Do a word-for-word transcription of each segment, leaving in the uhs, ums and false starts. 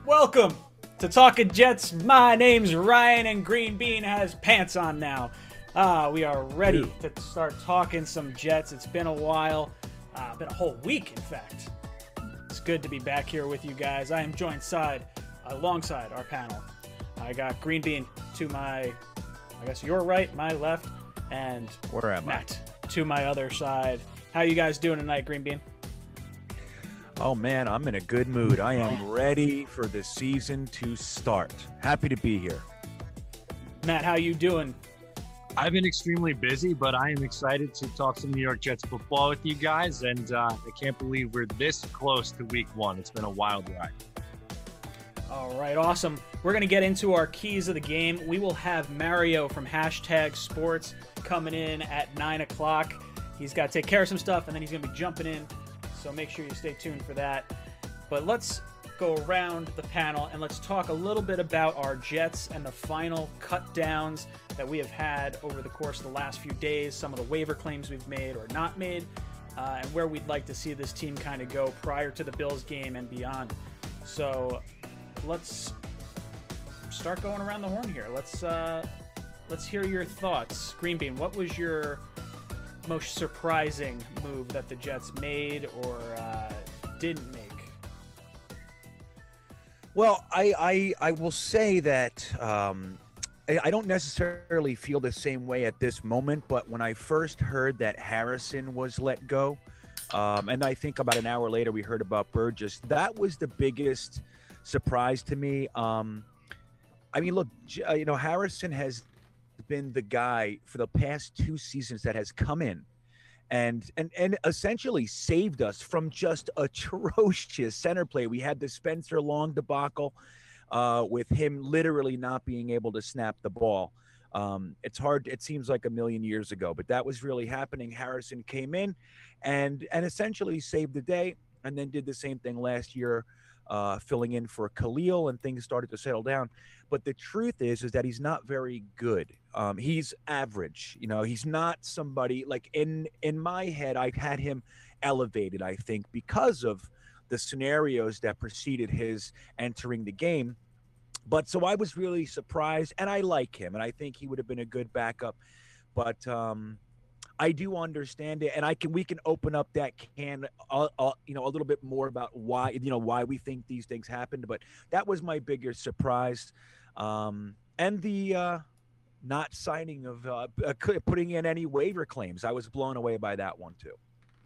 Welcome to Talking Jets. My name's Ryan, and Green Bean has pants on now. Uh, we are ready to start talking some Jets. It's been a while, uh, been a whole week, in fact. It's good to be back here with you guys. I am joined side alongside our panel. I got Green Bean to my, I guess your right, my left, and Where am Matt to my other side. How you guys doing tonight, Green Bean? Oh man, I'm in a good mood. I am ready for the season to start. Happy to be here. Matt, how you doing? I've been extremely busy, but I am excited to talk some New York Jets football with you guys, and uh, I can't believe we're this close to week one. It's been a wild ride. All right, awesome. We're going to get into our keys of the game. We will have Mario from Hashtag Sports coming in at nine o'clock. He's got to take care of some stuff, and then he's going to be jumping in. So make sure you stay tuned for that. But let's go around the panel and let's talk a little bit about our Jets and the final cut downs that we have had over the course of the last few days, some of the waiver claims we've made or not made, uh, and where we'd like to see this team kind of go prior to the Bills game and beyond. So let's start going around the horn here. Let's uh, let's hear your thoughts. Green Bean, what was your most surprising move that the Jets made or uh, didn't make? Well, I I, I will say that um, I, I don't necessarily feel the same way at this moment, but when I first heard that Harrison was let go, um, and I think about an hour later we heard about Burgess, that was the biggest surprise to me. Um, I mean, look, you know, Harrison has been the guy for the past two seasons that has come in and and and essentially saved us from just atrocious center play. We had the Spencer Long debacle uh, with him literally not being able to snap the ball. Um, it's hard. It seems like a million years ago, but that was really happening. Harrison came in and and essentially saved the day, and then did the same thing last year, uh, filling in for Khalil, and things started to settle down. But the truth is, is that he's not very good. Um, he's average. You know, he's not somebody like in in my head. I've had him elevated, I think, because of the scenarios that preceded his entering the game. But so I was really surprised, and I like him, and I think he would have been a good backup. But um, I do understand it, and I can we can open up that can, uh, uh, you know, a little bit more about why you know why we think these things happened. But that was my bigger surprise, um, and the uh, not signing of uh, putting in any waiver claims. I was blown away by that one too.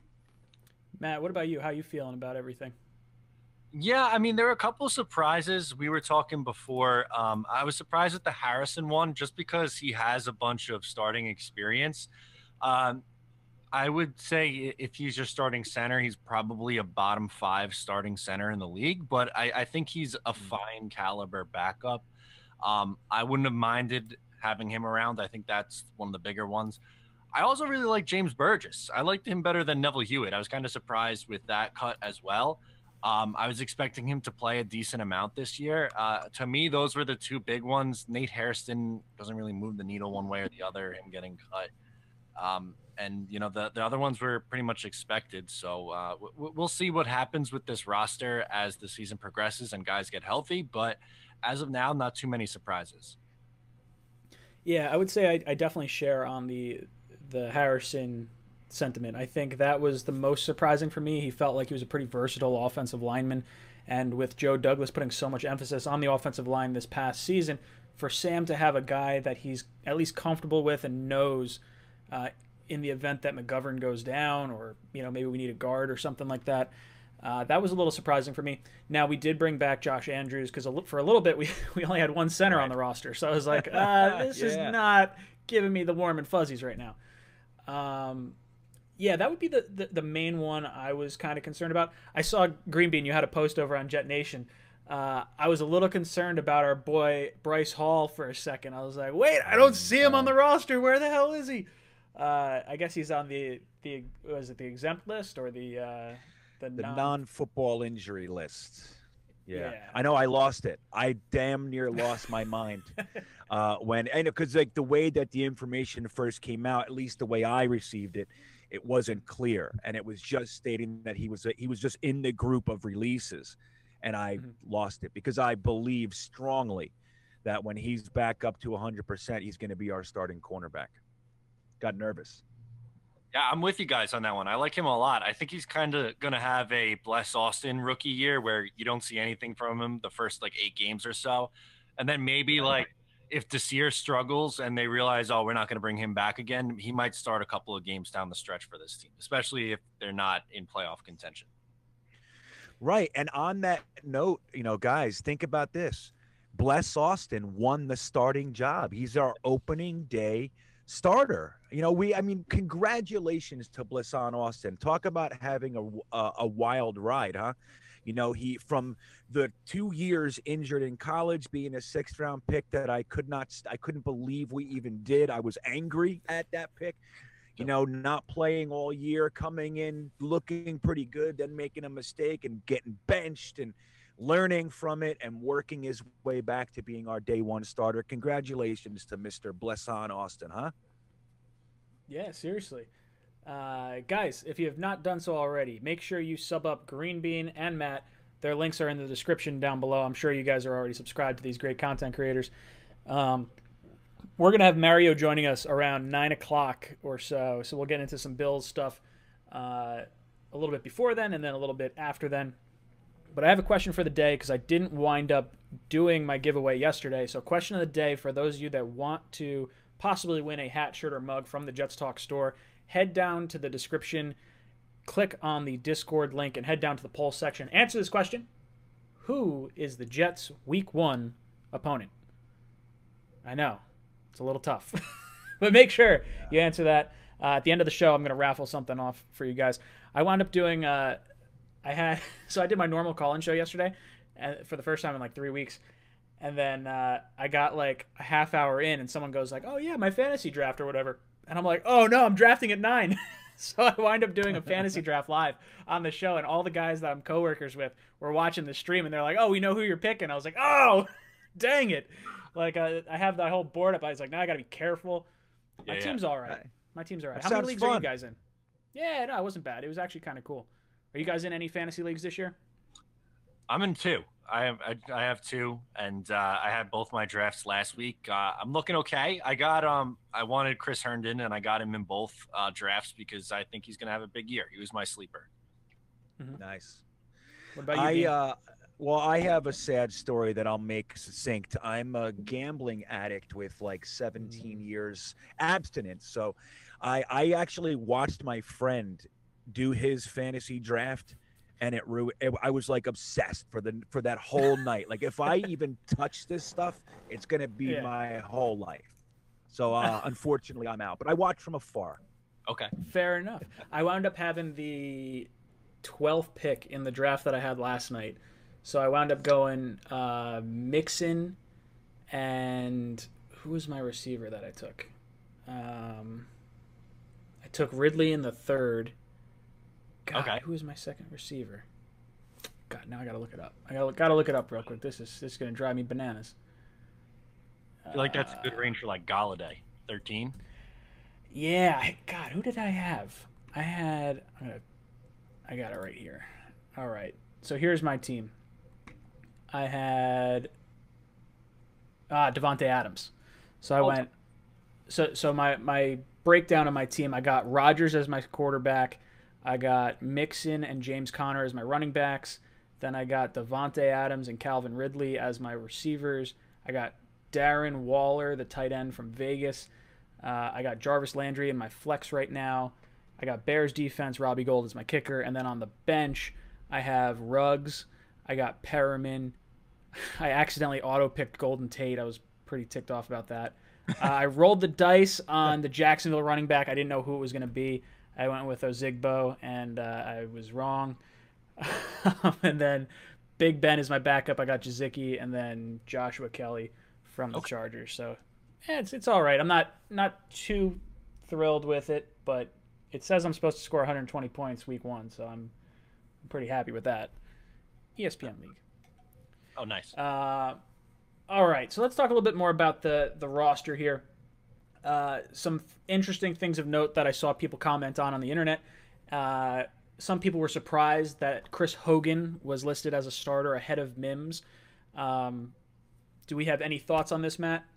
Matt, what about you? How you feeling about everything? Yeah, I mean, there are a couple of surprises. We were talking before. Um, I was surprised with the Harrison one just because he has a bunch of starting experience. Um, I would say if he's your starting center, he's probably a bottom five starting center in the league, but I, I think he's a fine caliber backup. Um, I wouldn't have minded having him around. I think that's one of the bigger ones. I also really like James Burgess. I liked him better than Neville Hewitt. I was kind of surprised with that cut as well. Um, I was expecting him to play a decent amount this year. Uh, to me, those were the two big ones. Nate Hairston doesn't really move the needle one way or the other, him getting cut. Um, and, you know, the, the other ones were pretty much expected. So uh, w- we'll see what happens with this roster as the season progresses and guys get healthy. But as of now, not too many surprises. Yeah, I would say I, I definitely share on the the Harrison sentiment. I think that was the most surprising for me. He felt like he was a pretty versatile offensive lineman. And with Joe Douglas putting so much emphasis on the offensive line this past season, for Sam to have a guy that he's at least comfortable with and knows uh, in the event that McGovern goes down or, you know, maybe we need a guard or something like that, uh, that was a little surprising for me. Now, we did bring back Josh Andrews because for a little bit we, we only had one center right on the roster. So I was like, uh, this yeah. is not giving me the warm and fuzzies right now. Um, Yeah, that would be the, the, the main one I was kind of concerned about. I saw, Green Bean, you had a post over on Jet Nation. Uh, I was a little concerned about our boy Bryce Hall for a second. I was like, wait, I don't see him on the roster. Where the hell is he? Uh, I guess he's on the, the was it the exempt list or the uh, the, the non- non-football injury list. Yeah. Yeah. I know I lost it. I damn near lost my mind uh, when, and because like the way that the information first came out, at least the way I received it, it wasn't clear, and it was just stating that he was he was just in the group of releases, and I Mhm. lost it because I believe strongly that when he's back up to one hundred percent, he's going to be our starting cornerback. Got nervous. Yeah, I'm with you guys on that one. I like him a lot. I think he's kind of going to have a Bless Austin rookie year where you don't see anything from him the first like eight games or so. And then maybe like if Desir struggles and they realize, oh, we're not going to bring him back again, he might start a couple of games down the stretch for this team, especially if they're not in playoff contention. Right. And on that note, you know, guys, think about this. Bless Austin won the starting job. He's our opening day starter. You know, we, I mean, congratulations to Blisson Austin. Talk about having a, a, a wild ride, huh? You know, he, from the two years injured in college, being a sixth round pick that I could not, I couldn't believe we even did. I was angry at that pick. You know, not playing all year, coming in, looking pretty good, then making a mistake and getting benched and learning from it and working his way back to being our day one starter. Congratulations to Mister Blesson Austin, huh? Yeah, seriously. Uh, guys, if you have not done so already, make sure you sub up Green Bean and Matt. Their links are in the description down below. I'm sure you guys are already subscribed to these great content creators. Um, we're going to have Mario joining us around nine o'clock or so, so we'll get into some Bills stuff uh, a little bit before then and then a little bit after then. But I have a question for the day because I didn't wind up doing my giveaway yesterday. So question of the day for those of you that want to possibly win a hat, shirt, or mug from the Jets Talk store, head down to the description, click on the Discord link, and head down to the poll section. Answer this question. Who is the Jets' week one opponent? I know. It's a little tough. But make sure you answer that. Uh, at the end of the show, I'm going to raffle something off for you guys. I wound up doing... Uh, I had so I did my normal call-in show yesterday, and for the first time in like three weeks, and then uh, I got like a half hour in, and someone goes like, "Oh yeah, my fantasy draft or whatever," and I'm like, "Oh no, I'm drafting at nine." So I wind up doing a fantasy draft live on the show, and all the guys that I'm coworkers with were watching the stream, and they're like, "Oh, we know who you're picking." I was like, "Oh, dang it!" Like uh, I have the whole board up. I was like, "Now I got to be careful." My Yeah, team's yeah. all right. My team's all right. That How many sounds leagues are fun. you guys in? Yeah, no, it wasn't bad. It was actually kind of cool. Are you guys in any fantasy leagues this year? I'm in two. I have I, I have two, and uh, I had both my drafts last week. Uh, I'm looking okay. I got um I wanted Chris Herndon, and I got him in both uh, drafts because I think he's going to have a big year. He was my sleeper. Mm-hmm. Nice. What about you? I, Dean? uh, well, I have a sad story that I'll make succinct. I'm a gambling addict with like seventeen years abstinence. So I, I actually watched my friend do his fantasy draft, and it ruined. I was like obsessed for the for that whole night. Like if I even touch this stuff, it's gonna be Yeah. my whole life. So uh, unfortunately, I'm out. But I watch from afar. Okay. Fair enough. I wound up having the twelfth pick in the draft that I had last night. So I wound up going uh, Mixon and who was my receiver that I took? Um, I took Ridley in the third. God, Okay. who was my second receiver? God, now I gotta look it up. I gotta, gotta look it up real quick. This is this is gonna drive me bananas. I feel like that's a good range for like Galladay. thirteen. Yeah, I- God, who did I have? I had. I'm gonna, I got it right here. All right, so here's my team. I had ah Devonte Adams. So I Oh. went. So so my my breakdown of my team. I got Rodgers as my quarterback. I got Mixon and James Conner as my running backs. Then I got Devonte Adams and Calvin Ridley as my receivers. I got Darren Waller, the tight end from Vegas. Uh, I got Jarvis Landry in my flex right now. I got Bears defense. Robbie Gold is my kicker. And then on the bench, I have Ruggs. I got Perriman. I accidentally auto-picked Golden Tate. I was pretty ticked off about that. Uh, I rolled the dice on the Jacksonville running back. I didn't know who it was going to be. I went with Ozigbo, and uh, I was wrong. And then Big Ben is my backup. I got Jazicki, and then Joshua Kelly from the Okay. Chargers. So yeah, it's it's all right. I'm not not too thrilled with it, but it says I'm supposed to score one hundred twenty points week one, so I'm, I'm pretty happy with that. E S P N League. Oh, nice. Uh, all right, so let's talk a little bit more about the the roster here. Uh, some interesting things of note that I saw people comment on on the internet. Uh, some people were surprised that Chris Hogan was listed as a starter ahead of Mims. Um, do we have any thoughts on this, Matt?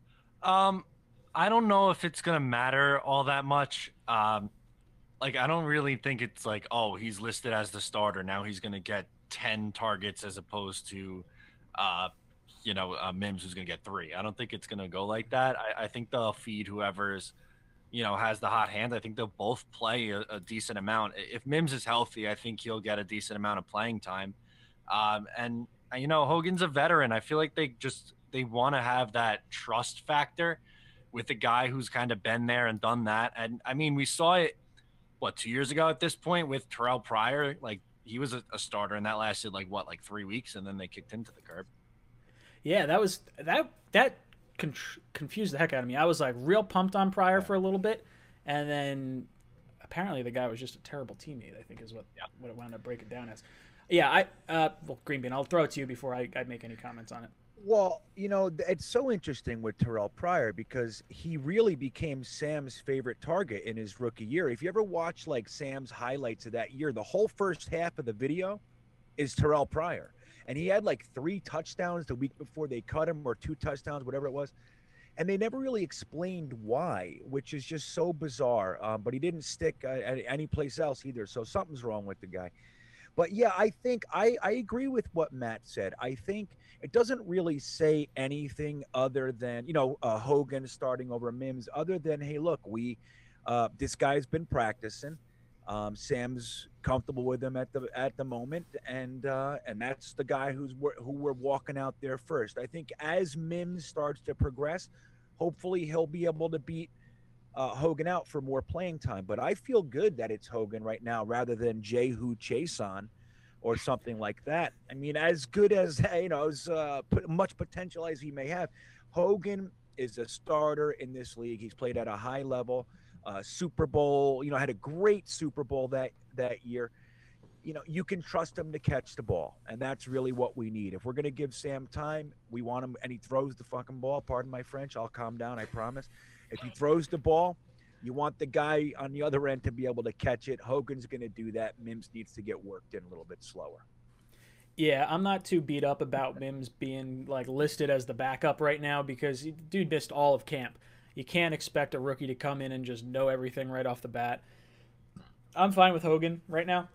Um, I don't know if it's gonna matter all that much. Um, like I don't really think it's like, oh, he's listed as the starter now. He's gonna get ten targets as opposed to, uh, you know, uh, Mims who's gonna get three. I don't think it's gonna go like that. I, I think they'll feed whoever's, you know, has the hot hand. I think they'll both play a, a decent amount. If Mims is healthy, I think he'll get a decent amount of playing time. Um, and uh, you know, Hogan's a veteran. I feel like they just they want to have that trust factor with a guy who's kind of been there and done that. And I mean, we saw it what two years ago at this point with Terrell Pryor. Like he was a, a starter, and that lasted like what, like three weeks, and then they kicked him to the curb. Yeah, that was that that con- confused the heck out of me. I was like real pumped on Pryor Yeah. for a little bit, and then apparently the guy was just a terrible teammate. I think is what Yeah. what it wound up breaking down as. Yeah, I uh, well, Green Bean. I'll throw it to you before I, I make any comments on it. Well, you know, th- it's so interesting with Terrell Pryor because he really became Sam's favorite target in his rookie year. If you ever watch like Sam's highlights of that year, the whole first half of the video is Terrell Pryor. And he had like three touchdowns the week before they cut him, or two touchdowns, whatever it was. And they never really explained why, which is just so bizarre. Um, but he didn't stick uh, at any place else either. So something's wrong with the guy. But yeah, I think I, I agree with what Matt said. I think it doesn't really say anything other than, you know, uh, Hogan starting over Mims, other than, hey, look, we, uh, this guy's been practicing. Um, Sam's comfortable with him at the at the moment, and uh, and that's the guy who's who we're walking out there first. I think as Mims starts to progress, hopefully he'll be able to beat uh, Hogan out for more playing time. But I feel good that it's Hogan right now rather than Jehu Chason or something like that. I mean, as good as, you know, as uh, much potential as he may have, Hogan is a starter in this league. He's played at a high level. Uh, Super Bowl, you know, had a great Super Bowl that that year. You know, you can trust him to catch the ball, and that's really what we need. If we're going to give Sam time, we want him, and he throws the fucking ball. Pardon my French. I'll calm down, I promise. If he throws the ball, you want the guy on the other end to be able to catch it. Hogan's going to do that. Mims needs to get worked in a little bit slower. Yeah, I'm not too beat up about Mims being like listed as the backup right now because dude missed all of camp. You can't expect a rookie to come in and just know everything right off the bat. I'm fine with Hogan right now.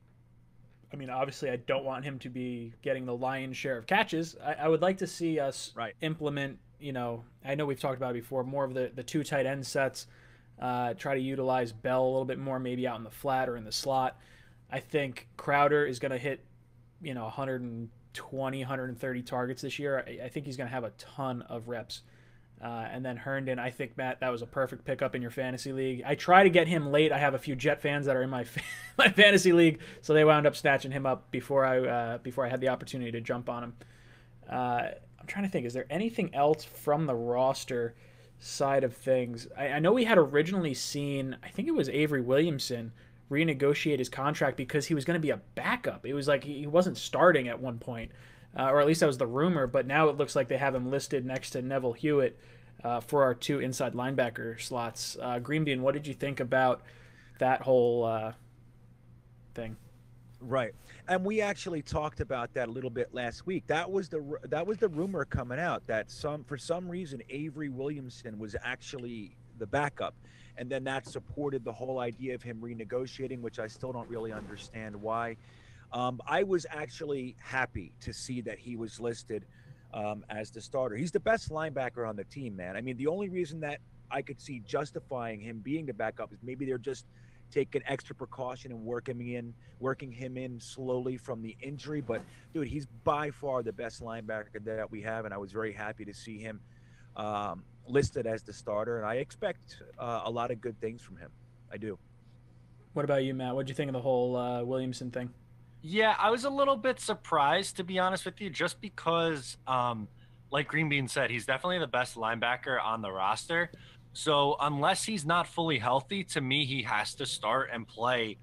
I mean, obviously, I don't want him to be getting the lion's share of catches. I, I would like to see us Right. implement, you know, I know we've talked about it before, more of the, the two tight end sets. Uh, try to utilize Bell a little bit more, maybe out in the flat or in the slot. I think Crowder is going to hit, you know, one twenty, one thirty targets this year. I, I think he's going to have a ton of reps. Uh, and then Herndon, I think, Matt, that was a perfect pickup in your fantasy league. I try to get him late. I have a few Jet fans that are in my my fantasy league, so they wound up snatching him up before I uh, before I had the opportunity to jump on him. Uh, I'm trying to think, is there anything else from the roster side of things? I, I know we had originally seen, I think it was Avery Williamson renegotiate his contract because he was going to be a backup. It was like he wasn't starting at one point, uh, or at least that was the rumor. But now it looks like they have him listed next to Neville Hewitt uh, for our two inside linebacker slots. Uh, Green Bean, what did you think about that whole uh, thing? Right. And we actually talked about that a little bit last week. That was the that was the rumor coming out that some for some reason Avery Williamson was actually the backup. And then that supported the whole idea of him renegotiating, which I still don't really understand why. Um, I was actually happy to see that he was listed um, as the starter. He's the best linebacker on the team, man. I mean, the only reason that I could see justifying him being the backup is maybe they're just taking extra precaution and working him in, working him in slowly from the injury. But dude, he's by far the best linebacker that we have, and I was very happy to see him um, listed as the starter. And I expect uh, a lot of good things from him. I do. What about you, Matt? What did you think of the whole uh, Williamson thing? Yeah, I was a little bit surprised, to be honest with you, just because, um, like Green Bean said, he's definitely the best linebacker on the roster. So unless he's not fully healthy, to me, he has to start and play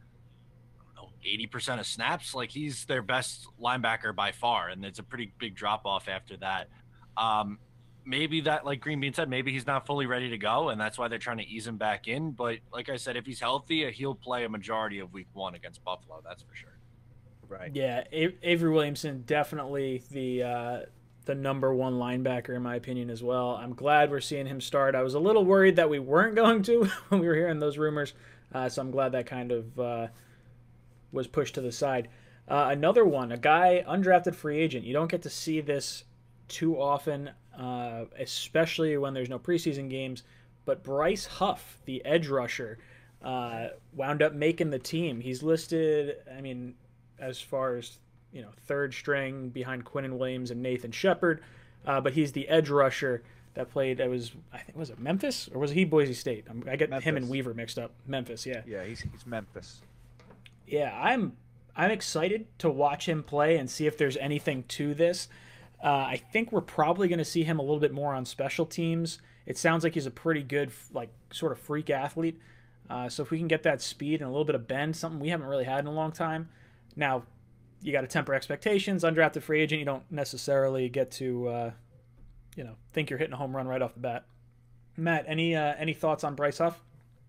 I don't know, eighty percent of snaps. Like he's their best linebacker by far, and it's a pretty big drop off after that. Um, maybe that, like Green Bean said, maybe he's not fully ready to go, and that's why they're trying to ease him back in. But like I said, if he's healthy, he'll play a majority of Week One against Buffalo. That's for sure. Right. Yeah, A- Avery Williamson definitely the uh, the number one linebacker in my opinion as well. I'm glad we're seeing him start. I was a little worried that we weren't going to when we were hearing those rumors, uh, so I'm glad that kind of uh, was pushed to the side. Uh, another one, a guy undrafted free agent. You don't get to see this too often, uh, especially when there's no preseason games. But Bryce Huff, the edge rusher, uh, wound up making the team. He's listed, I mean, as far as you know, third string behind Quinnen Williams and Nathan Shepard, uh, but he's the edge rusher that played. It was I think was it Memphis or was he Boise State? I'm, I get Memphis. him and Weaver mixed up. Memphis, yeah. Yeah, he's he's Memphis. Yeah, I'm I'm excited to watch him play and see if there's anything to this. Uh, I think we're probably going to see him a little bit more on special teams. It sounds like he's a pretty good, like, sort of freak athlete. Uh, so if we can get that speed and a little bit of bend, something we haven't really had in a long time. Now, you got to temper expectations. Undrafted free agent, you don't necessarily get to, uh, you know, think you're hitting a home run right off the bat. Matt, any uh, any thoughts on Bryce Huff?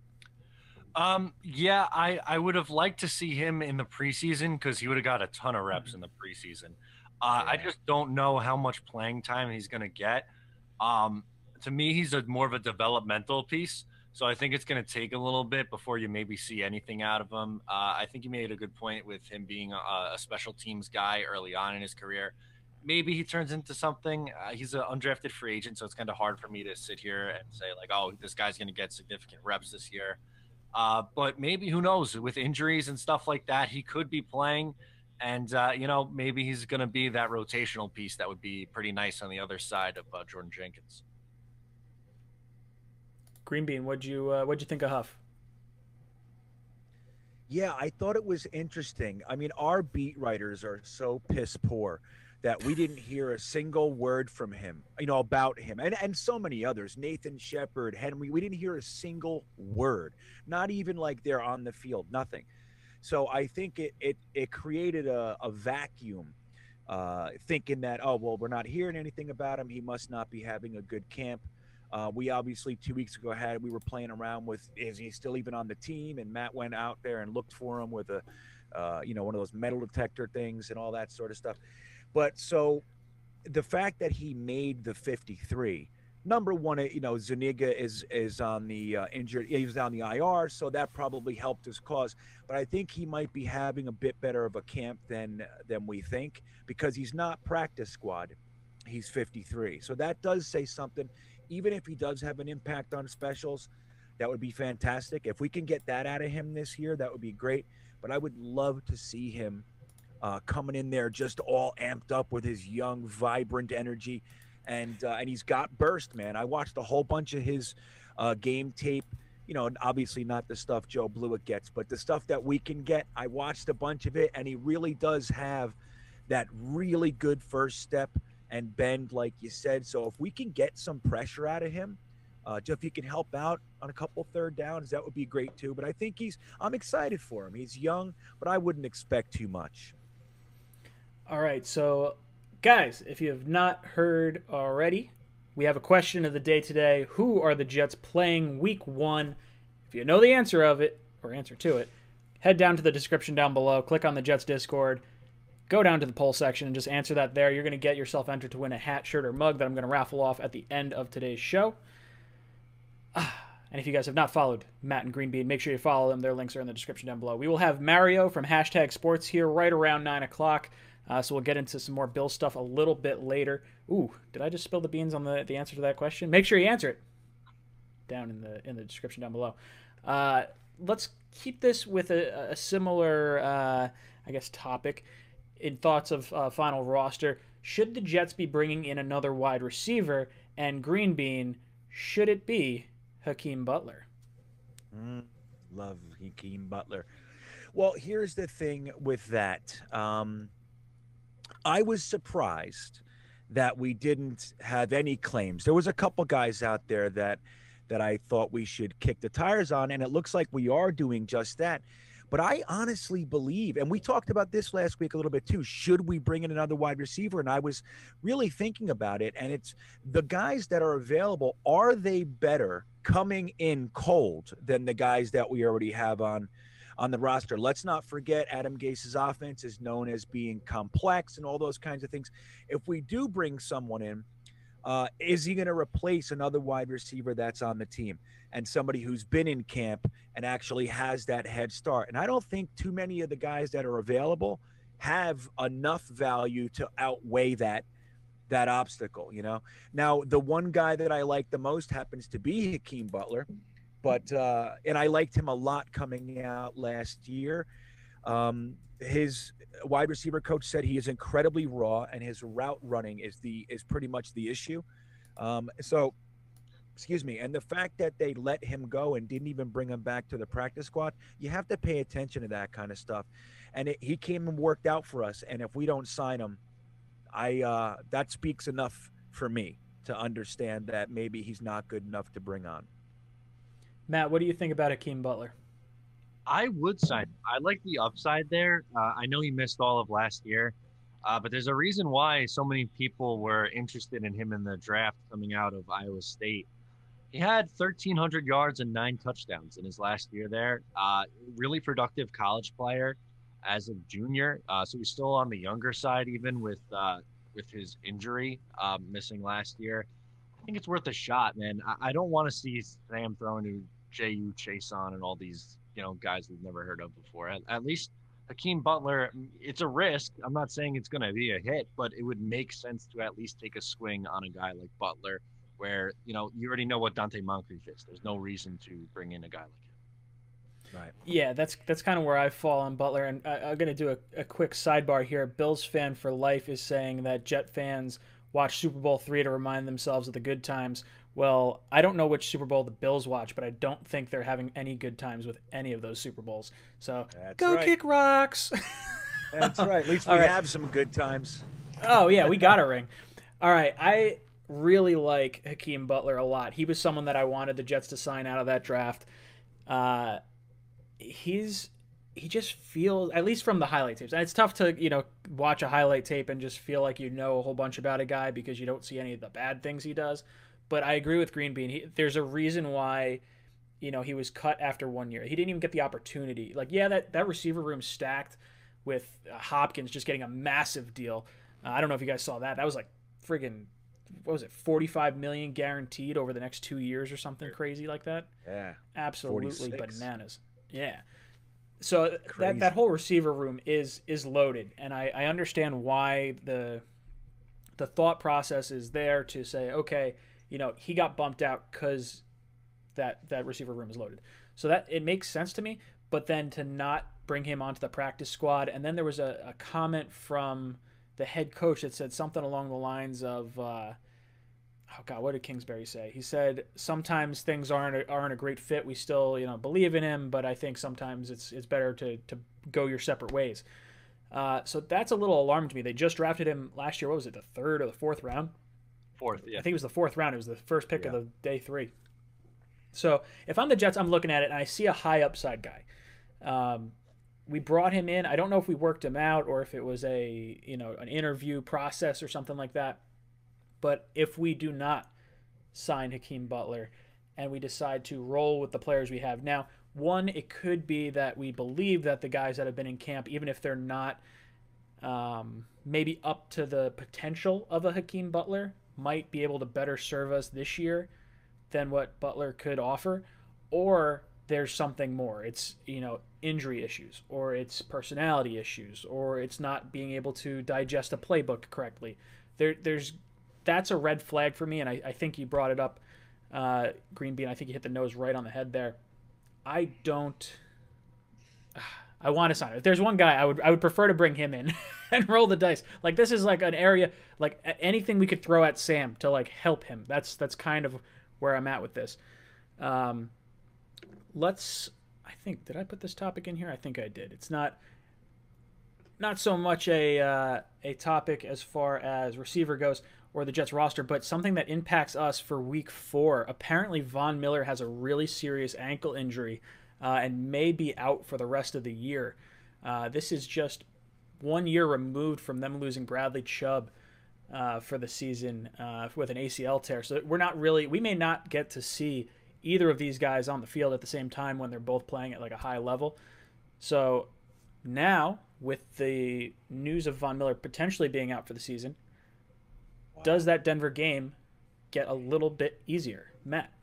Um, yeah, I, I would have liked to see him in the preseason because he would have got a ton of reps in the preseason. Uh, I Yeah. just don't know how much playing time he's going to get. Um, to me, he's a more of a developmental piece. So I think it's going to take a little bit before you maybe see anything out of him. Uh, I think you made a good point with him being a, a special teams guy early on in his career. Maybe he turns into something. Uh, he's an undrafted free agent, so it's kind of hard for me to sit here and say, like, oh, this guy's going to get significant reps this year. Uh, but maybe, who knows, with injuries and stuff like that, he could be playing. And, uh, you know, maybe he's going to be that rotational piece that would be pretty nice on the other side of uh, Jordan Jenkins. Green Bean, what'd you uh, what'd you think of Huff? Yeah, I thought it was interesting. I mean, our beat writers are so piss poor that we didn't hear a single word from him, you know, about him, and and so many others. Nathan Shepard, Henry, we didn't hear a single word, not even like they're on the field, nothing. So I think it it it created a, a vacuum, uh, thinking that, oh well, we're not hearing anything about him. He must not be having a good camp. Uh, we obviously two weeks ago had we were playing around with, is he still even on the team? And Matt went out there and looked for him with a, uh, you know, one of those metal detector things and all that sort of stuff. But so the fact that he made the fifty-three, number one, you know, Zuniga is is on the uh, injured, he was on the I R, so that probably helped his cause. But I think he might be having a bit better of a camp than than we think, because he's not practice squad. He's fifty-three, so that does say something. Even if he does have an impact on specials, that would be fantastic. If we can get that out of him this year, that would be great. But I would love to see him uh, coming in there just all amped up with his young, vibrant energy. And uh, and he's got burst, man. I watched a whole bunch of his uh, game tape. You know, obviously not the stuff Joe Blewett gets, but the stuff that we can get. I watched a bunch of it, and he really does have that really good first step and bend, like you said. So if we can get some pressure out of him, uh, just if he can help out on a couple third downs, that would be great too. But I think he's, I'm excited for him. He's young, but I wouldn't expect too much. All right, so guys, if you have not heard already, we have a question of the day today. Who are the Jets playing week one? If you know the answer of it, or answer to it, head down to the description down below, click on the Jets Discord, go down to the poll section and just answer that there. You're going to get yourself entered to win a hat, shirt, or mug that I'm going to raffle off at the end of today's show. And if you guys have not followed Matt and Green Bean, make sure you follow them. Their links are in the description down below. We will have Mario from Hashtag Sports here right around nine o'clock. Uh, so we'll get into some more Bill stuff a little bit later. Ooh, did I just spill the beans on the, the answer to that question? Make sure you answer it down in the in the description down below. Uh, let's keep this with a, a similar, uh, I guess, topic. In thoughts of uh, final roster, should the Jets be bringing in another wide receiver? And Green Bean, should it be Hakeem Butler? Mm, love Hakeem Butler. Well, here's the thing with that. Um, I was surprised that we didn't have any claims. There was a couple guys out there that that I thought we should kick the tires on, and it looks like we are doing just that. But I honestly believe, and we talked about this last week a little bit too, should we bring in another wide receiver? And I was really thinking about it. And it's the guys that are available, are they better coming in cold than the guys that we already have on? On the roster? Let's not forget Adam Gase's offense is known as being complex and all those kinds of things. If we do bring someone in, uh, is he going to replace another wide receiver that's on the team and somebody who's been in camp and actually has that head start? And I don't think too many of the guys that are available have enough value to outweigh that that obstacle, you know? Now, the one guy that I like the most happens to be Hakeem Butler. But uh, and I liked him a lot coming out last year. Um, his wide receiver coach said he is incredibly raw, and his route running is the is pretty much the issue. Um, so, excuse me. And the fact that they let him go and didn't even bring him back to the practice squad, you have to pay attention to that kind of stuff. And it, he came and worked out for us. And if we don't sign him, I uh, that speaks enough for me to understand that maybe he's not good enough to bring on. Matt, what do you think about Hakeem Butler? I would sign. I like the upside there. Uh, I know he missed all of last year, uh, but there's a reason why so many people were interested in him in the draft coming out of Iowa State. He had thirteen hundred yards and nine touchdowns in his last year there. Uh, really productive college player as a junior. Uh, so he's still on the younger side, even with uh, with his injury uh, missing last year. I think it's worth a shot, man. I, I don't want to see Sam throwing to J U Chason and all these, you know, guys we've never heard of before. At, at least Hakeem Butler, it's a risk. I'm not saying it's going to be a hit, but it would make sense to at least take a swing on a guy like Butler, where, you know, you already know what Dante Moncrief is. There's no reason to bring in a guy like him. Right. Yeah, that's that's kind of where I fall on Butler. And I, I'm going to do a, a quick sidebar here. Bills fan for life is saying that Jet fans watch Super Bowl three to remind themselves of the good times. Well, I don't know which Super Bowl the Bills watch, but I don't think they're having any good times with any of those Super Bowls. So That's go right. kick rocks. That's right. At least we All right. have some good times. Oh, yeah, we got a ring. All right, I really like Hakeem Butler a lot. He was someone that I wanted the Jets to sign out of that draft. Uh, he's he just feels, at least from the highlight tapes, and it's tough to, you know, watch a highlight tape and just feel like you know a whole bunch about a guy because you don't see any of the bad things he does. But I agree with Green Bean. He, there's a reason why, you know, he was cut after one year. He didn't even get the opportunity. Like, yeah, that, that receiver room stacked with uh, Hopkins just getting a massive deal. Uh, I don't know if you guys saw that. That was like friggin', what was it, forty-five million dollars guaranteed over the next two years or something crazy like that? Yeah. Absolutely forty-six. Bananas. Yeah. So that, that whole receiver room is is loaded, and I, I understand why the the thought process is there to say, okay, you know, he got bumped out because that that receiver room is loaded. So that it makes sense to me, but then to not bring him onto the practice squad, and then there was a, a comment from the head coach that said something along the lines of, uh, oh God, what did Kingsbury say? He said sometimes things aren't a, aren't a great fit. We still, you know, believe in him, but I think sometimes it's it's better to to go your separate ways. Uh, so that's a little alarming to me. They just drafted him last year. What was it, the third or the fourth round? Fourth, yeah. I think it was the fourth round. It was the first pick Yeah. of the day three. So if I'm the Jets, I'm looking at it and I see a high upside guy. Um, we brought him in. I don't know if we worked him out or if it was a, you know, an interview process or something like that. But if we do not sign Hakeem Butler and we decide to roll with the players we have now, one, it could be that we believe that the guys that have been in camp, even if they're not um, maybe up to the potential of a Hakeem Butler, might be able to better serve us this year than what Butler could offer. Or there's something more. It's, you know, injury issues, or it's personality issues, or it's not being able to digest a playbook correctly. There, there's that's a red flag for me, and I, I think you brought it up, uh, Green Bean. I think you hit the nose right on the head there. I don't. I want to sign it. If there's one guy, I would I would prefer to bring him in and roll the dice. Like, this is like an area, like anything we could throw at Sam to like help him. That's that's kind of where I'm at with this. Um, let's. I think did I put this topic in here? I think I did. It's not. Not so much a uh, a topic as far as receiver goes or the Jets roster, but something that impacts us for week four. Apparently, Von Miller has a really serious ankle injury. uh, and may be out for the rest of the year. Uh, this is just one year removed from them losing Bradley Chubb uh, for the season uh, with an A C L tear. So we're not really, we may not get to see either of these guys on the field at the same time when they're both playing at like a high level. So now, with the news of Von Miller potentially being out for the season, wow. does that Denver game get a little bit easier, Matt?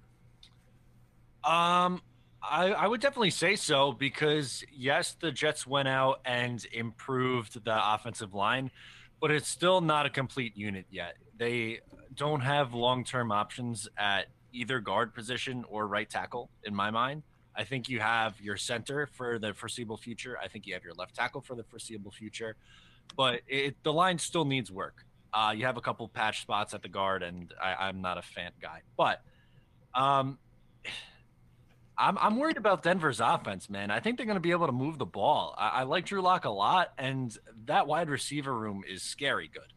Um, I, I would definitely say so because, yes, the Jets went out and improved the offensive line, but it's still not a complete unit yet. They don't have long-term options at either guard position or right tackle, in my mind. I think you have your center for the foreseeable future. I think you have your left tackle for the foreseeable future, but it, the line still needs work. Uh, you have a couple patch spots at the guard, and I, I'm not a fan guy, but um, I'm, I'm worried about Denver's offense, man. I think they're going to be able to move the ball. I, I like Drew Lock a lot, and that wide receiver room is scary good.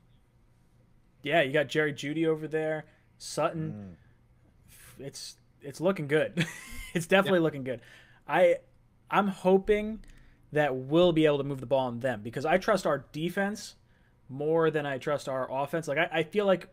Yeah, you got Jerry Jeudy over there, Sutton. Mm. It's it's looking good. It's definitely yeah. looking good. I I'm hoping that we'll be able to move the ball on them because I trust our defense more than I trust our offense. Like I, I feel like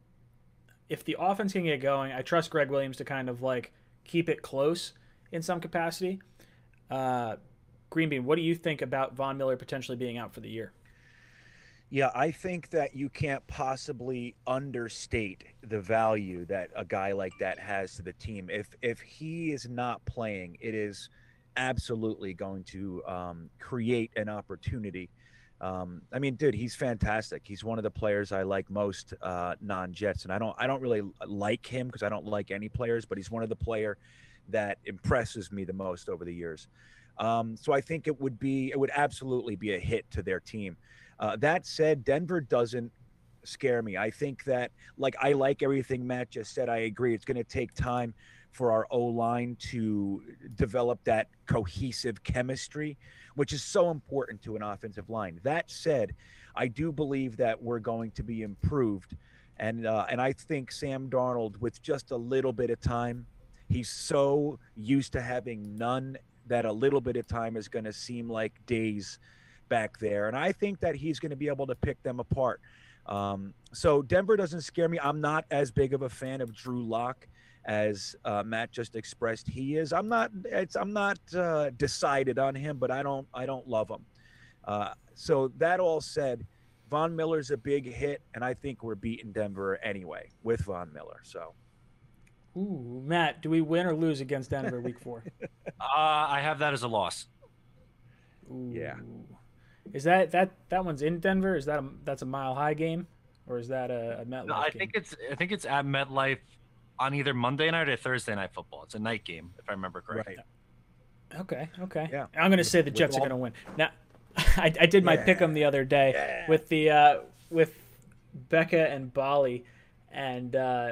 if the offense can get going, I trust Greg Williams to kind of like keep it close in some capacity. Uh, Greenbean, what do you think about Von Miller potentially being out for the year? Yeah, I think that you can't possibly understate the value that a guy like that has to the team. If if he is not playing, it is absolutely going to um, create an opportunity. Um, I mean, dude, he's fantastic. He's one of the players I like most uh, non-Jets, and I don't I don't really like him because I don't like any players, but he's one of the player that impresses me the most over the years. Um, so I think it would be it would absolutely be a hit to their team. Uh, that said, Denver doesn't scare me. I think that, like, I like everything Matt just said. I agree. It's going to take time for our O-line to develop that cohesive chemistry, which is so important to an offensive line. That said, I do believe that we're going to be improved. And, uh, and I think Sam Darnold, with just a little bit of time, he's so used to having none that a little bit of time is going to seem like days back there, and I think that he's going to be able to pick them apart. Um, so Denver doesn't scare me. I'm not as big of a fan of Drew Lock as uh, Matt just expressed he is. I'm not. It's, I'm not uh, decided on him, but I don't. I don't love him. Uh, so that all said, Von Miller's a big hit, and I think we're beating Denver anyway with Von Miller. So, ooh, Matt, do we win or lose against Denver week four? uh, I have that as a loss. Ooh. Yeah. Is that that that one's in Denver? Is that a, that's a Mile High game, or is that a, a MetLife no, I game? think it's I think it's at MetLife on either Monday night or Thursday night football. It's a night game, if I remember correctly. Right. Okay, okay. Yeah. I'm going to say the Jets all... are going to win. Now, I, I did my yeah. pick 'em the other day yeah. with the uh, with Becca and Bali, and uh,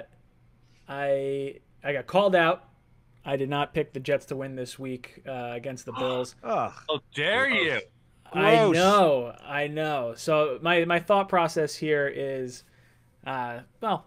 I I got called out. I did not pick the Jets to win this week uh, against the Bills. Oh, how dare you! Gross. I know, I know. So my, my thought process here is, uh, well,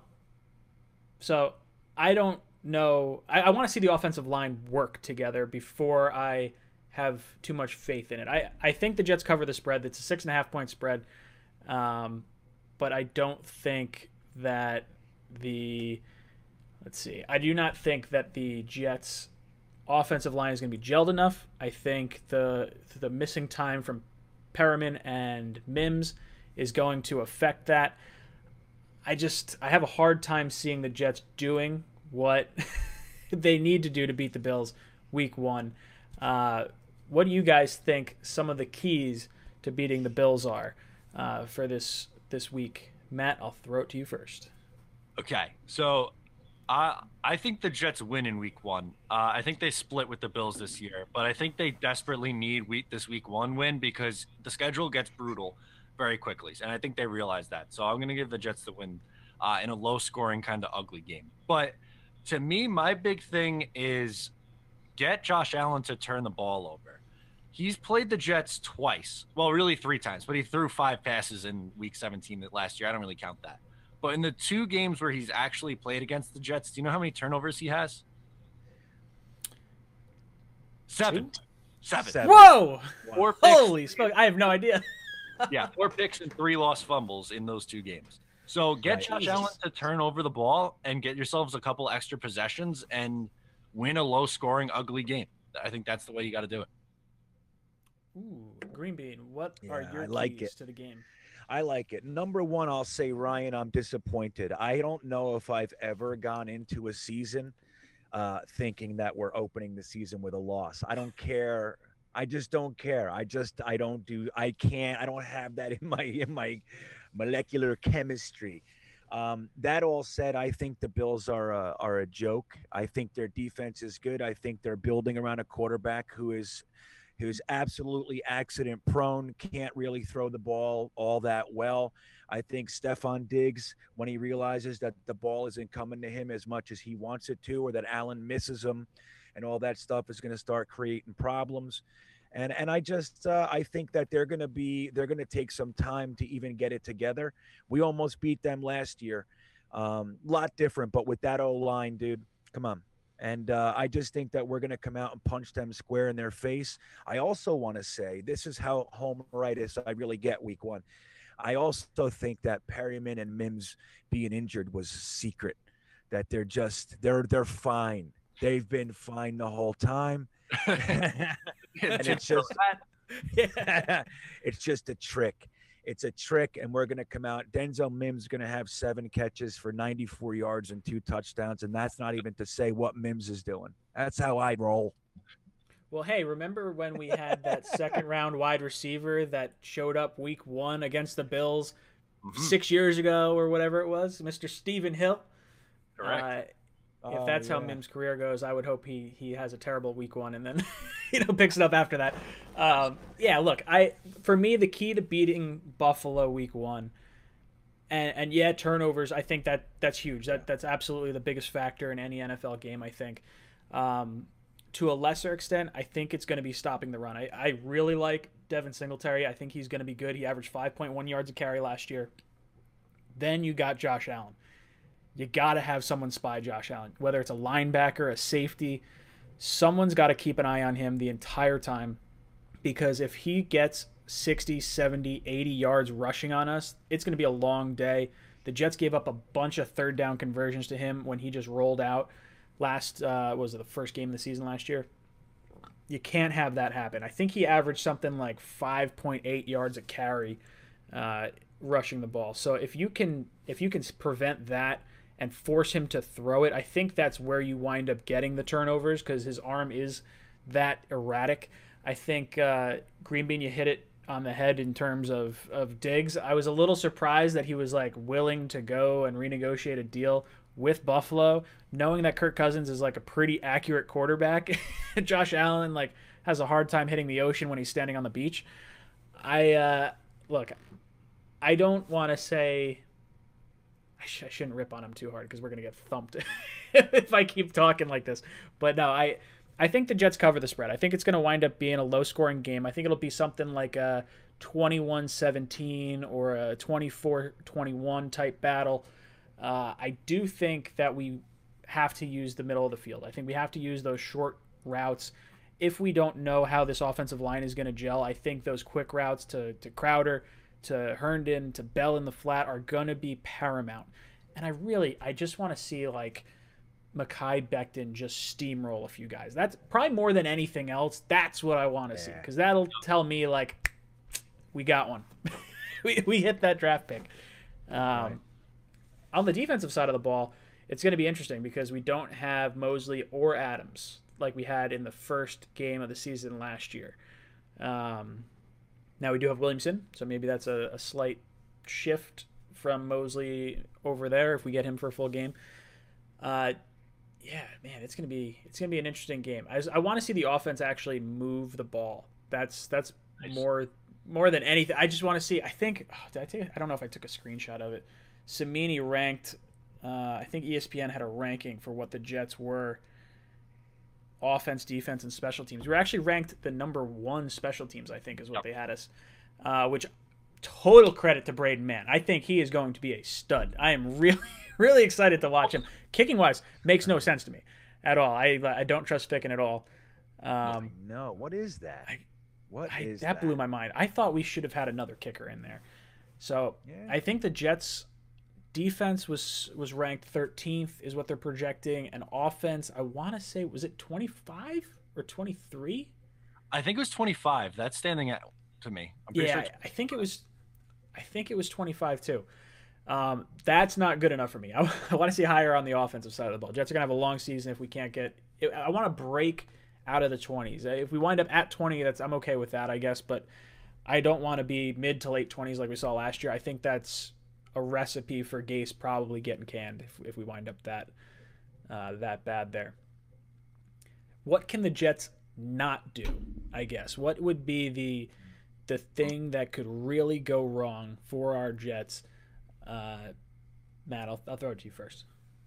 so I don't know. I, I want to see the offensive line work together before I have too much faith in it. I, I think the Jets cover the spread. It's a six and a half point spread, um, but I don't think that the let's see. I do not think that the Jets' offensive line is going to be gelled enough. I think the the missing time from Perriman and Mims is going to affect that. I just I have a hard time seeing the Jets doing what they need to do to beat the Bills week one. Uh, what do you guys think some of the keys to beating the Bills are uh, for this this week? Matt, I'll throw it to you first. Okay, so I I think the Jets win in week one. Uh, I think they split with the Bills this year, but I think they desperately need week this week one win because the schedule gets brutal very quickly, and I think they realize that. So I'm going to give the Jets the win uh, in a low-scoring kind of ugly game. But to me, my big thing is get Josh Allen to turn the ball over. He's played the Jets twice, well, really three times, but he threw five passes in week seventeen last year. I don't really count that. But in the two games where he's actually played against the Jets, do you know how many turnovers he has? Seven. Two? Seven. Seven. Whoa! Four picks. Holy smoke! I have no idea. Yeah, four picks and three lost fumbles in those two games. So get Right. Josh Jesus. Allen to turn over the ball and get yourselves a couple extra possessions and win a low-scoring, ugly game. I think that's the way you got to do it. Ooh, Green Bean, what are Yeah, your I like keys it. to the game? I like it. Number one, I'll say, Ryan, I'm disappointed. I don't know if I've ever gone into a season uh, thinking that we're opening the season with a loss. I don't care. I just don't care. I just I don't do. I can't. I don't have that in my in my molecular chemistry. Um, that all said, I think the Bills are a, are a joke. I think their defense is good. I think they're building around a quarterback who is who's absolutely accident prone, can't really throw the ball all that well. I think Stephon Diggs, when he realizes that the ball isn't coming to him as much as he wants it to, or that Allen misses him and all that stuff, is going to start creating problems. And and I just uh, I think that they're going to be they're going to take some time to even get it together. We almost beat them last year. Um, lot different, but with that O line, dude, come on. And uh, I just think that we're going to come out and punch them square in their face. I also want to say this is how homeritis I really get week one. I also think that Perryman and Mims being injured was secret. That they're just they're they're fine. They've been fine the whole time. And it's just yeah, it's just a trick. It's a trick, and we're going to come out. Denzel Mims is going to have seven catches for ninety-four yards and two touchdowns, and that's not even to say what Mims is doing. That's how I roll. Well, hey, remember when we had that second round wide receiver that showed up week one against the Bills Mhm. six years ago or whatever it was, Mister Stephen Hill? Correct. Uh, if Oh, that's how yeah. Mims' career goes, I would hope he he has a terrible week one and then you know picks it up after that. Um, yeah, look, I for me the key to beating Buffalo week one, and and yeah, turnovers. I think that that's huge. That that's absolutely the biggest factor in any N F L game. I think. Um, to a lesser extent, I think it's going to be stopping the run. I, I really like Devin Singletary. I think he's going to be good. He averaged five point one yards a carry last year. Then you got Josh Allen. You got to have someone spy Josh Allen, whether it's a linebacker, a safety. Someone's got to keep an eye on him the entire time, because if he gets sixty, seventy, eighty yards rushing on us, it's going to be a long day. The Jets gave up a bunch of third down conversions to him when he just rolled out last, uh, was it the first game of the season last year? You can't have that happen. I think he averaged something like five point eight yards a carry uh, rushing the ball. So if you can if you can prevent that and force him to throw it, I think that's where you wind up getting the turnovers, because his arm is that erratic. I think uh, Green Bean, you hit it on the head in terms of, of Diggs. I was a little surprised that he was like willing to go and renegotiate a deal with Buffalo, knowing that Kirk Cousins is like a pretty accurate quarterback. Josh Allen like has a hard time hitting the ocean when he's standing on the beach. I uh, look, I don't want to say I, sh- I shouldn't rip on him too hard because we're gonna get thumped if I keep talking like this. But no, I I think the Jets cover the spread. I think it's gonna wind up being a low-scoring game. I think it'll be something like a twenty-one seventeen or a twenty-four twenty-one type battle. Uh, I do think that we have to use the middle of the field. I think we have to use those short routes. If we don't know how this offensive line is going to gel, I think those quick routes to, to Crowder, to Herndon, to Bell in the flat are going to be paramount. And I really, I just want to see like Mekhi Becton just steamroll a few guys. That's probably more than anything else. That's what I want to see, because that'll tell me like we got one. we, we hit that draft pick. Um, right. On the defensive side of the ball, it's going to be interesting because we don't have Mosley or Adams like we had in the first game of the season last year. Um, now we do have Williamson, so maybe that's a, a slight shift from Mosley over there if we get him for a full game. Uh, yeah, man, it's gonna be it's gonna be an interesting game. I, I want to see the offense actually move the ball. That's that's nice. more more than anything. I just want to see. I think oh, did I take? I don't know if I took a screenshot of it. Samini ranked. Uh, I think E S P N had a ranking for what the Jets were. Offense, defense, and special teams. We were actually ranked the number one special teams, I think, is what yep. they had us. Uh, which, total credit to Braden Mann. I think he is going to be a stud. I am really, really excited to watch him. Kicking wise, makes no sense to me at all. I I don't trust Ficken at all. Um, No, what is that? I, What I is that blew that? my mind. I thought we should have had another kicker in there. So Yeah. I think the Jets defense was was ranked thirteenth is what they're projecting, and offense I want to say was it twenty-five or twenty-three? I think it was twenty-five. That's standing out to me. I'm pretty Yeah, sure. I, It's I think it was I think it was twenty-five too. Um, that's not good enough for me. I, I want to see higher on the offensive side of the ball. Jets are gonna have a long season if we can't get. I want to break out of the twenties. If we wind up at twenty, that's I'm okay with that, I guess. But I don't want to be mid to late twenties like we saw last year. I think that's a recipe for Gase probably getting canned if, if we wind up that uh, that bad there. What can the Jets not do? I guess what would be the the thing that could really go wrong for our Jets? Uh, Matt, I'll, I'll throw it to you first.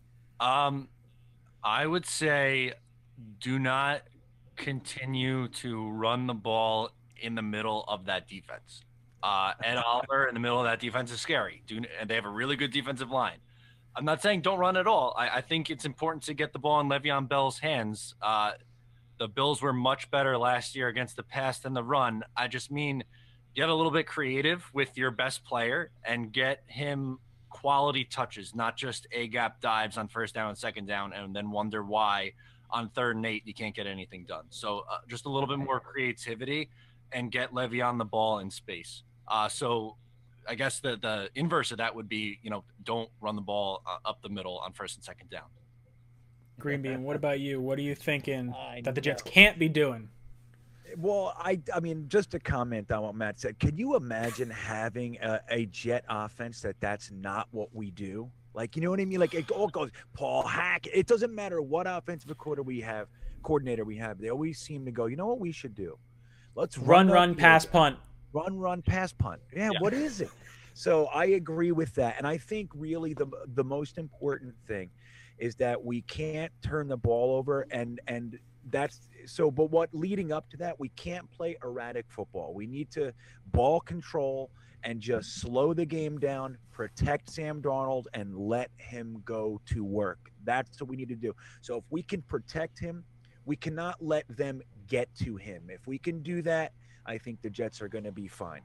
Um, I would say do not continue to run the ball in the middle of that defense. Uh, Ed Oliver in the middle of that defense is scary. Do and they have a really good defensive line. I'm not saying don't run at all. I, I think it's important to get the ball in Le'Veon Bell's hands. Uh, the Bills were much better last year against the pass than the run. I just mean get a little bit creative with your best player and get him quality touches, not just a gap dives on first down and second down, and then wonder why on third and eight you can't get anything done. So uh, just a little bit more creativity and get Le'Veon the ball in space. Uh, so I guess the the inverse of that would be, you know, don't run the ball uh, up the middle on first and second down. Greenbean, what about you? What are you thinking I that the Jets know. can't be doing? Well, I I mean, just to comment on what Matt said, can you imagine having a, a Jet offense that that's not what we do? Like, you know what I mean? Like, it all goes Paul Hackett. It doesn't matter what offensive coordinator we have, coordinator we have. They always seem to go, you know what we should do? Let's Run, run, run, pass, upfield. punt. Run, run, pass, punt. Yeah, Yeah. what is it? So I agree with that, and I think really the the most important thing is that we can't turn the ball over, and and that's so. But what leading up to that, we can't play erratic football. We need to ball control and just slow the game down, protect Sam Darnold, and let him go to work. That's what we need to do. So if we can protect him, we cannot let them get to him. If we can do that, I think the Jets are going to be fine.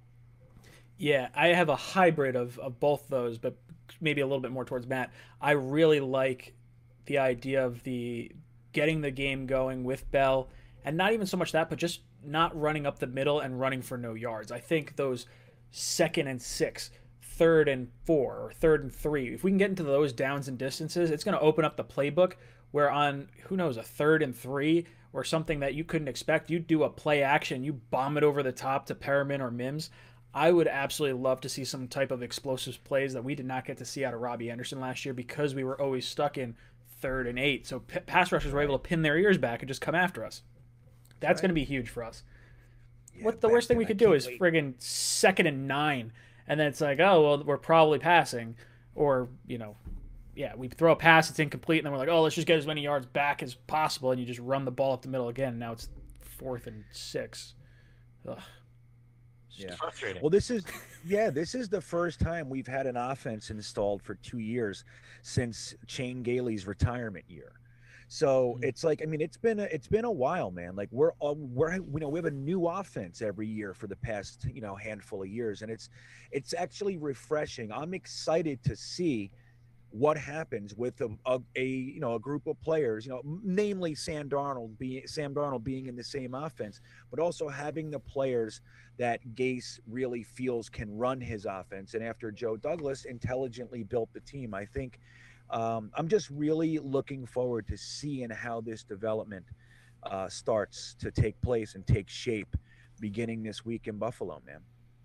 Yeah, I have a hybrid of, of both those, but maybe a little bit more towards Matt. I really like the idea of the getting the game going with Bell, and not even so much that, but just not running up the middle and running for no yards. I think those second and six, third and four, or third and three, if we can get into those downs and distances, it's going to open up the playbook where on, who knows, a third and three or something that you couldn't expect, you do a play action, you bomb it over the top to Perriman or Mims. I would absolutely love to see some type of explosive plays that we did not get to see out of Robbie Anderson last year because we were always stuck in third and eight. So p- pass rushers were able to pin their ears back and just come after us. That's Right. going to be huge for us. Yeah, What the back worst thing then, we I could do can't is wait. friggin' second and nine, and then it's like, oh well, we're probably passing, or you know, yeah, we throw a pass, it's incomplete, and then we're like, oh, let's just get as many yards back as possible, and you just run the ball up the middle again. Now it's fourth and six. Ugh. It's Yeah. frustrating. Well, this is yeah, this is the first time we've had an offense installed for two years since Shane Gailey's retirement year. So Mhm. it's like, I mean, it's been a, it's been a while, man. Like we're all we're you know we have a new offense every year for the past you know handful of years, and it's it's actually refreshing. I'm excited to see what happens with a, a, a you know a group of players, you know, namely Sam Darnold being Sam Darnold being in the same offense, but also having the players that Gase really feels can run his offense. And after Joe Douglas intelligently built the team, I think um, I'm just really looking forward to seeing how this development uh, starts to take place and take shape beginning this week in Buffalo, man.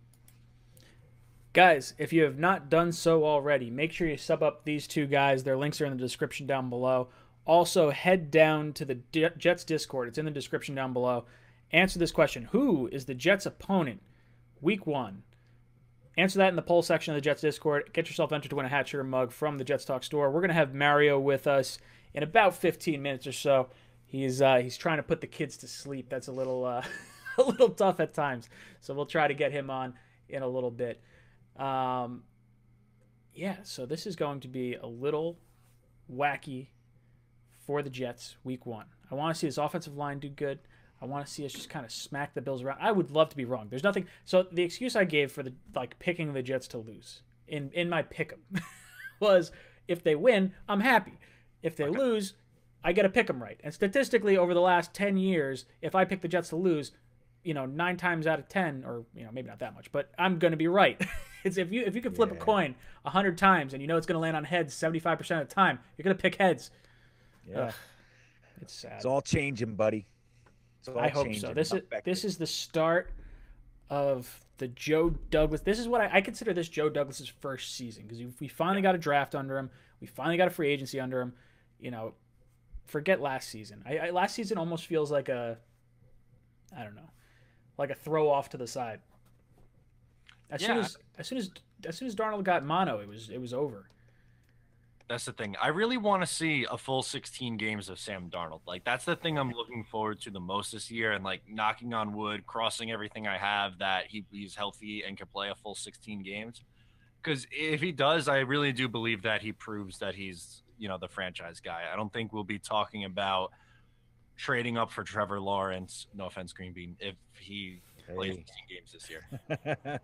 Guys, if you have not done so already, make sure you sub up these two guys. Their links are in the description down below. Also, head down to the Jets Discord. It's in the description down below. Answer this question. Who is the Jets' opponent week one? Answer that in the poll section of the Jets Discord. Get yourself entered to win a hat, shirt, or mug from the Jets Talk store. We're going to have Mario with us in about fifteen minutes or so. He's uh, he's trying to put the kids to sleep. That's a little uh, a little tough at times. So we'll try to get him on in a little bit. Um, yeah, so this is going to be a little wacky for the Jets week one. I want to see this offensive line do good. I want to see us just kind of smack the Bills around. I would love to be wrong. There's nothing. So the excuse I gave for the like picking the Jets to lose in in my pick 'em was if they win, I'm happy. If they okay. lose, I get to pick them right. And statistically, over the last ten years, if I pick the Jets to lose, you know, nine times out of ten, or you know, maybe not that much, but I'm going to be right. It's if you if you can flip yeah. a coin a hundred times and you know it's going to land on heads seventy-five percent of the time, you're going to pick heads. Yeah, Ugh, it's sad. It's all changing, buddy. It's all I hope changing. so. This is this is the start of the Joe Douglas. This is what I, I consider this Joe Douglas's first season because we finally got a draft under him. We finally got a free agency under him. You know, forget last season. I, I last season almost feels like a, I don't know, like a throw off to the side. As yeah. soon as as soon as as soon as Darnold got mono, it was it was over. That's the thing. I really want to see a full sixteen games of Sam Darnold. Like that's the thing I'm looking forward to the most this year, and like knocking on wood, crossing everything I have that he, he's healthy and can play a full sixteen games. Because if he does, I really do believe that he proves that he's, you know, the franchise guy. I don't think we'll be talking about trading up for Trevor Lawrence. No offense, Green Bean, if he hey. plays sixteen games this year.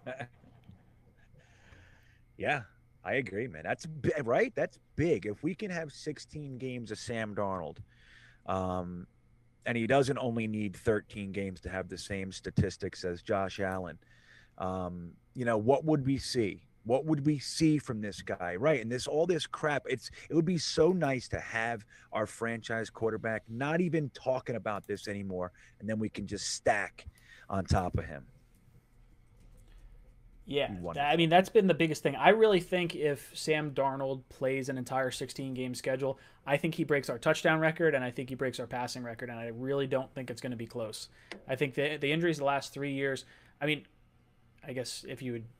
Yeah, I agree, man. That's big, right. That's big. If we can have sixteen games of Sam Darnold, um, and he doesn't only need thirteen games to have the same statistics as Josh Allen, um, you know, what would we see? What would we see from this guy, right? And this, all this crap, it's, it would be so nice to have our franchise quarterback not even talking about this anymore, and then we can just stack on top of him. Yeah, I mean, that's been the biggest thing. I really think if Sam Darnold plays an entire sixteen-game schedule, I think he breaks our touchdown record, and I think he breaks our passing record, and I really don't think it's going to be close. I think the, the injuries the last three years, I mean, I guess if you had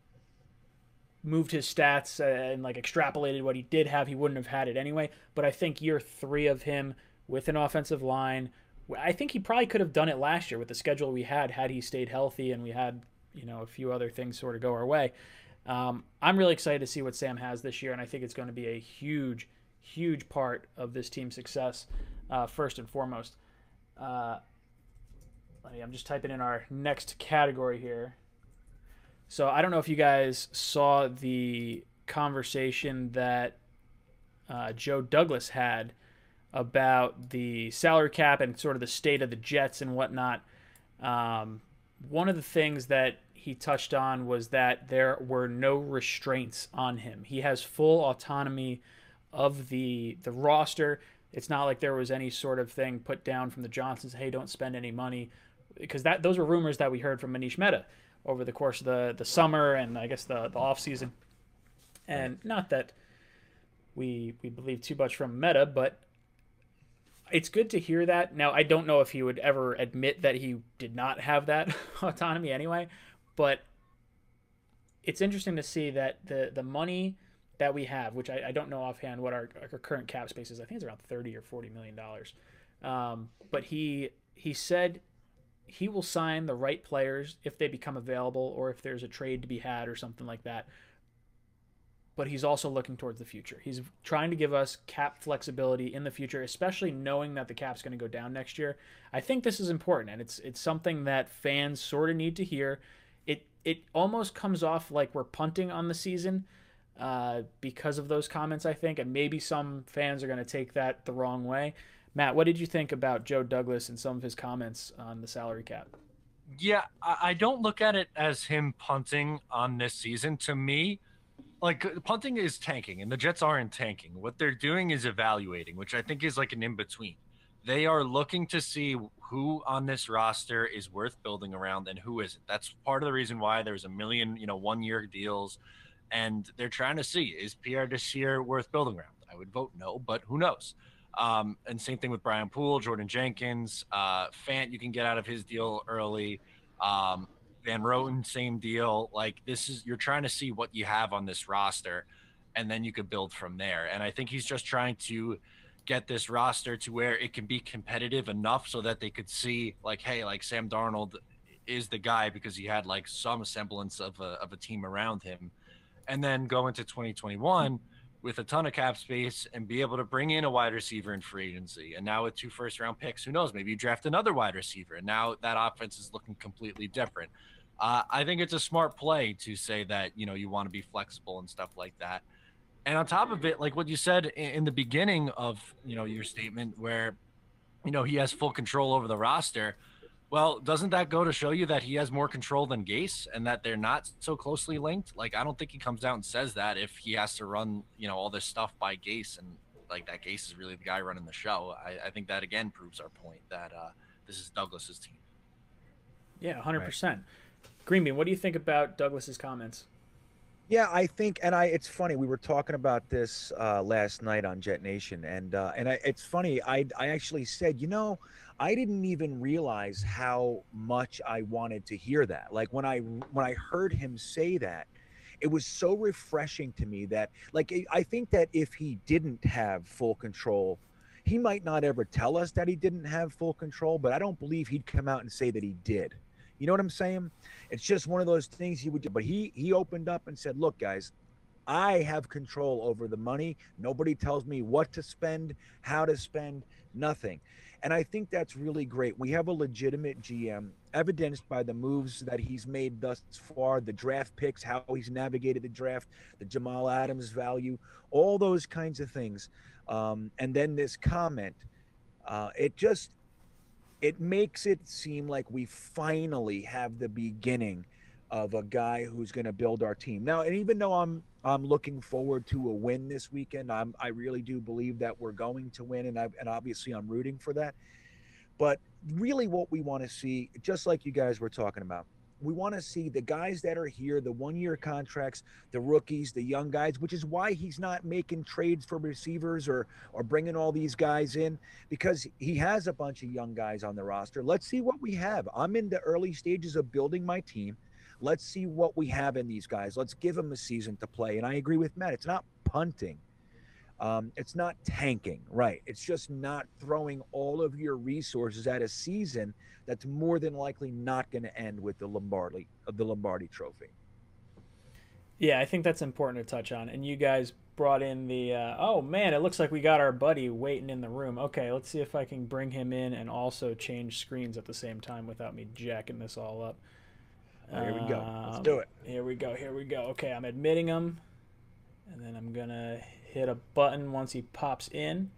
moved his stats and like extrapolated what he did have, he wouldn't have had it anyway. But I think year three of him with an offensive line, I think he probably could have done it last year with the schedule we had, had he stayed healthy and we had, you know, a few other things sort of go our way. Um, I'm really excited to see what Sam has this year, and I think it's going to be a huge, huge part of this team's success, uh, first and foremost. Uh, let me, I'm just typing in our next category here. So I don't know if you guys saw the conversation that uh, Joe Douglas had about the salary cap and sort of the state of the Jets and whatnot. Um, one of the things that he touched on was that there were no restraints on him. He has full autonomy of the the roster. It's not like there was any sort of thing put down from the Johnsons, hey, don't spend any money, because that those were rumors that we heard from Manish Mehta over the course of the, the summer and I guess the, the off season. And not that we we believe too much from Mehta, but it's good to hear that. Now, I don't know if he would ever admit that he did not have that autonomy anyway, but it's interesting to see that the, the money that we have, which I, I don't know offhand what our, our current cap space is. I think it's around thirty or forty million dollars. Um, but he he said he will sign the right players if they become available or if there's a trade to be had or something like that. But he's also looking towards the future. He's trying to give us cap flexibility in the future, especially knowing that the cap's going to go down next year. I think this is important, and it's it's something that fans sort of need to hear. It it almost comes off like we're punting on the season uh, because of those comments, I think, and maybe some fans are going to take that the wrong way. Matt, what did you think about Joe Douglas and some of his comments on the salary cap? Yeah, I don't look at it as him punting on this season. To me, like, punting is tanking, and the Jets aren't tanking. What they're doing is evaluating, which I think is like an in-between. They are looking to see who on this roster is worth building around and who isn't. That's part of the reason why there's a million, you know, one-year deals, and they're trying to see, is Pierre Desir worth building around? I would vote no, but who knows? Um, and same thing with Brian Poole, Jordan Jenkins, uh, Fant, you can get out of his deal early. Um, Van Roten, same deal. Like, this is, you're trying to see what you have on this roster, and then you could build from there. And I think he's just trying to get this roster to where it can be competitive enough so that they could see, like, hey, like Sam Darnold is the guy because he had like some semblance of a, of a team around him. And then go into twenty twenty-one with a ton of cap space and be able to bring in a wide receiver in free agency. And now with two first round picks, who knows? Maybe you draft another wide receiver, and now that offense is looking completely different. Uh, I think it's a smart play to say that, you know, you want to be flexible and stuff like that. And on top of it, like what you said in, in the beginning of, you know, your statement where, you know, he has full control over the roster. Well, doesn't that go to show you that he has more control than Gase and that they're not so closely linked? Like, I don't think he comes out and says that if he has to run, you know, all this stuff by Gase and like that Gase is really the guy running the show. I, I think that again proves our point that uh, this is Douglas's team. Yeah, one hundred percent. Greenbean, what do you think about Douglas's comments? Yeah, I think, and I, it's funny. We were talking about this uh, last night on Jet Nation, and uh, and I, it's funny. I, I actually said, you know, I didn't even realize how much I wanted to hear that. Like when I when I heard him say that, it was so refreshing to me that, like, I think that if he didn't have full control, he might not ever tell us that he didn't have full control. But I don't believe he'd come out and say that he did. You know what I'm saying? It's just one of those things he would do. But he he opened up and said, look, guys, I have control over the money. Nobody tells me what to spend, how to spend, nothing. And I think that's really great. We have a legitimate G M, evidenced by the moves that he's made thus far, the draft picks, how he's navigated the draft, the Jamal Adams value, all those kinds of things. Um, and then this comment, uh, it just, it makes it seem like we finally have the beginning of a guy who's going to build our team. Now, and even though I'm I'm looking forward to a win this weekend, I'm I really do believe that we're going to win, and I and obviously I'm rooting for that. But really, what we want to see, just like you guys were talking about, we want to see the guys that are here, the one-year contracts, the rookies, the young guys, which is why he's not making trades for receivers or or bringing all these guys in, because he has a bunch of young guys on the roster. Let's see what we have. I'm in the early stages of building my team. Let's see what we have in these guys. Let's give them a season to play. And I agree with Matt. It's not punting. Um, it's not tanking, right? It's just not throwing all of your resources at a season that's more than likely not going to end with the Lombardi of the Lombardi Trophy. Yeah, I think that's important to touch on. And you guys brought in the uh, oh man, it looks like we got our buddy waiting in the room. Okay, let's see if I can bring him in and also change screens at the same time without me jacking this all up. Oh, here we go. Let's Um, do it. Here we go. Here we go. Okay, I'm admitting him, and then I'm gonna hit a button once he pops in.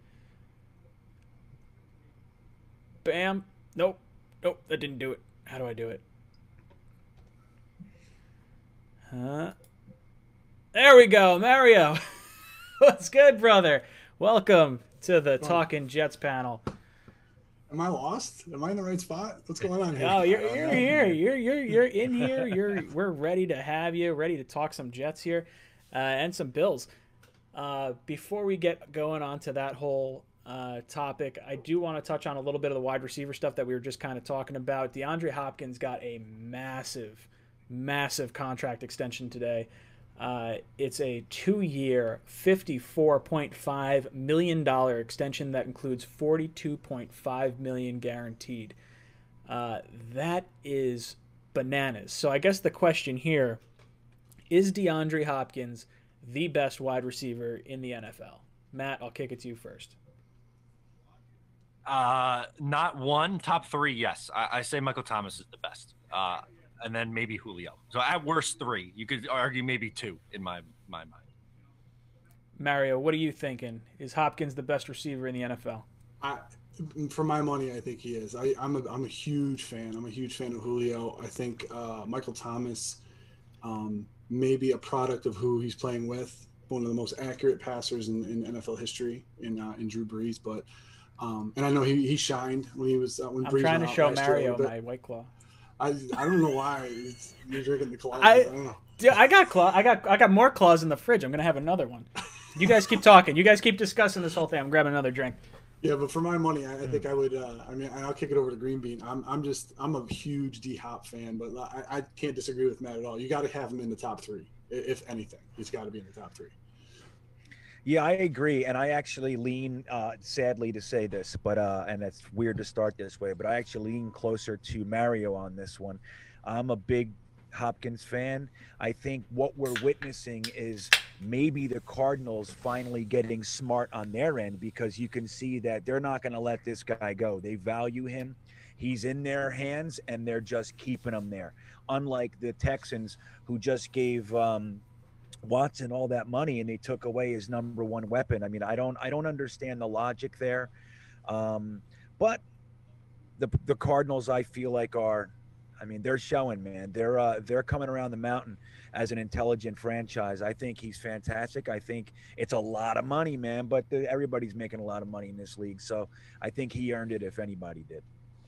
Bam. Nope. Nope. That didn't do it. How do I do it? Huh? There we go, Mario. What's good, brother? Welcome to the Talking Jets panel. Am I lost? Am I in the right spot? What's going on here? Oh, you're you're here. You're you're you're in here. You're we're ready to have you. Ready to talk some Jets here, uh, and some Bills. Uh, before we get going on to that whole uh, topic, I do want to touch on a little bit of the wide receiver stuff that we were just kind of talking about. DeAndre Hopkins got a massive, massive contract extension today. Uh, it's a two-year, fifty-four point five million dollars extension that includes forty-two point five million dollars guaranteed. Uh, that is bananas. So I guess the question here, is DeAndre Hopkins the best wide receiver in the N F L? Matt, I'll kick it to you first. Uh, not one, top three. Yes, I, I say Michael Thomas is the best. Uh, and then maybe Julio. So at worst, three. You could argue maybe two in my my mind. Mario, what are you thinking? Is Hopkins the best receiver in the N F L? I, for my money, I think he is. I, I'm a I'm a huge fan. I'm a huge fan of Julio. I think uh, Michael Thomas um, may be a product of who he's playing with. One of the most accurate passers in, in N F L history in uh, in Drew Brees. But um, and I know he, he shined when he was uh, when I'm Brees trying to went out show last year a Mario little bit. my White Claw. I I don't know why it's, you're drinking the Cologne. I- I don't know. Dude, I got claw. I got I got more claws in the fridge. I'm gonna have another one. You guys keep talking. You guys keep discussing this whole thing. I'm grabbing another drink. Yeah, but for my money, I, I think I would. Uh, I mean, I'll kick it over to Green Bean. I'm, I'm just, I'm a huge D Hop fan, but I, I can't disagree with Matt at all. You got to have him in the top three, i- if anything. He's got to be in the top three. Yeah, I agree, and I actually lean, uh, sadly to say this, but uh, and it's weird to start this way, but I actually lean closer to Mario on this one. I'm a big Hopkins fan. I think what we're witnessing is maybe the Cardinals finally getting smart on their end, because you can see that they're not going to let this guy go. They value him. He's in their hands, and they're just keeping him there. Unlike the Texans, who just gave um, Watson all that money and they took away his number one weapon. I mean, I don't, I don't understand the logic there. Um, but the the Cardinals, I feel like, are, I mean, they're showing, man. They're uh, they're coming around the mountain as an intelligent franchise. I think he's fantastic. I think it's a lot of money, man. But the, everybody's making a lot of money in this league, so I think he earned it if anybody did.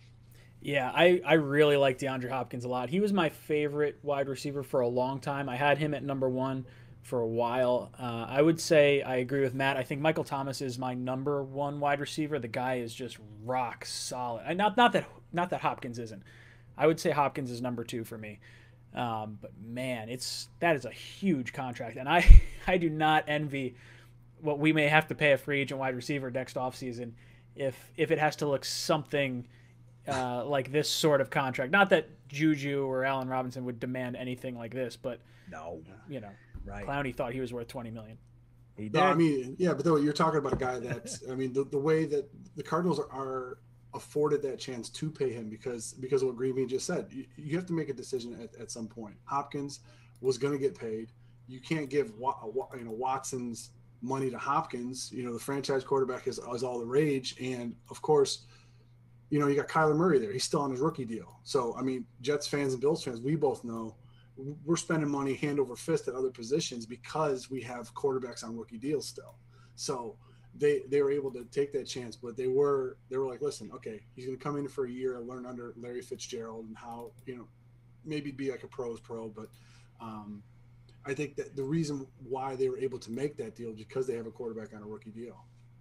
Yeah, I, I really like DeAndre Hopkins a lot. He was my favorite wide receiver for a long time. I had him at number one for a while. Uh, I would say I agree with Matt. I think Michael Thomas is my number one wide receiver. The guy is just rock solid. And not not that not that Hopkins isn't. I would say Hopkins is number two for me. Um, but man, it's that is a huge contract, and I I do not envy what we may have to pay a free agent wide receiver next offseason if if it has to look something uh, like this sort of contract. Not that Juju or Allen Robinson would demand anything like this, but no, you know, right? Clowney thought he was worth twenty million. He did. No, I mean, yeah, but though you're talking about a guy that's, I mean, the, the way that the Cardinals are, are afforded that chance to pay him because because of what Green Bean just said. You, you have to make a decision at, at some point. Hopkins was going to get paid. You can't give you know Watson's money to Hopkins. You know, the franchise quarterback is, is all the rage, and of course, you know, you got Kyler Murray there. He's still on his rookie deal. So, I mean, Jets fans and Bills fans, we both know we're spending money hand over fist at other positions because we have quarterbacks on rookie deals still. So they they were able to take that chance, but they were they were like, listen, okay, he's going to come in for a year and learn under Larry Fitzgerald and how, you know, maybe be like a pro's pro. But um, I think that the reason why they were able to make that deal is because they have a quarterback on a rookie deal.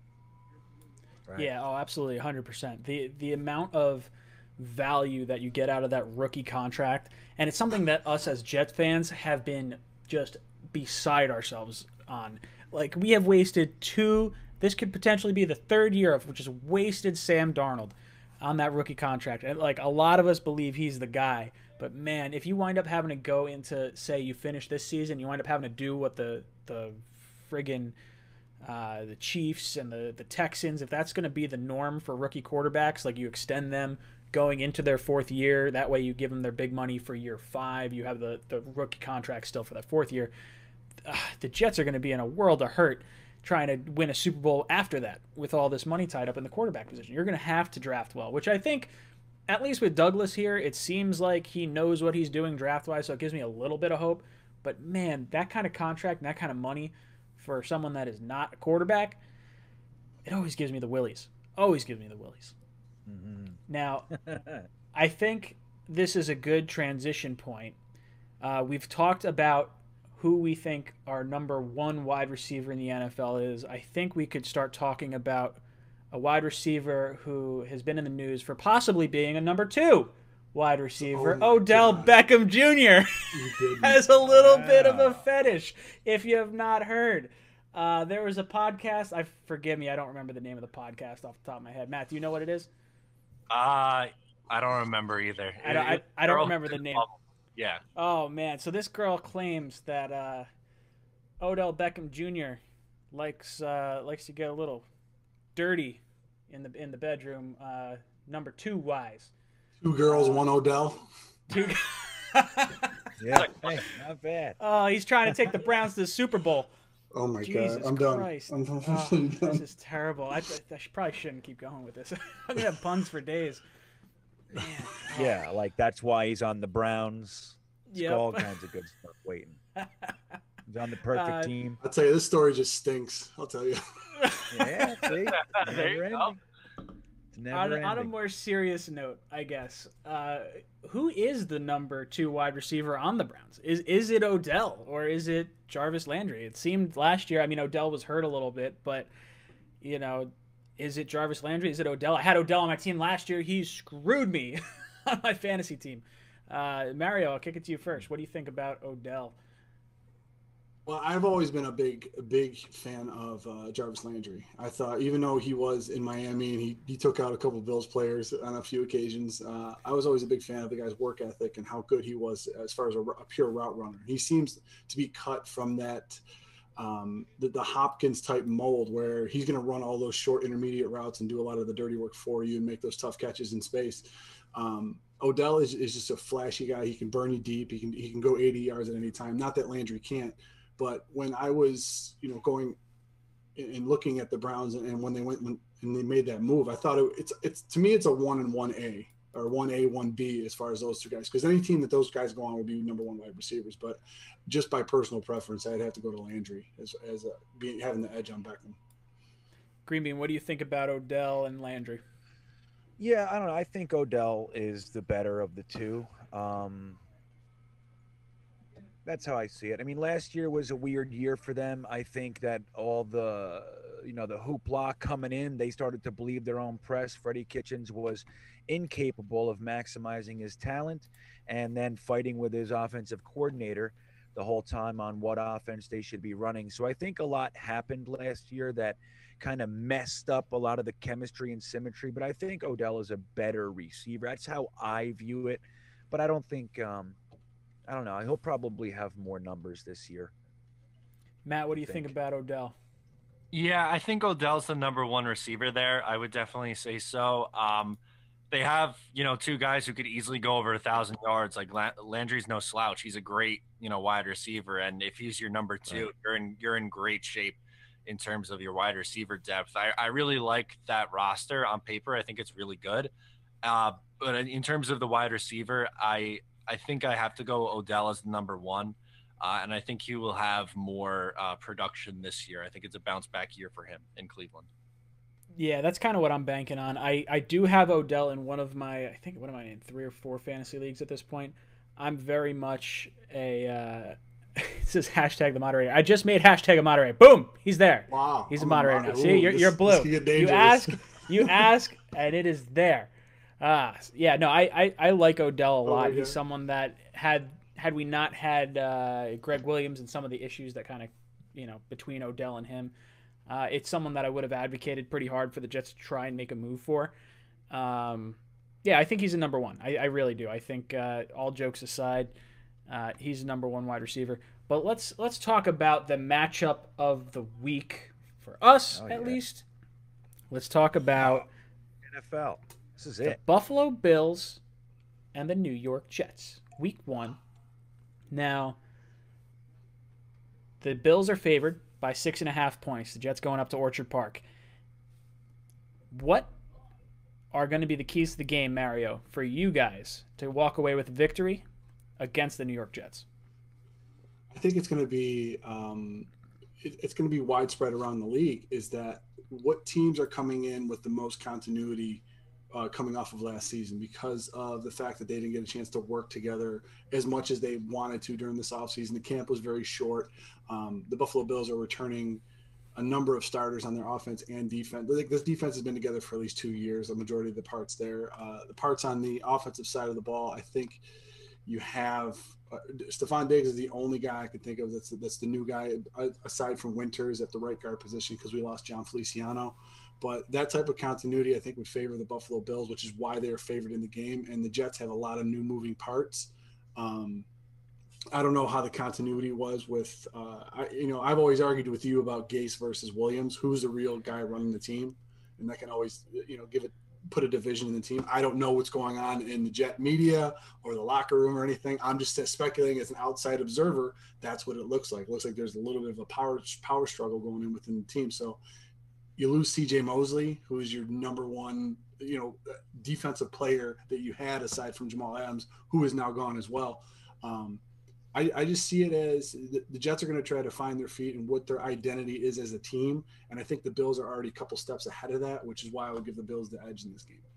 Right. Yeah, oh, absolutely, one hundred percent. The the amount of value that you get out of that rookie contract, and it's something that us as Jets fans have been just beside ourselves on. Like, we have wasted two, this could potentially be the third year of which is wasted Sam Darnold on that rookie contract. And, like, a lot of us believe he's the guy. But, man, if you wind up having to go into, say, you finish this season, you wind up having to do what the, the friggin' Uh, the Chiefs and the, the Texans, if that's going to be the norm for rookie quarterbacks, like you extend them going into their fourth year, that way you give them their big money for year five, you have the, the rookie contract still for that fourth year, uh, the Jets are going to be in a world of hurt trying to win a Super Bowl after that with all this money tied up in the quarterback position. You're going to have to draft well, which I think, at least with Douglas here, it seems like he knows what he's doing draft-wise, so it gives me a little bit of hope. But, man, that kind of contract and that kind of money for someone that is not a quarterback, it always gives me the willies. Always gives me the willies. Mm-hmm. Now, I think this is a good transition point. Uh, we've talked about who we think our number one wide receiver in the N F L is. I think we could start talking about a wide receiver who has been in the news for possibly being a number two wide receiver. Oh Odell God. Beckham Junior has a little wow. bit of a fetish, if you have not heard. Uh, there was a podcast. I forgive me, I don't remember the name of the podcast off the top of my head. Matt, do you know what it is? Uh, I don't remember either. I don't, I, I don't remember the name. Yeah. Oh, man. So this girl claims that uh, Odell Beckham Junior likes uh, likes to get a little dirty in the in the bedroom. Uh, number two wise. Two girls, one Odell. Two. Yeah, hey, not bad. Oh, he's trying to take the Browns to the Super Bowl. Oh my Jesus God, I'm Christ. done. I'm oh, done. This is terrible. I, I should, probably shouldn't keep going with this. I'm gonna have puns for days. Man. Oh. Yeah, like that's why he's on the Browns. It's Yep. all kinds of good stuff waiting. He's on the perfect Uh, team. I'll tell you, this story just stinks. I'll tell you. Yeah, see, There you never go. ending. It's never on, a- ending. on a more serious note, I guess, uh, who is the number two wide receiver on the Browns? Is is it Odell or is it Jarvis Landry? It seemed last year, I mean, Odell was hurt a little bit, but, you know, is it Jarvis Landry? Is it Odell? I had Odell on my team last year. He screwed me on my fantasy team. Uh, Mario, I'll kick it to you first. What do you think about Odell? Well, I've always been a big, a big fan of uh, Jarvis Landry. I thought, even though he was in Miami and he, he took out a couple of Bills players on a few occasions, uh, I was always a big fan of the guy's work ethic and how good he was as far as a, a pure route runner. He seems to be cut from that um, the, the Hopkins type mold where he's going to run all those short intermediate routes and do a lot of the dirty work for you and make those tough catches in space. Um, Odell is, is just a flashy guy. He can burn you deep. He can he can go eighty yards at any time. Not that Landry can't. But when I was, you know, going and looking at the Browns and, and when they went when, and they made that move, I thought it, it's it's to me it's a one and one A or one A one B as far as those two guys, because any team that those guys go on would be number one wide receivers. But just by personal preference, I'd have to go to Landry as as a, being having the edge on Beckham. Greenbean, what do you think about Odell and Landry? Yeah, I don't know. I think Odell is the better of the two. Um, that's how I see it. I mean, last year was a weird year for them. I think that all the, you know, the hoopla coming in, they started to believe their own press. Freddie Kitchens was incapable of maximizing his talent and then fighting with his offensive coordinator the whole time on what offense they should be running. So I think a lot happened last year that kind of messed up a lot of the chemistry and symmetry. But I think Odell is a better receiver. That's how I view it. But I don't think um, – I don't know. He'll probably have more numbers this year. Matt, what do you think, think about Odell? Yeah, I think Odell's the number one receiver there. I would definitely say so. Um, they have, you know, two guys who could easily go over a thousand yards. Like Landry's no slouch. He's a great, you know, wide receiver. And if he's your number two, right, you're in you're in great shape in terms of your wide receiver depth. I, I really like that roster on paper. I think it's really good. Uh, but in terms of the wide receiver, I I think I have to go Odell as the number one. Uh, and I think he will have more uh, production this year. I think it's a bounce back year for him in Cleveland. Yeah, that's kind of what I'm banking on. I, I do have Odell in one of my, I think, what am I in, three or four fantasy leagues at this point. I'm very much a, uh, it says hashtag the moderator. I just made hashtag a moderator. Boom! He's there. Wow. He's I'm a moderator a mod- now. See, Ooh, you're, this, you're blue. You ask, you ask, and it is there. Ah, yeah, no, I, I, I like Odell a lot. He's someone that had had we not had uh, Greg Williams and some of the issues that kind of, you know, between Odell and him, uh, it's someone that I would have advocated pretty hard for the Jets to try and make a move for. Um, yeah, I think he's a number one. I, I really do. I think uh, all jokes aside, uh, he's a number one wide receiver. But let's let's talk about the matchup of the week for us, oh, at yeah. least. Let's talk about N F L. This is the it. Buffalo Bills and the New York Jets. Week one. Now, the Bills are favored by six and a half points. The Jets going up to Orchard Park. What are going to be the keys to the game, Mario, for you guys to walk away with victory against the New York Jets? I think it's going to be um, it, it's going to be widespread around the league. Is that what teams are coming in with the most continuity Uh, coming off of last season because of the fact that they didn't get a chance to work together as much as they wanted to during this offseason. The camp was very short. Um, the Buffalo Bills are returning a number of starters on their offense and defense. Like, this defense has been together for at least two years, the majority of the parts there. Uh, the parts on the offensive side of the ball, I think you have uh, Stephon Diggs is the only guy I can think of that's, that's the new guy, uh, aside from Winters at the right guard position because we lost John Feliciano. But that type of continuity, I think, would favor the Buffalo Bills, which is why they're favored in the game. And the Jets have a lot of new moving parts. Um, I don't know how the continuity was with, uh, I, you know, I've always argued with you about Gase versus Williams, who's the real guy running the team. And that can always, you know, give it, put a division in the team. I don't know what's going on in the Jet media or the locker room or anything. I'm just speculating as an outside observer. That's what it looks like. It looks like there's a little bit of a power power struggle going in within the team. So, you lose C J Mosley, who is your number one, you know, defensive player that you had aside from Jamal Adams, who is now gone as well. Um, I, I just see it as the, the Jets are going to try to find their feet and what their identity is as a team. And I think the Bills are already a couple steps ahead of that, which is why I would give the Bills the edge in this game.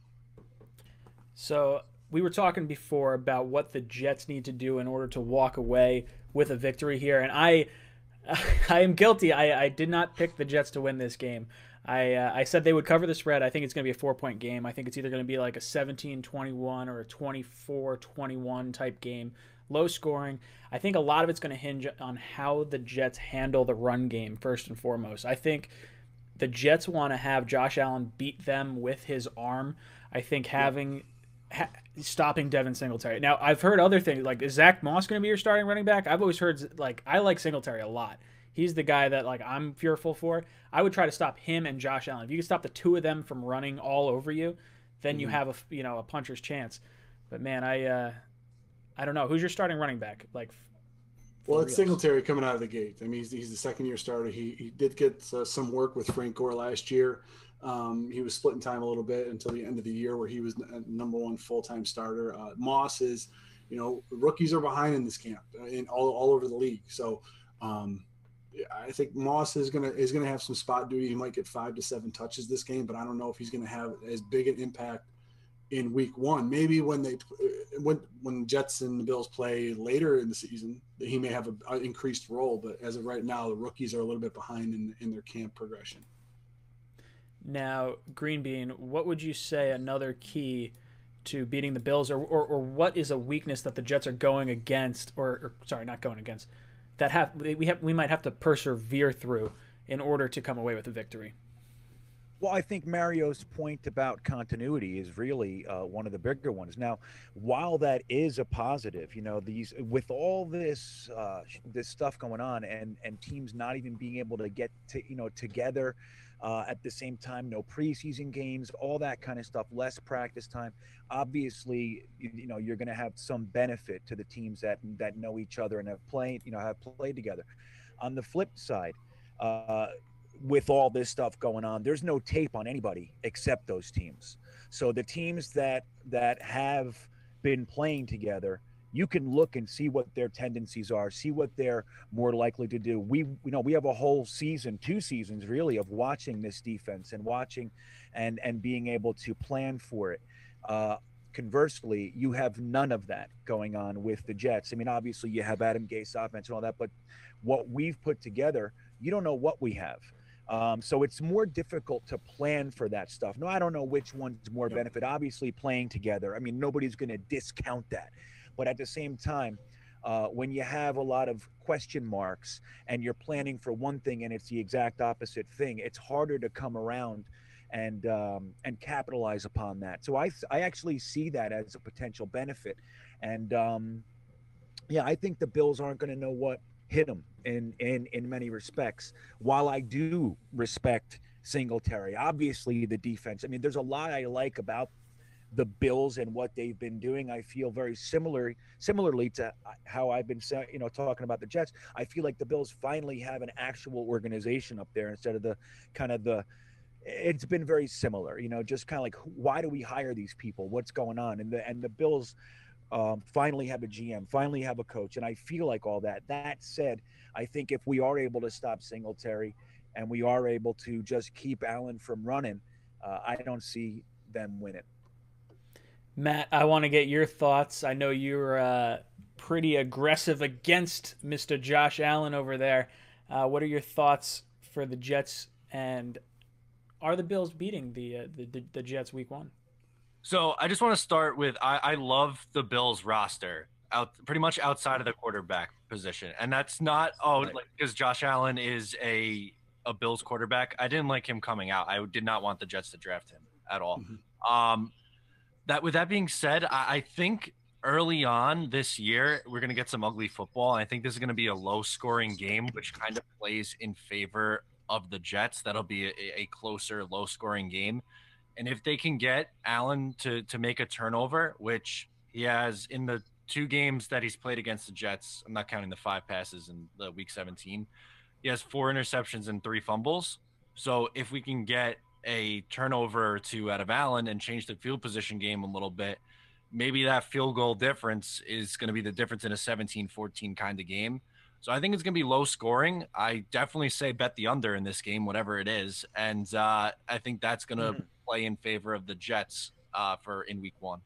So we were talking before about what the Jets need to do in order to walk away with a victory here. And I – I am guilty. I, I did not pick the Jets to win this game. I uh, I said they would cover the spread. I think it's going to be a four point game. I think it's either going to be like a seventeen twenty-one or a twenty-four twenty-one type game. Low scoring. I think a lot of it's going to hinge on how the Jets handle the run game first and foremost. I think the Jets want to have Josh Allen beat them with his arm. I think having ha, stopping Devin Singletary. Now I've heard other things like, is Zach Moss going to be your starting running back? I've always heard, like, I like Singletary a lot. He's the guy that, like, I'm fearful for. I would try to stop him and Josh Allen. If you can stop the two of them from running all over you, then mm-hmm. you have a you know a puncher's chance. But man, I uh, I don't know. Who's your starting running back? Like, well, it's Singletary coming out of the gate. I mean, he's, he's the second year starter. He he did get uh, some work with Frank Gore last year. Um, he was splitting time a little bit until the end of the year, where he was number one full time starter. Uh, Moss is, you know, rookies are behind in this camp in all all over the league. So. Um, I think Moss is gonna is gonna have some spot duty. He might get five to seven touches this game, but I don't know if he's gonna have as big an impact in week one. Maybe when they when when Jets and the Bills play later in the season, he may have an increased role. But as of right now, the rookies are a little bit behind in in their camp progression. Now, Green Bean, what would you say another key to beating the Bills, or or, or what is a weakness that the Jets are going against, or, or sorry, not going against? That have we have we might have to persevere through in order to come away with a victory. Well, I think Mario's point about continuity is really uh, one of the bigger ones. Now, while that is a positive, you know, these with all this uh, this stuff going on, and and teams not even being able to get to you know together uh, at the same time, no preseason games, all that kind of stuff, less practice time. Obviously, you, you know, you're going to have some benefit to the teams that that know each other and have played, you know, have played together. On the flip side, uh, with all this stuff going on, there's no tape on anybody except those teams. So the teams that that have been playing together, you can look and see what their tendencies are, see what they're more likely to do. We, you know, we have a whole season, two seasons really, of watching this defense and watching and and being able to plan for it. Uh, conversely, you have none of that going on with the Jets. I mean, obviously you have Adam Gase offense and all that, but what we've put together, you don't know what we have. Um, so it's more difficult to plan for that stuff. No, I don't know which one's more Yep. benefit. Obviously playing together. I mean, nobody's going to discount that. But at the same time, uh, when you have a lot of question marks and you're planning for one thing and it's the exact opposite thing, it's harder to come around and um, and capitalize upon that. So I I actually see that as a potential benefit. And um, yeah, I think the Bills aren't going to know what hit them in, in, in many respects. While I do respect Singletary, obviously the defense, I mean, there's a lot I like about the Bills and what they've been doing. I feel very similar, similarly to how I've been, you know, talking about the Jets. I feel like the Bills finally have an actual organization up there instead of the kind of the, it's been very similar, you know, just kind of like, why do we hire these people? What's going on? And the, and the Bills um, finally have a G M, finally have a coach. And I feel like all that. That said, I think if we are able to stop Singletary and we are able to just keep Allen from running, uh, I don't see them winning. Matt, I want to get your thoughts. I know you're uh, pretty aggressive against Mister Josh Allen over there. Uh, what are your thoughts for the Jets, and are the Bills beating the uh, the, the, the Jets week one? So I just want to start with I, I love the Bills roster out pretty much outside of the quarterback position, and that's not oh Right. like because Josh Allen is a a Bills quarterback. I didn't like him coming out. I did not want the Jets to draft him at all. Mhm. Um, that with that being said, I, I think early on this year we're going to get some ugly football. I think this is going to be a low scoring game, which kind of plays in favor of the Jets. That'll be a, a closer, low scoring game. And if they can get Allen to to make a turnover, which he has in the two games that he's played against the Jets, I'm not counting the five passes in the week seventeen, he has four interceptions and three fumbles. So if we can get a turnover or two out of Allen and change the field position game a little bit, maybe that field goal difference is going to be the difference in a seventeen fourteen kind of game. So I think it's going to be low scoring. I definitely say bet the under in this game, whatever it is. And uh, I think that's going to Mhm. play in favor of the Jets uh, for in week one.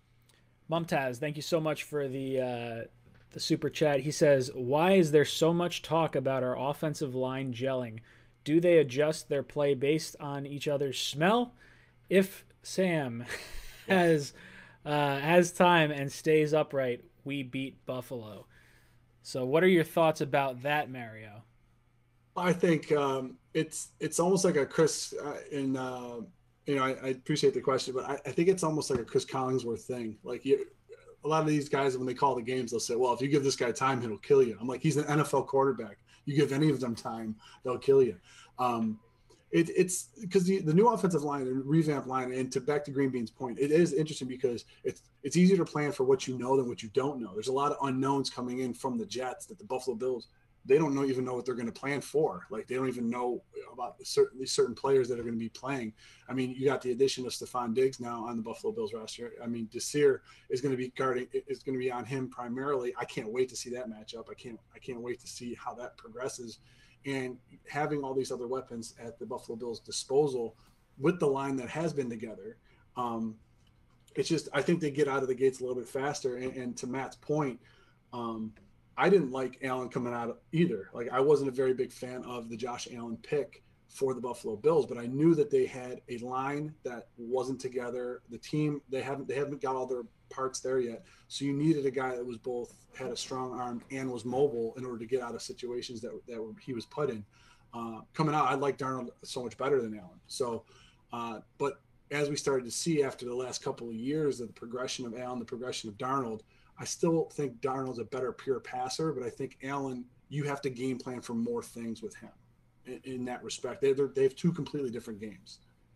Mumtaz, thank you so much for the uh, the super chat. He says, "Why is there so much talk about our offensive line gelling? Do they adjust their play based on each other's smell? If Sam has uh, has time and stays upright, we beat Buffalo. So, what are your thoughts about that, Mario? I think um, it's it's almost like a Chris uh, in uh, you know I, I appreciate the question, but I, I think it's almost like a Chris Collinsworth thing. Like you, a lot of these guys when they call the games, they'll say, "Well, if you give this guy time, he'll kill you." I'm like, he's an N F L quarterback. You give any of them time, they'll kill you. Um, it, it's because the, the new offensive line, the revamped line, and to back to Green Bean's point, it is interesting because it's it's easier to plan for what you know than what you don't know. There's a lot of unknowns coming in from the Jets that the Buffalo Bills, they don't know even know what they're going to plan for. Like they don't even know about certain these certain players that are going to be playing. I mean, you got the addition of Stephon Diggs now on the Buffalo Bills roster. I mean, Desir is going to be guarding. Is going to be on him primarily. I can't wait to see that matchup. I can't. I can't wait to see how that progresses. And having all these other weapons at the Buffalo Bills' disposal with the line that has been together, um, it's just I think they get out of the gates a little bit faster. And, and to Matt's point. Um, I didn't like Allen coming out either. Like I wasn't a very big fan of the Josh Allen pick for the Buffalo Bills, but I knew that they had a line that wasn't together. The team, they haven't they haven't got all their parts there yet. So you needed a guy that was both had a strong arm and was mobile in order to get out of situations that that were, he was put in. Uh, coming out, I like Darnold so much better than Allen. So, uh, but as we started to see after the last couple of years of the progression of Allen, the progression of Darnold, I still think Darnold's a better pure passer, but I think Allen, you have to game plan for more things with him in, in that respect. They they have two completely different games.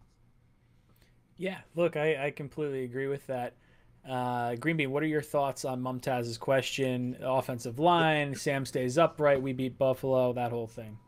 Yeah, look, I, I completely agree with that. Uh, Green Bean, what are your thoughts on Mumtaz's question? Offensive line, Sam stays upright, we beat Buffalo, that whole thing.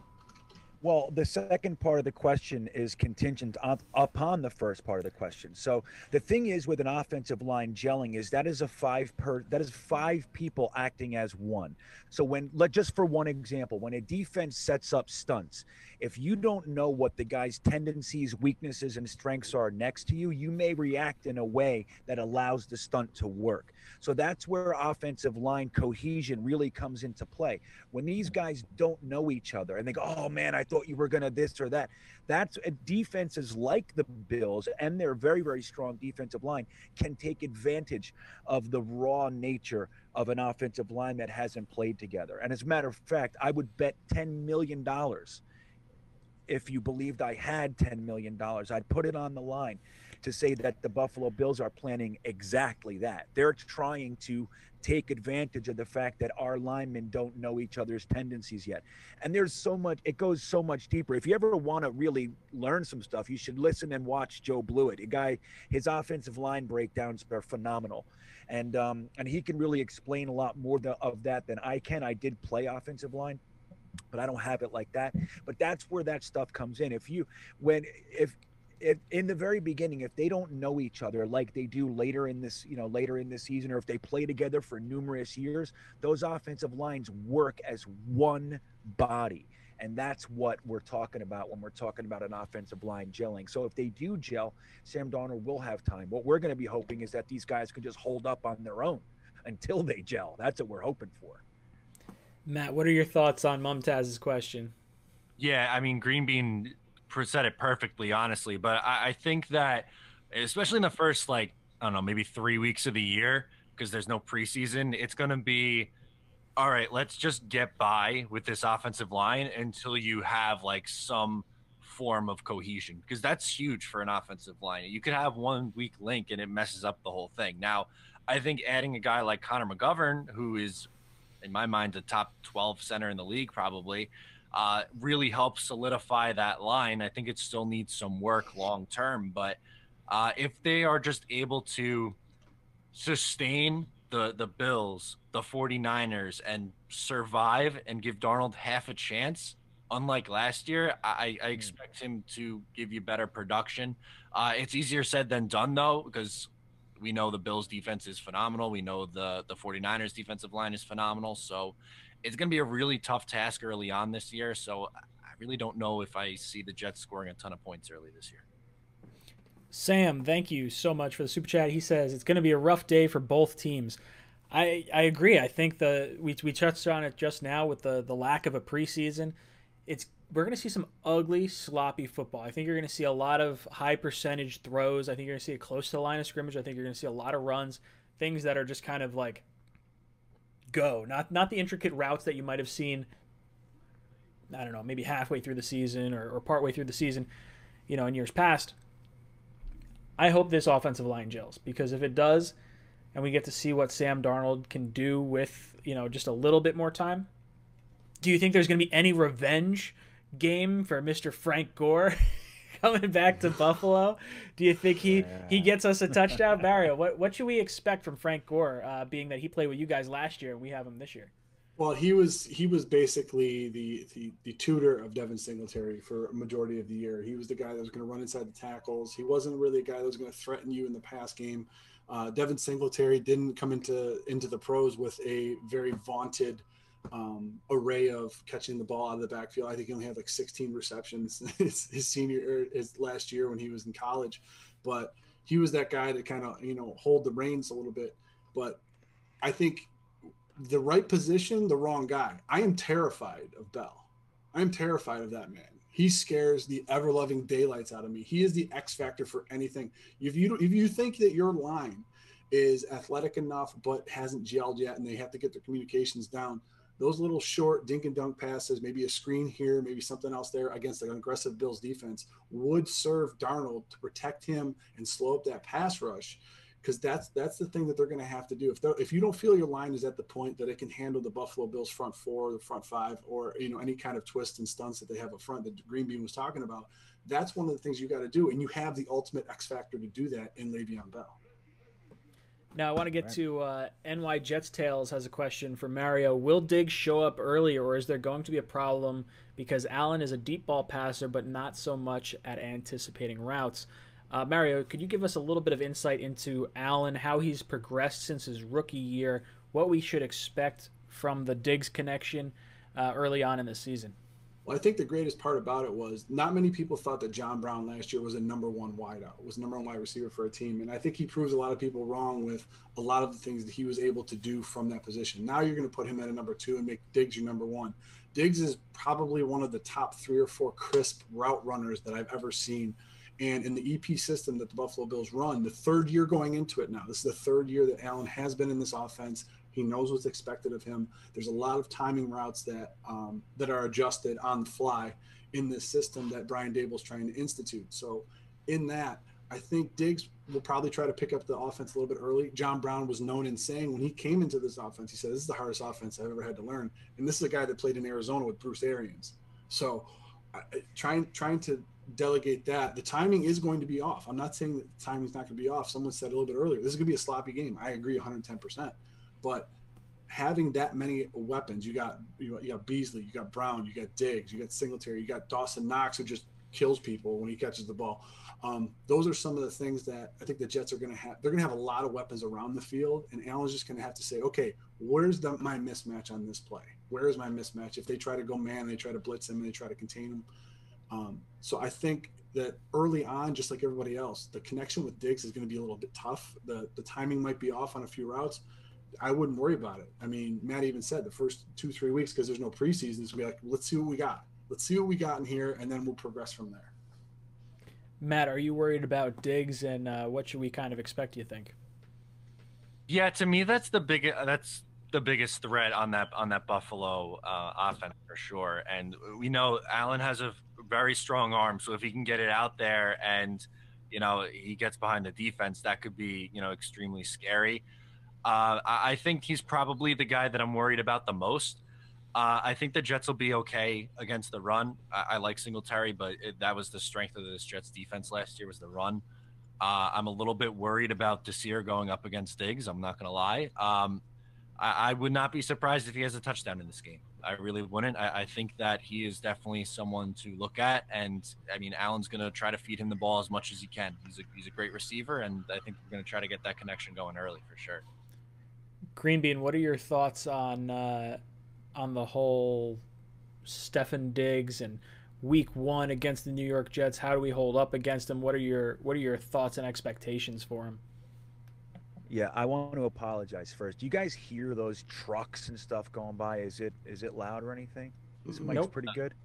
Well, the second part of the question is contingent up, upon the first part of the question. So the thing is with an offensive line gelling is that is a five per that is five people acting as one. So when let just for one example, when a defense sets up stunts, if you don't know what the guy's tendencies, weaknesses, and strengths are next to you, you may react in a way that allows the stunt to work. So that's where offensive line cohesion really comes into play. When these guys don't know each other and they go, oh man, I thought you were going to this or that. That's uh, defenses like the Bills and their very, very strong defensive line can take advantage of the raw nature of an offensive line that hasn't played together. And as a matter of fact, I would bet ten million dollars if you believed I had ten million dollars. I'd put it on the line to say that the Buffalo Bills are planning exactly that. They're trying to take advantage of the fact that our linemen don't know each other's tendencies yet. And there's so much, it goes so much deeper. If you ever want to really learn some stuff, you should listen and watch Joe Blewett. A guy, his offensive line breakdowns are phenomenal. And um, and he can really explain a lot more of that than I can. I did play offensive line, but I don't have it like that. But that's where that stuff comes in. If you, when, if, if in the very beginning, if they don't know each other like they do later in this, you know, later in the season, or if they play together for numerous years, those offensive lines work as one body. And that's what we're talking about when we're talking about an offensive line gelling. So if they do gel, Sam Darnold will have time. What we're going to be hoping is that these guys can just hold up on their own until they gel. That's what we're hoping for. Matt, what are your thoughts on Mumtaz's question? Yeah, I mean, Green Bean said it perfectly, honestly. But I, I think that, especially in the first, like, I don't know, maybe three weeks of the year, because there's no preseason, it's going to be, all right, let's just get by with this offensive line until you have, like, some form of cohesion, because that's huge for an offensive line. You could have one weak link and it messes up the whole thing. Now, I think adding a guy like Connor McGovern, who is, in my mind, a top twelve center in the league probably, uh, really helps solidify that line. I think it still needs some work long term, but uh, if they are just able to sustain the the Bills, the 49ers, and survive and give Darnold half a chance, unlike last year, I, I expect him to give you better production. Uh, it's easier said than done, though, because we know the Bills defense is phenomenal. We know the, the 49ers defensive line is phenomenal. So it's going to be a really tough task early on this year. So I really don't know if I see the Jets scoring a ton of points early this year. Sam, thank you so much for the super chat. He says it's going to be a rough day for both teams. I I agree. I think the we we touched on it just now with the the lack of a preseason. it's we're going to see some ugly, sloppy football. I think you're going to see a lot of high percentage throws. I think you're going to see it close to the line of scrimmage. I think you're going to see a lot of runs, things that are just kind of like go, not not the intricate routes that you might have seen. I don't know, maybe halfway through the season or, or partway through the season, you know, in years past. I hope this offensive line gels, because if it does, and we get to see what Sam Darnold can do with, you know, just a little bit more time. Do you think there's going to be any revenge game for Mister Frank Gore coming back to Buffalo? Do you think he, he gets us a touchdown? Mario, what what should we expect from Frank Gore, uh, being that he played with you guys last year and we have him this year? Well, he was he was basically the, the the tutor of Devin Singletary for a majority of the year. He was the guy that was going to run inside the tackles. He wasn't really a guy that was going to threaten you in the pass game. Uh, Devin Singletary didn't come into into the pros with a very vaunted um, array of catching the ball out of the backfield. I think he only had like sixteen receptions his, his senior his last year when he was in college, but he was that guy that kind of, you know, hold the reins a little bit. But I think the right position, the wrong guy. I am terrified of Bell. I am terrified of that man. He scares the ever-loving daylights out of me. He is the X factor for anything. If you if you think that your line is athletic enough but hasn't gelled yet and they have to get their communications down, those little short dink and dunk passes, maybe a screen here, maybe something else there against an aggressive Bills defense would serve Darnold to protect him and slow up that pass rush. Because that's that's the thing that they're going to have to do. If if you don't feel your line is at the point that it can handle the Buffalo Bills front four, the front five, or, you know, any kind of twist and stunts that they have up front that Green Bean was talking about, that's one of the things you got to do. And you have the ultimate X factor to do that in Le'Veon Bell. Now I want to get to uh, N Y Jets Tales has a question for Mario. Will Diggs show up early, or is there going to be a problem because Allen is a deep ball passer but not so much at anticipating routes? Uh, Mario, could you give us a little bit of insight into Allen, how he's progressed since his rookie year, what we should expect from the Diggs connection uh, early on in the season? Well, I think the greatest part about it was not many people thought that John Brown last year was a number one wideout, was number one wide receiver for a team. And I think he proves a lot of people wrong with a lot of the things that he was able to do from that position. Now you're going to put him at a number two and make Diggs your number one. Diggs is probably one of the top three or four crisp route runners that I've ever seen. And in the E P system that the Buffalo Bills run, the third year going into it now, this is the third year that Allen has been in this offense. He knows what's expected of him. There's a lot of timing routes that um, that are adjusted on the fly in this system that Brian Daboll's trying to institute. So in that, I think Diggs will probably try to pick up the offense a little bit early. John Brown was known in saying when he came into this offense, he said, this is the hardest offense I've ever had to learn. And this is a guy that played in Arizona with Bruce Arians. So uh, trying trying to delegate that. The timing is going to be off. I'm not saying that the timing's not going to be off. Someone said a little bit earlier, this is going to be a sloppy game. I agree one hundred ten percent. But having that many weapons, you got you got, you got Beasley, you got Brown, you got Diggs, you got Singletary, you got Dawson Knox, who just kills people when he catches the ball. Um, those are some of the things that I think the Jets are going to have. They're going to have a lot of weapons around the field, and Allen's just going to have to say, okay, where's the, my mismatch on this play? Where is my mismatch? If they try to go man, they try to blitz him, and they try to contain him. Um, so I think that early on, just like everybody else, the connection with Diggs is going to be a little bit tough. The the timing might be off on a few routes. I wouldn't worry about it. I mean, Matt even said the first two, three weeks, because there's no preseason, is going to be like, let's see what we got. Let's see what we got in here, and then we'll progress from there. Matt, are you worried about Diggs, and uh, what should we kind of expect, do you think? Yeah, to me, that's the big. That's the biggest threat on that on that Buffalo uh, offense for sure. And we know Allen has a very strong arm, so if he can get it out there and, you know, he gets behind the defense, that could be, you know, extremely scary. Uh, I think he's probably the guy that I'm worried about the most. Uh, I think the Jets will be okay against the run. I, I like Singletary, but it, that was the strength of this Jets defense last year, was the run. Uh, I'm a little bit worried about Desir going up against Diggs. I'm not going to lie. Um, I, I would not be surprised if he has a touchdown in this game. I really wouldn't. I, I think that he is definitely someone to look at. And, I mean, Allen's going to try to feed him the ball as much as he can. He's a, he's a great receiver, and I think we're going to try to get that connection going early for sure. Green Bean, what are your thoughts on uh, on the whole Stefon Diggs and week one against the New York Jets? How do we hold up against him? What are your what are your thoughts and expectations for him? Yeah, I want to apologize first. Do you guys hear those trucks and stuff going by? Is it is it loud or anything? This mic's Nope. pretty good.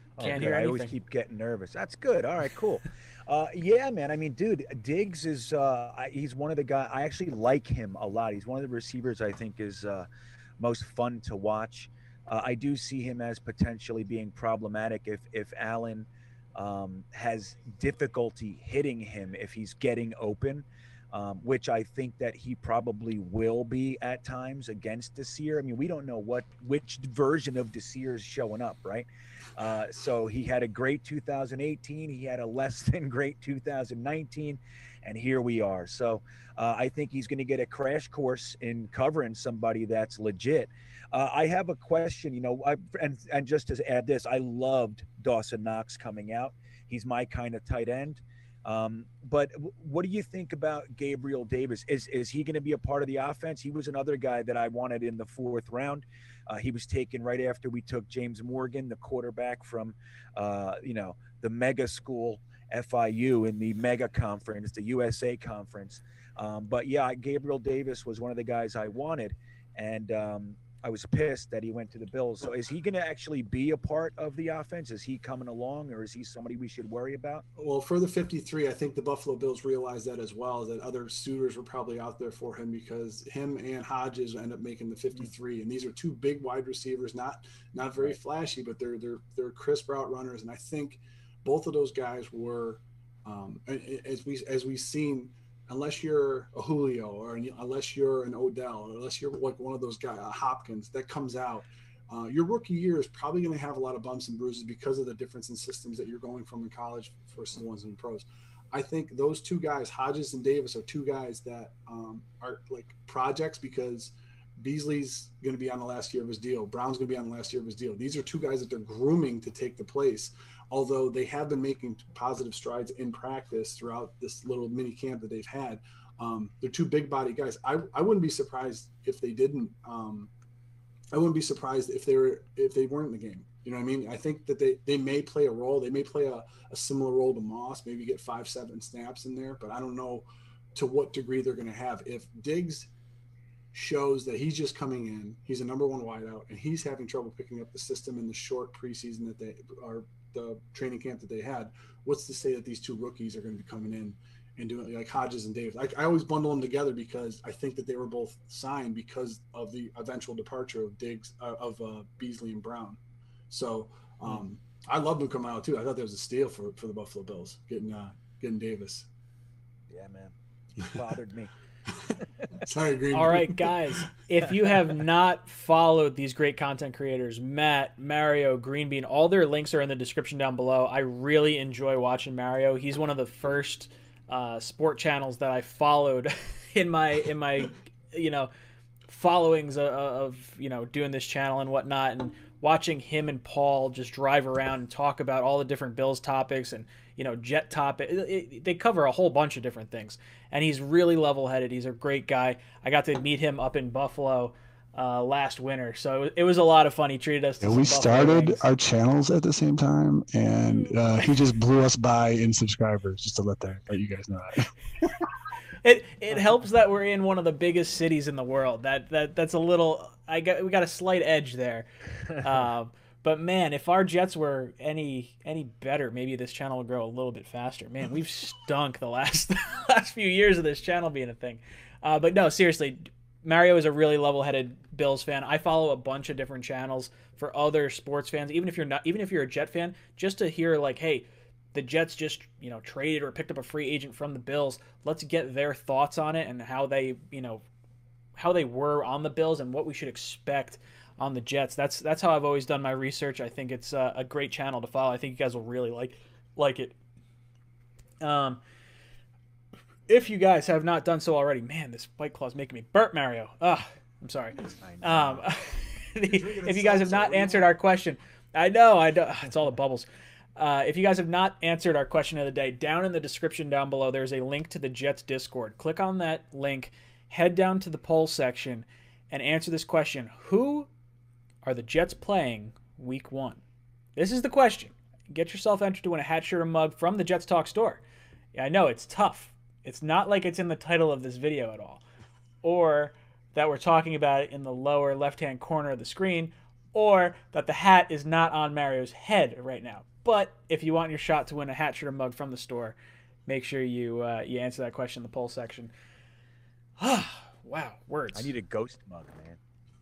Oh, Can't good. hear I always anything. keep getting nervous. That's good. All right, cool. Uh, yeah, man. I mean, dude, Diggs is uh, I, he's one of the guys. I actually like him a lot. He's one of the receivers I think is uh, most fun to watch. Uh, I do see him as potentially being problematic if if Allen um, has difficulty hitting him if he's getting open, um, which I think that he probably will be at times against Desir. I mean, we don't know what which version of Desir is showing up, right? Uh, so he had a great two thousand eighteen. He had a less than great two thousand nineteen, and here we are. So uh, I think he's going to get a crash course in covering somebody that's legit. Uh, I have a question, you know, I, and and just to add this, I loved Dawson Knox coming out. He's my kind of tight end. Um, but what do you think about Gabriel Davis? Is is he going to be a part of the offense? He was another guy that I wanted in the fourth round. Uh, he was taken right after we took James Morgan, the quarterback from, uh, you know, the mega school F I U in the mega conference, the U S A conference. Um, but yeah, Gabriel Davis was one of the guys I wanted, and um, I was pissed that he went to the Bills. So is he going to actually be a part of the offense? Is he coming along, or is he somebody we should worry about? Well, for the fifty-three, I think the Buffalo Bills realized that as well, that other suitors were probably out there for him because him and Hodges end up making the fifty-three. And these are two big wide receivers, not not very flashy, but they're they're they're crisp route runners. And I think both of those guys were, um, as we as we've seen, unless you're a Julio or unless you're an Odell or unless you're like one of those guys, a Hopkins that comes out, uh, your rookie year is probably going to have a lot of bumps and bruises because of the difference in systems that you're going from in college versus the ones in pros. I think those two guys, Hodges and Davis, are two guys that um, are like projects because Beasley's going to be on the last year of his deal. Brown's going to be on the last year of his deal. These are two guys that they're grooming to take the place, although they have been making positive strides in practice throughout this little mini camp that they've had. Um, they're two big body guys. I, I wouldn't be surprised if they didn't. Um, I wouldn't be surprised if they were if they weren't in the game. You know what I mean? I think that they, they may play a role. They may play a, a similar role to Moss, maybe get five, seven snaps in there, but I don't know to what degree they're going to have. If Diggs shows that he's just coming in, he's a number one wideout, and he's having trouble picking up the system in the short preseason that they are the training camp that they had, what's to say that these two rookies are going to be coming in and doing like Hodges and Davis? I, I always bundle them together because I think that they were both signed because of the eventual departure of Diggs, uh, of uh, Beasley and Brown. So um, I love them coming out too. I thought that was a steal for, for the Buffalo Bills getting uh, getting Davis. Yeah, man, it bothered me. Sorry, Green. All right, guys, if you have not followed these great content creators, Matt, Mario, Greenbean, all their links are in the description down below. I really enjoy watching Mario. He's one of the first uh, sport channels that I followed in my in my you know followings of, of you know doing this channel and whatnot, and watching him and Paul just drive around and talk about all the different Bills topics and you know Jet topic. It, it, they cover a whole bunch of different things, and he's really level-headed. He's a great guy. I got to meet him up in Buffalo uh, last winter, so it was a lot of fun. He treated us to And some we Buffalo started wings. our channels at the same time, and uh, he just blew us by in subscribers. Just to let that let you guys know that. It it helps that we're in one of the biggest cities in the world. That that that's a little. I got we got a slight edge there. Um, but man, if our Jets were any any better, maybe this channel would grow a little bit faster. Man, we've stunk the last last few years of this channel being a thing. Uh, but no, seriously, Mario is a really level-headed Bills fan. I follow a bunch of different channels for other sports fans. Even if you're not, even if you're a Jet fan, just to hear like, hey, the Jets just, you know, traded or picked up a free agent from the Bills. Let's get their thoughts on it and how they, you know, how they were on the Bills and what we should expect on the Jets. That's that's how I've always done my research. I think it's uh, a great channel to follow. I think you guys will really like like it. Um, if you guys have not done so already, man, this White Claw is making me burp, Mario. Ah, I'm sorry. Um, if you guys have not answered our question, I know, I know, it's all the bubbles. Uh, if you guys have not answered our question of the day, down in the description down below, there's a link to the Jets Discord. Click on that link, head down to the poll section, and answer this question. Who are the Jets playing week one? This is the question. Get yourself entered to win a hat, shirt, or mug from the Jets Talk store. Yeah, I know, it's tough. It's not like it's in the title of this video at all, or that we're talking about it in the lower left-hand corner of the screen, or that the hat is not on Mario's head right now. But if you want your shot to win a hat, shirt, or mug from the store, make sure you uh, you answer that question in the poll section. Wow, words. I need a ghost mug, man.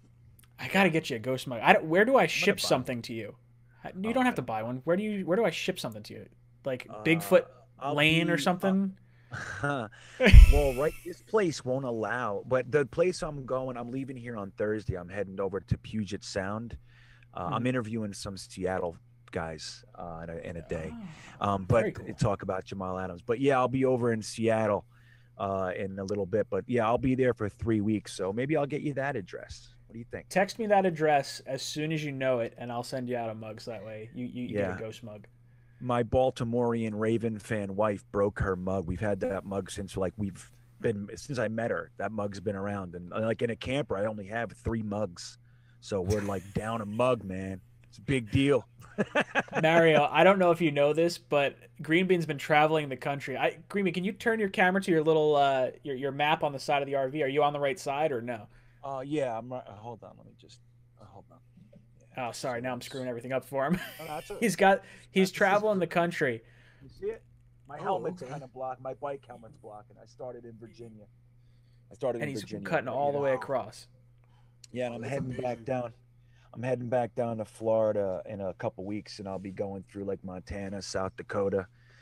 I gotta get you a ghost mug. I don't, where do I ship buy something to you? You Oh, don't have I- to buy one. Where do you? Where do I ship something to you? Like Uh, Bigfoot I'll Lane or be- something? Uh, well, right, this place won't allow. But the place I'm going, I'm leaving here on Thursday. I'm heading over to Puget Sound. Uh, I'm Mhm. interviewing some Seattle guys uh, in, a, in a day. Oh, Um, but very cool. talk about Jamal Adams. But yeah, I'll be over in Seattle uh, in a little bit. But yeah, I'll be there for three weeks. So maybe I'll get you that address. What do you think? Text me that address as soon as you know it, and I'll send you out a mug. So that way you you, you Yeah. get a ghost mug. My Baltimorean Raven fan wife broke her mug. We've had that mug since like we've been since I met her. That mug's been around, and uh, like in a camper, I only have three mugs, so we're like down a mug, man. It's a big deal. Mario, I don't know if you know this, but Green Bean's been traveling the country. I Green Bean, can you turn your camera to your little uh your your map on the side of the R V? Are you on the right side or no? Uh, yeah, I'm right. Uh, hold on, let me just. Uh, hold on. Yeah, Oh, sorry. so Now I'm it's- screwing everything up for him. No, no, it's a- He's got he's This is traveling the great. country. You see it? My Oh, helmet's okay. kind of blocked. My bike helmet's blocking. I started in Virginia. I started And in he's Virginia. cutting but, all the yeah. way Wow. across. Yeah, and Oh, I'm that's heading back amazing. down. I'm heading back down to Florida in a couple weeks, and I'll be going through like Montana, South Dakota,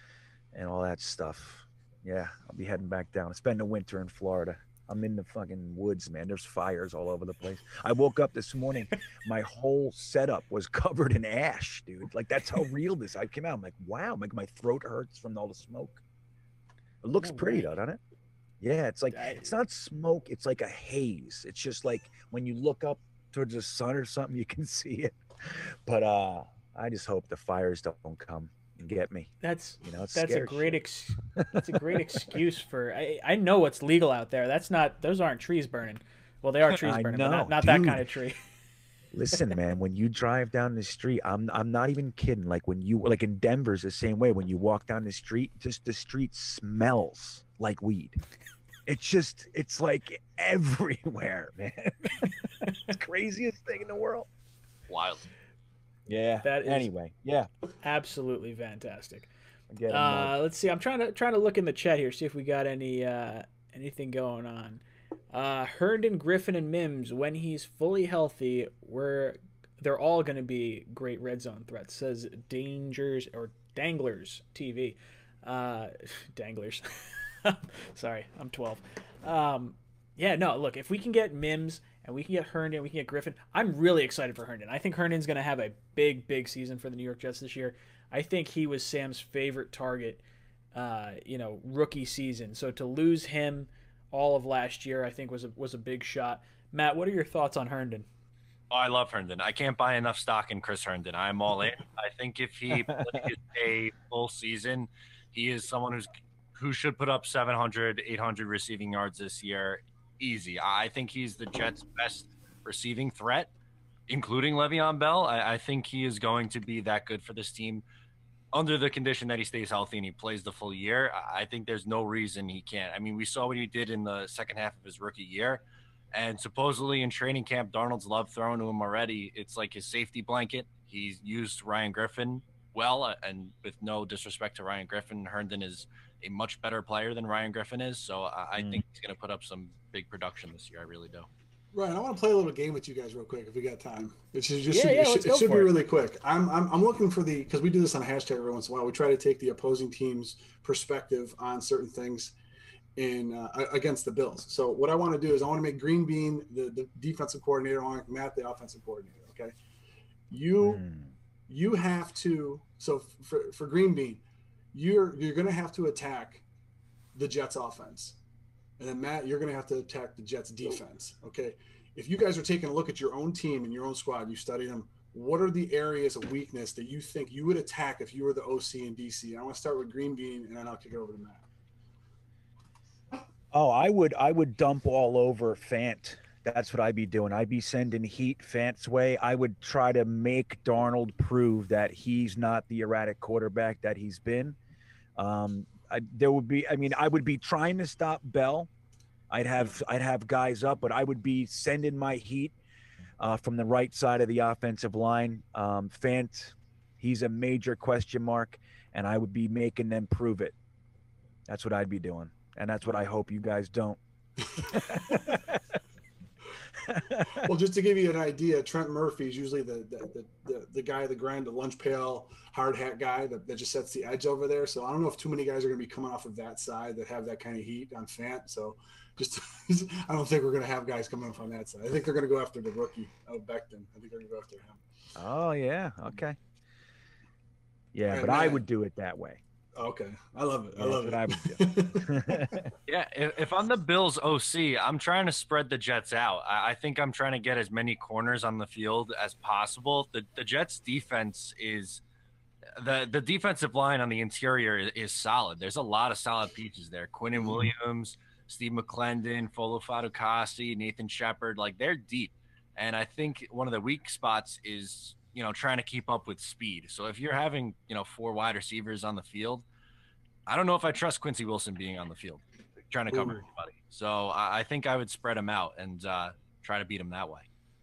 and all that stuff. Yeah, I'll be heading back down. Spend the winter in Florida. I'm in the fucking woods, man. There's fires all over the place. I woke up this morning, my whole setup was covered in ash, dude. Like that's how real this. I came out. I'm like, wow, like my throat hurts from all the smoke. It looks No pretty way. though, doesn't it? Yeah, it's like I- it's not smoke. It's like a haze. It's just like when you look up towards the sun or something, you can see it. But uh, I just hope the fires don't come and get me. That's You know, it's that's a scary great shit. ex that's a great excuse for I I know what's legal out there. That's not those aren't trees burning. Well, they are trees I burning, but know, not, not that dude. kind of tree. Listen, man, when you drive down the street, I'm I'm not even kidding. Like when you like in Denver's the same way. When you walk down the street, just the street smells like weed. It's just it's like everywhere, man. It's the craziest thing in the world. Wild. Yeah. That is- Anyway, yeah. Absolutely fantastic. Get 'em, Uh, Mug. let's see. I'm trying to trying to look in the chat here, see if we got any uh, anything going on. Uh, Herndon, Griffin, and Mims, when he's fully healthy, we're they're all going to be great red zone threats. Says Dangers or Danglers T V. Uh, Danglers. Sorry, I'm twelve. Um, yeah, no. Look, if we can get Mims and we can get Herndon, we can get Griffin. I'm really excited for Herndon. I think Herndon's going to have a big, big season for the New York Jets this year. I think he was Sam's favorite target, uh, you know, rookie season. So to lose him all of last year, I think was a, was a big shot. Matt, what are your thoughts on Herndon? Oh, I love Herndon. I can't buy enough stock in Chris Herndon. I'm all in. I think if he plays a full season, he is someone who's who should put up seven hundred, eight hundred receiving yards this year. Easy. I think he's the Jets' best receiving threat, including Le'Veon Bell. I, I think he is going to be that good for this team under the condition that he stays healthy and he plays the full year. I think there's no reason he can't. I mean, we saw what he did in the second half of his rookie year. And supposedly in training camp, Darnold's loved throwing to him already. It's like his safety blanket. He's used Ryan Griffin well, and with no disrespect to Ryan Griffin, Herndon is a much better player than Ryan Griffin is. So I, I Mm. think he's going to put up some big production this year. I really do. Ryan, I want to play a little game with you guys real quick if we got time. It should just Yeah, should, yeah, it let's should, go it should for be it. really quick. I'm I'm, I'm looking for the because we do this on a hashtag every once in a while. We try to take the opposing team's perspective on certain things in uh, against the Bills. So what I want to do is I want to make Green Bean the, the defensive coordinator, I want to make Matt the offensive coordinator. Okay, you Mm. you have to so for for Green Bean, you're you're going to have to attack the Jets offense. And then Matt, you're going to have to attack the Jets defense. Okay. If you guys are taking a look at your own team and your own squad, you study them, what are the areas of weakness that you think you would attack if you were the O C and D C? I want to start with Green Bean and then I'll kick it over to Matt. Oh, I would I would dump all over Fant. That's what I'd be doing. I'd be sending heat Fant's way. I would try to make Darnold prove that he's not the erratic quarterback that he's been. Um, I, there would be, I mean, I would be trying to stop Bell. I'd have I'd have guys up, but I would be sending my heat. uh, from the right side of the offensive line. Um, Fant, he's a major question mark, and I would be making them prove it. That's what I'd be doing, and that's what I hope you guys don't. Well, just to give you an idea, Trent Murphy is usually the the, the, the, the guy, the grind, the lunch pail, hard hat guy that, that just sets the edge over there. So I don't know if too many guys are going to be coming off of that side that have that kind of heat on Fant. So just, I don't think we're going to have guys coming up on that side. I think they're going to go after the rookie of Becton. I think they're going to go after him. Oh, yeah. Okay. Yeah, Right, but I Matt. would do it that way. Okay. I love it. I That's love what it. I would do. Yeah, if, if I'm the Bills O C, I'm trying to spread the Jets out. I, I think I'm trying to get as many corners on the field as possible. The the Jets defense is the the defensive line on the interior is, is solid. There's a lot of solid pieces there. Quinnen Williams, Steve McClendon, Folo Fadukasi, Nathan Shepard, like they're deep. And I think one of the weak spots is, you know, trying to keep up with speed. So if you're having, you know, four wide receivers on the field, I don't know if I trust Quincy Wilson being on the field, trying to cover Ooh. everybody. So I, I think I would spread him out and uh, try to beat him that way.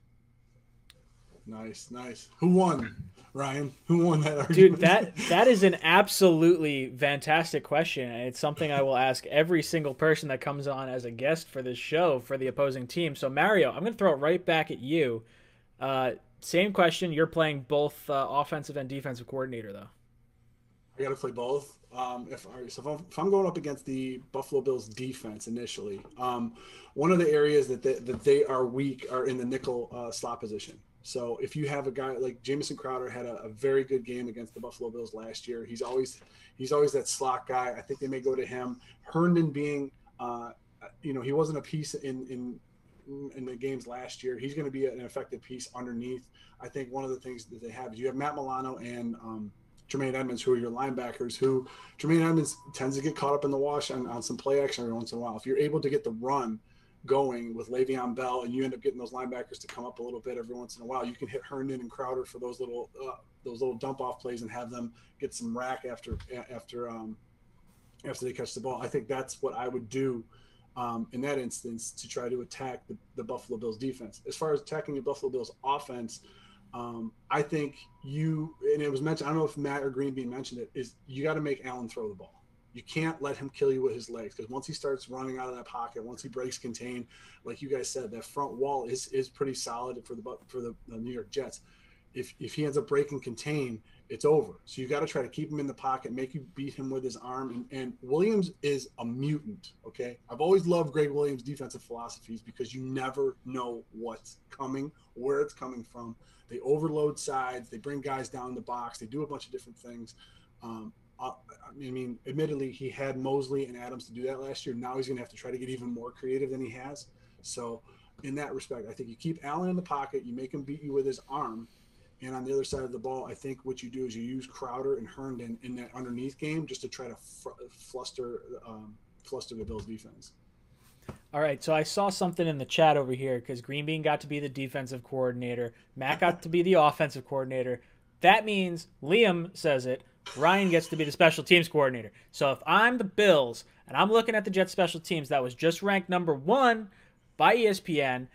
Nice, nice. Who won, Ryan? Who won that argument? Dude, that that is an absolutely fantastic question, and it's something I will ask every single person that comes on as a guest for this show for the opposing team. So Mario, I'm going to throw it right back at you. Uh, same question. You're playing both uh, offensive and defensive coordinator, though. I got to play both. Um, if, all right, so if I'm, if I'm going up against the Buffalo Bills defense initially, um, one of the areas that they, that they are weak are in the nickel uh, slot position. So if you have a guy like Jamison Crowder had a, a very good game against the Buffalo Bills last year. He's always he's always that slot guy. I think they may go to him. Herndon being, uh, you know, he wasn't a piece in in in the games last year. He's going to be an effective piece underneath. I think one of the things that they have is you have Matt Milano and um, Jermaine Edmonds, who are your linebackers, who Jermaine Edmonds tends to get caught up in the wash on, on some play action every once in a while. If you're able to get the run going with Le'Veon Bell and you end up getting those linebackers to come up a little bit every once in a while, you can hit Herndon and Crowder for those little uh, those little dump off plays and have them get some rack after after um, after they catch the ball. I think that's what I would do um, in that instance to try to attack the, the Buffalo Bills defense. As far as attacking the Buffalo Bills offense, Um, I think you, and it was mentioned, I don't know if Matt or Greenbean mentioned it, is you got to make Allen throw the ball. You can't let him kill you with his legs, because once he starts running out of that pocket, once he breaks contain, like you guys said, that front wall is is pretty solid for the for the, the New York Jets. If if he ends up breaking contain, it's over. So you got to try to keep him in the pocket, make you beat him with his arm. And, and Williams is a mutant. Okay, I've always loved Greg Williams' defensive philosophies because you never know what's coming, where it's coming from. They overload sides. They bring guys down the box. They do a bunch of different things. Um, I, I mean, admittedly, he had Mosley and Adams to do that last year. Now he's going to have to try to get even more creative than he has. So in that respect, I think you keep Allen in the pocket. You make him beat you with his arm. And on the other side of the ball, I think what you do is you use Crowder and Herndon in that underneath game just to try to fr- fluster um, fluster the Bills' defense. All right, so I saw something in the chat over here because Greenbean got to be the defensive coordinator. Matt got to be the offensive coordinator. That means Liam says it. Ryan gets to be the special teams coordinator. So if I'm the Bills and I'm looking at the Jets special teams that was just ranked number one by E S P N,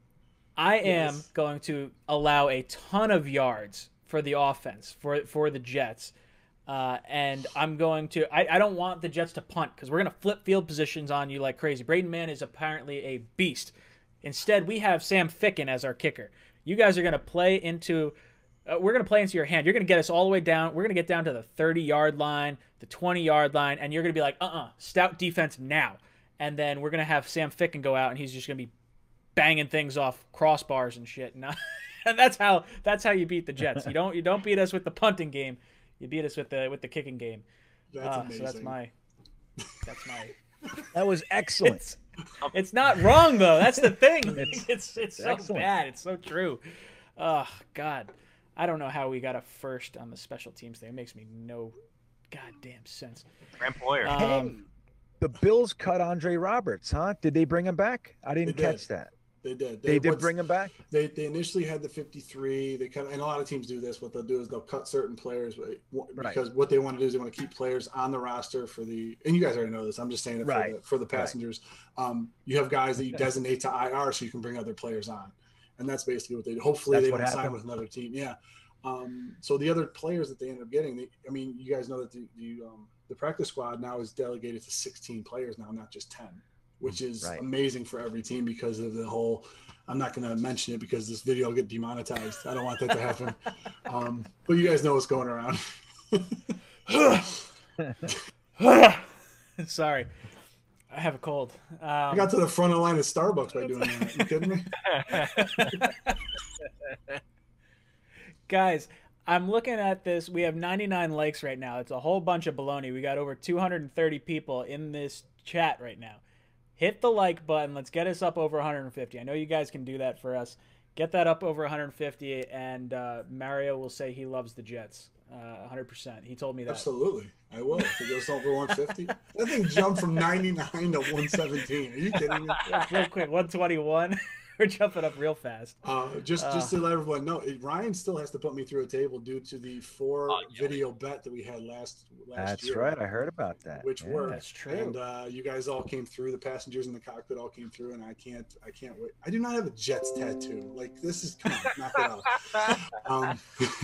I am Yes. going to allow a ton of yards for the offense, for for the Jets. Uh, and I'm going to I, – I don't want the Jets to punt because we're going to flip field positions on you like crazy. Braden Mann is apparently a beast. Instead, we have Sam Ficken as our kicker. You guys are going to play into uh, – we're going to play into your hand. You're going to get us all the way down. We're going to get down to the thirty-yard line, the twenty-yard line, and you're going to be like, uh-uh, stout defense now. And then we're going to have Sam Ficken go out, and he's just going to be banging things off crossbars and shit. And, and that's how that's how you beat the Jets. You don't you don't beat us with the punting game. You beat us with the with the kicking game. That's uh, amazing. So that's my that's my. That was excellent. It's, it's not wrong though. That's the thing. It's- It's it's so excellent. bad. It's so true. Oh God, I don't know how we got a first on the special teams thing. It makes me no goddamn sense. Grant Boyer. Um, The Bills cut Andre Roberts, huh? Did they bring him back? I didn't They did. catch that. They did. They did what's- bring him back? They they initially had the fifty-three. They cut, and a lot of teams do this. What they'll do is they'll cut certain players but- Right. because what they want to do is they want to keep players on the roster for the. And you guys already know this. I'm just saying it Right. for the, for the passengers. Um, you have guys that you designate to I R so you can bring other players on. and that's basically what they do. Hopefully That's they what don't sign happened? with another team. Yeah. Um, so the other players that they end up getting, they, I mean, you guys know that the the, um, the practice squad now is delegated to sixteen players now, not just ten, which is Right. amazing for every team because of the whole. I'm not going to mention it because this video will get demonetized. I don't want that to happen. Um, but you guys know what's going around. Sorry, I have a cold. Um, I got to the front of the line of Starbucks by doing that. You kidding me? Guys, I'm looking at this. We have ninety-nine likes right now. It's a whole bunch of baloney. We got over two hundred thirty people in this chat right now. Hit the like button. Let's get us up over one hundred fifty. I know you guys can do that for us. Get that up over one hundred fifty, and uh, Mario will say he loves the Jets. Uh, one hundred percent. He told me that. Absolutely. I will. If it goes over one fifty. That thing jumped from ninety-nine to one seventeen. Are you kidding me? Real quick, one twenty-one. We're jumping up real fast. Uh, just just to let everyone know, it, Ryan still has to put me through a table due to the four Oh, yeah. video bet that we had last last That's year. right. I heard about that. Which Yeah. worked. That's true. And uh, you guys all came through. The passengers in the cockpit all came through, and I can't I can't wait. I do not have a Jets tattoo. Like this is come on, knock it off. Um,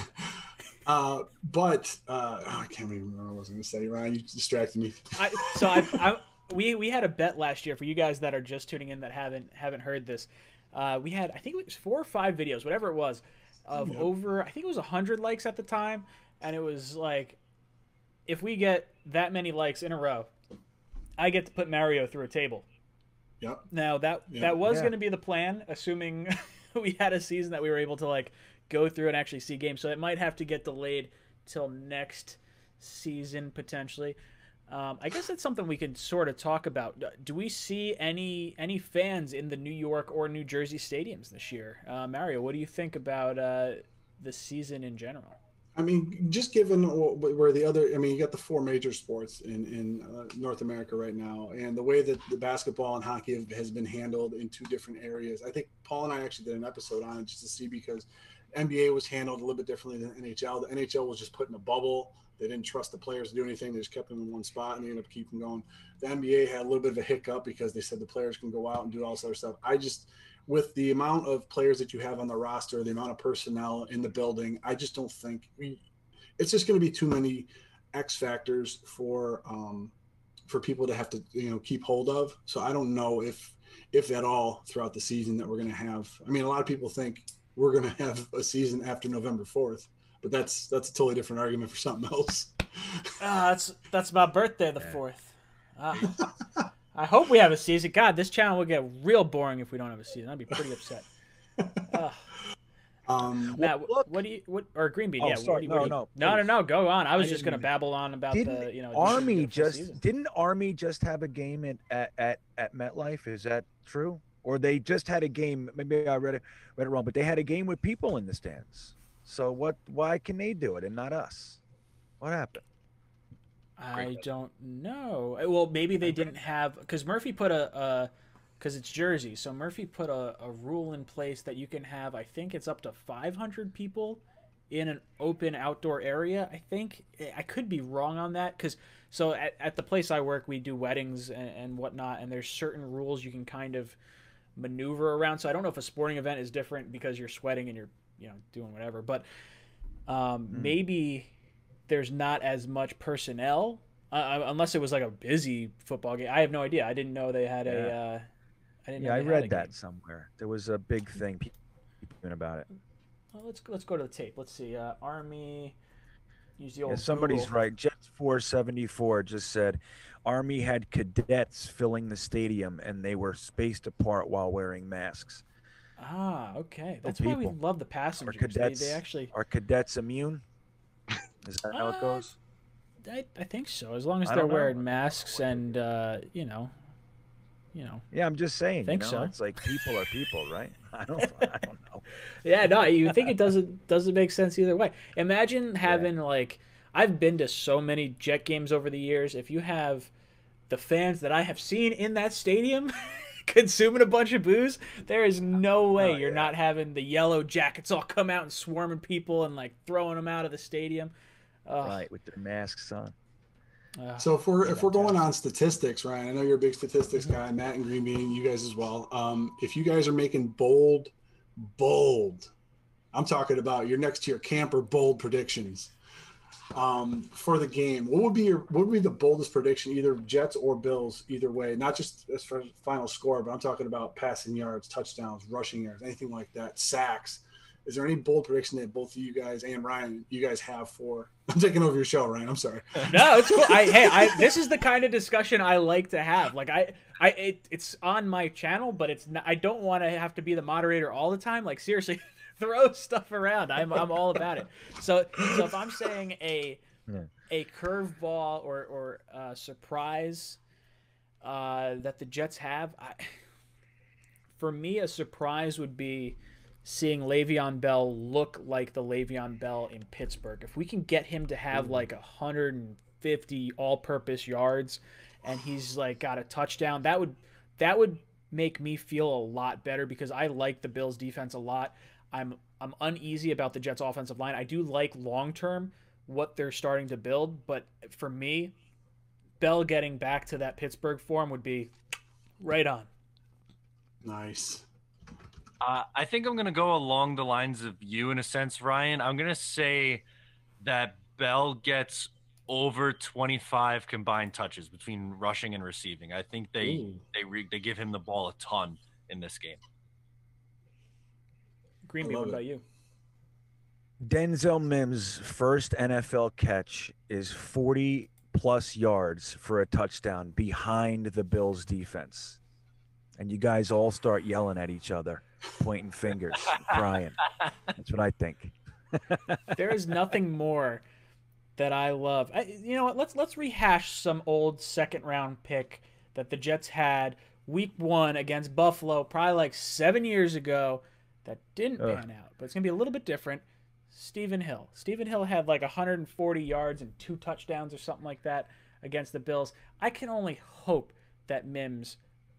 uh, but uh, oh, I can't even remember what I was going to say. Ryan, you distracted me. I, so I, I, we we had a bet last year for you guys that are just tuning in that haven't haven't heard this. Uh, we had I think it was four or five videos, whatever it was, of Yeah. over I think it was a hundred likes at the time, and it was like, if we get that many likes in a row, I get to put Mario through a table. Yep. Now that Yeah. that was Yeah. going to be the plan, assuming we had a season that we were able to like go through and actually see games. So it might have to get delayed till next season potentially. Um, I guess that's something we can sort of talk about. Do we see any any fans in the New York or New Jersey stadiums this year? Uh, Mario, what do you think about uh, the season in general? I mean, just given wh- where the other, I mean, you got the four major sports in in uh, North America right now, and the way that the basketball and hockey have, has been handled in two different areas. I think Paul and I actually did an episode on it just to see because N B A was handled a little bit differently than N H L. The N H L was just put in a bubble. They didn't trust the players to do anything. They just kept them in one spot and they ended up keeping going. The N B A had a little bit of a hiccup because they said the players can go out and do all this other stuff. I just, with the amount of players that you have on the roster, the amount of personnel in the building, I just don't think we, it's just going to be too many X factors for um, for people to have to you know keep hold of. So I don't know if if at all throughout the season that we're going to have. I mean, a lot of people think we're going to have a season after November fourth, but that's that's a totally different argument for something else. Ah, that's that's my birthday, the fourth. Ah. I hope we have a season. God, this channel will get real boring if we don't have a season. I'd be pretty upset. Ugh. Um, Matt, look- what do you what or Green Bean? Oh, yeah, sorry. what do you, what No, do you- no, no, no, please. no. Go on. I was I just didn't gonna mean- babble on about Didn't the you know Army the just season. didn't Army just have a game at, at at at MetLife? Is that true? Or they just had a game? Maybe I read it read it wrong, but they had a game with people in the stands. So what? Why can they do it and not us? What happened? I don't know. Uh, Well, maybe they didn't have because Murphy put a because it's Jersey, so Murphy put a, a rule in place that you can have. I think it's up to five hundred people in an open outdoor area. I think I could be wrong on that because so at, at the place I work, we do weddings and, and whatnot, and there's certain rules you can kind of maneuver around. So I don't know if a sporting event is different because you're sweating and you're you know doing whatever, but um, Hmm. maybe there's not as much personnel uh, unless it was like a busy football game. I have no idea. I didn't know they had a. Yeah. Uh, I didn't. Yeah, know I they had a read game. that somewhere. There was a big thing pe- people about it. Well, let's let's go to the tape. Let's see. Uh, Army. Use the old. Yeah, somebody's Google. right. Jets four seventy-four just said Army had cadets filling the stadium and they were spaced apart while wearing masks. Ah, okay. Oh, That's why we people. love the passengers. They, cadets- they actually. Are cadets immune? Is that how it Uh, goes? I, I think so. As long as I they're don't know. wearing masks and uh, you know, you know. Yeah, I'm just saying. think you know, so. It's like people are people, right? I don't. I don't know. Yeah, no, you think it doesn't doesn't make sense either way. Imagine having like I've been to so many Jet games over the years. If you have the fans that I have seen in that stadium consuming a bunch of booze, there is no way Oh, you're yeah. not having the yellow jackets all come out and swarming people and like throwing them out of the stadium. Ugh, Right, with their masks on. ugh. So if we're if we're going Fantastic. on statistics, Ryan, I know you're a big statistics guy, Matt and Green Bean, you guys as well. Um, if you guys are making bold bold. I'm talking about your next to your camper bold predictions um, for the game. What would be your what would be the boldest prediction, either Jets or Bills, either way? Not just as for final score, but I'm talking about passing yards, touchdowns, rushing yards, anything like that, sacks. Is there any bold prediction that both of you guys and Ryan, you guys have for? I'm taking over your show, Ryan. I'm sorry. No, it's cool. I, hey, I this is the kind of discussion I like to have. Like I, I, it, it's on my channel, but it's not, I don't want to have to be the moderator all the time. Like seriously, throw stuff around. I'm, I'm all about it. So, so if I'm saying a, yeah. a curveball or or a surprise uh, that the Jets have, I, for me, a surprise would be seeing Le'Veon Bell look like the Le'Veon Bell in Pittsburgh. If we can get him to have like one hundred fifty all-purpose yards and he's like got a touchdown, that would that would make me feel a lot better because I like the Bills defense a lot. I'm I'm uneasy about the Jets offensive line. I do like long-term what they're starting to build, but for me, Bell getting back to that Pittsburgh form would be right on. Nice. Uh, I think I'm going to go along the lines of you in a sense, Ryan. I'm going to say that Bell gets over twenty-five combined touches between rushing and receiving. I think they Ooh. they re, they give him the ball a ton in this game. Greenby, what about you? Denzel Mims' first N F L catch is forty plus yards for a touchdown behind the Bills defense. And you guys all start yelling at each other, pointing fingers, crying. That's what I think. There is nothing more that I love. I, you know what? Let's let's rehash some old second round pick that the Jets had week one against Buffalo, probably like seven years ago, that didn't Ugh. pan out. But it's gonna be a little bit different. Stephen Hill. Stephen Hill had like one hundred forty yards and two touchdowns or something like that against the Bills. I can only hope that Mims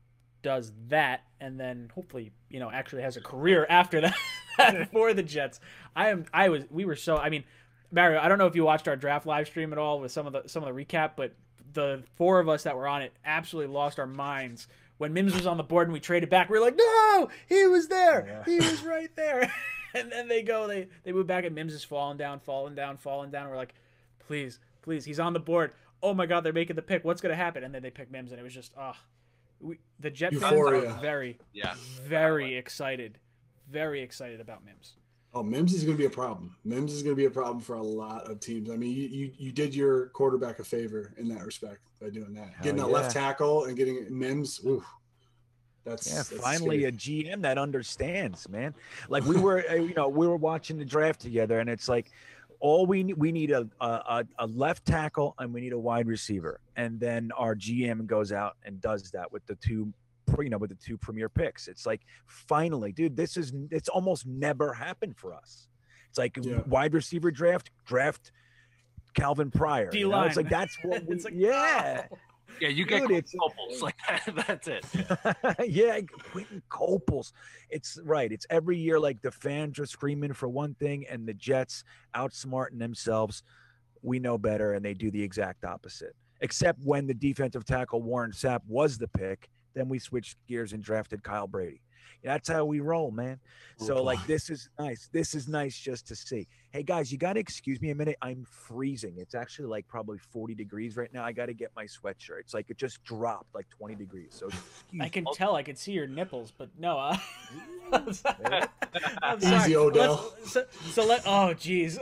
does that and then hopefully, you know, actually has a career after that for the Jets. I am I was we were so I mean, Mario, I don't know if you watched our draft live stream at all with some of the some of the recap, but the four of us that were on it absolutely lost our minds when Mims was on the board and we traded back. We were like, no, he was there. Yeah. He was right there. And then they go, they they move back and Mims is falling down, falling down, falling down. We're like, please, please, he's on the board. Oh my God, they're making the pick. What's gonna happen? And then they pick Mims and it was just ah. Oh. We, the Jet fans are very, yeah, very excited, very excited about Mims. Oh, Mims is going to be a problem. Mims is going to be a problem for a lot of teams. I mean, you you, you did your quarterback a favor in that respect by doing that. Hell getting that yeah. left tackle and getting Mims, oof, that's yeah. That's finally, scary. A G M that understands, man. Like we were, you know, we were watching the draft together, and it's like. All we need, we need a, a a left tackle and we need a wide receiver, and then our G M goes out and does that with the two, you know, with the two premier picks. It's like finally, dude, this is it's almost never happened for us. It's like yeah. wide receiver draft, draft Calvin Pryor. You know? It's like that's what we, like, yeah. Oh. Yeah, you get Dude, Copels like that. That's it. Yeah, Quentin Copels. It's right. It's every year like the fans are screaming for one thing and the Jets outsmarting themselves. We know better, and they do the exact opposite. Except when the defensive tackle Warren Sapp was the pick, then we switched gears and drafted Kyle Brady. That's how we roll, man. So, oh, like, this is nice. This is nice just to see. Hey, guys, you got to excuse me a minute. I'm freezing. It's actually, like, probably forty degrees right now. I got to get my sweatshirt. It's like it just dropped, like, twenty degrees. So I can tell. I can see your nipples, but no. Uh, I'm sorry. I'm sorry. Easy, Odell. Let's, so, so let – oh, geez.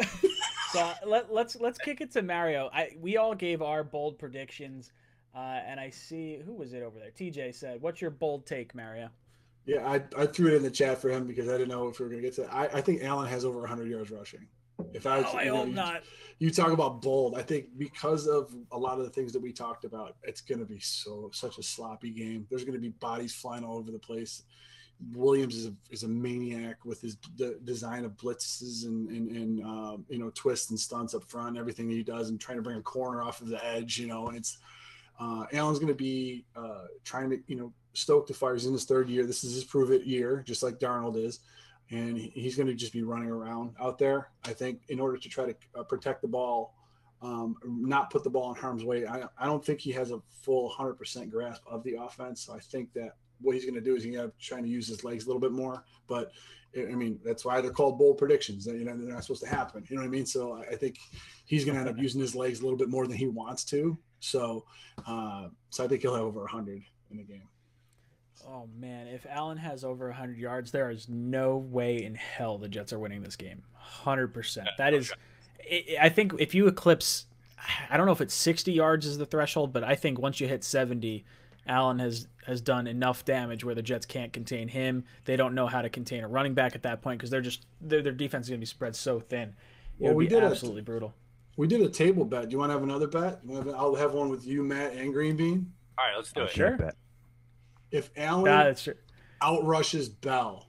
So let, let's let's kick it to Mario. I We all gave our bold predictions, uh, and I see – who was it over there? T J said, what's your bold take, Mario? Yeah, I, I threw it in the chat for him because I didn't know if we were going to get to it. I, I think Allen has over one hundred yards rushing. If I, oh, I you hope know, not. You, you talk about bold. I think because of a lot of the things that we talked about, it's going to be so such a sloppy game. There's going to be bodies flying all over the place. Williams is a, is a maniac with his d- design of blitzes and, and, and uh, you know, twists and stunts up front, everything that he does, and trying to bring a corner off of the edge, you know, and it's uh, Allen's going to be uh, trying to, you know, stoke the fires in his third year. This is his prove it year, just like Darnold is. And he's going to just be running around out there, I think, in order to try to uh, protect the ball, um, not put the ball in harm's way. I, I don't think he has a full one hundred percent grasp of the offense. So I think that what he's going to do is he's going to trying to use his legs a little bit more. But I mean, that's why they're called bold predictions. You know, they're not supposed to happen. You know what I mean? So I think he's going to end up using his legs a little bit more than he wants to. So, uh, so I think he'll have over one hundred in the game. Oh man, if Allen has over one hundred yards, there is no way in hell the Jets are winning this game. one hundred percent. That is, I think if you eclipse, I don't know if it's sixty yards is the threshold, but I think once you hit seventy, Allen has has done enough damage where the Jets can't contain him. They don't know how to contain a running back at that point because they're just their their defense is going to be spread so thin. It Well, would we be did absolutely a, brutal. We did a table bet. Do you want to have another bet? You want to have- I'll have one with you, Matt, and Green Bean. All right, let's do it. Sure. Bet. If Allen Nah, that's true. outrushes Bell,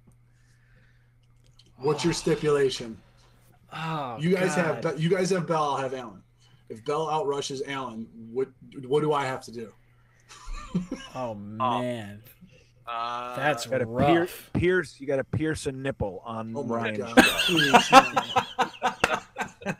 what's your stipulation? Oh, You guys God. have Be- you guys have Bell. I'll have Allen. If Bell outrushes Allen, what what do I have to do? Oh man, Uh, that's You gotta rough. pierce, pierce. You got to pierce a nipple on Oh my Ryan's god! show. Please, no.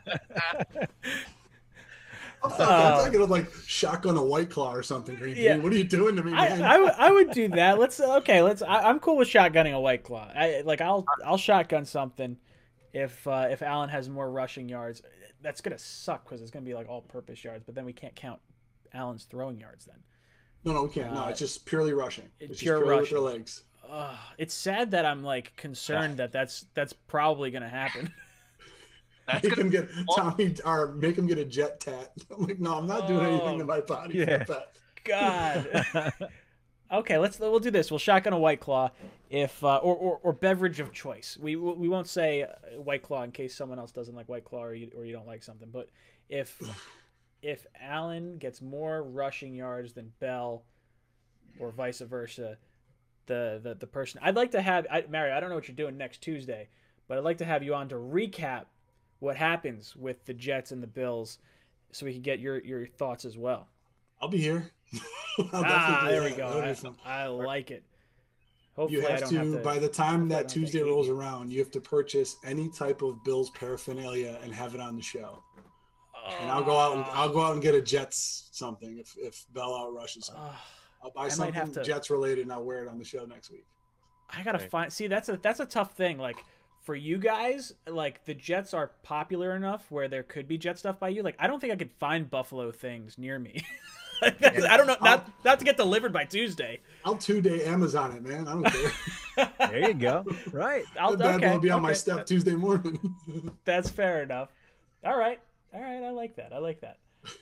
I'm not, I'm thinking of like shotgun a White Claw or something. Green Yeah. Bean. What are you doing to me, I, man? I, would- I would do that. Let's okay. Let's. I, I'm cool with shotgunning a White Claw. I like. I'll I'll shotgun something if uh, if Allen has more rushing yards. That's gonna suck because it's gonna be like all-purpose yards. But then we can't count Allen's throwing yards then. no, no, we can't. No, uh, it's just purely rushing. it's It's pure just purely rushing. with their legs. Ugh, it's sad that I'm like concerned that that's that's probably gonna happen. That's Make gonna him get Tommy or make him get a jet tat. I'm like, no, I'm not doing anything to my body. Yeah. For that. God. Okay, let's we'll do this. We'll shotgun a White Claw, if uh, or, or or beverage of choice. We we won't say uh, White Claw in case someone else doesn't like White Claw or you, or you don't like something. But if if Allen gets more rushing yards than Bell, or vice versa, the the, the person I'd like to have I, Mary. I don't know what you're doing next Tuesday, but I'd like to have you on to recap what happens with the Jets and the Bills, so we can get your your thoughts as well. I'll be here. I'll Ah, definitely do there we that. go. That'll be I, fun. I like it. Hopefully, You I have don't to, have to. by the time I that don't Tuesday think- rolls around, you have to purchase any type of Bills paraphernalia and have it on the show. And I'll go out and I'll go out and get a Jets something if if Bell outrushes him. Ah, I'll buy I might something have to- Jets related and I'll wear it on the show next week. I gotta Right. find. See, that's a that's a tough thing. Like for you guys, like the Jets are popular enough where there could be Jet stuff by you. Like I don't think I could find Buffalo things near me. Like, that's- I don't know. Not not to get delivered by Tuesday. I'll two day Amazon it, man. I don't care. There you go. Right. I'll The bad okay, one will be on my okay. step Tuesday morning. That's fair enough. All right, all right. I like that. I like that.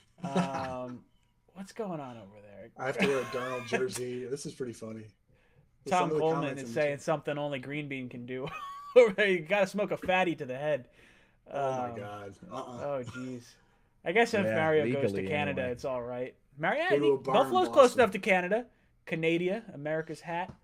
Um, what's going on over there? I have to wear a Darnold jersey. This is pretty funny. Some Tom of the Coleman comments is in- saying something only Green Bean can do. You gotta smoke a fatty to the head. Oh my Um, god. Uh-uh. Oh jeez. I guess if Yeah, Mario goes to legally, Canada, anyway. it's all right. Mario, Go to a bar in Buffalo's close Boston. enough to Canada. Canada, America's hat.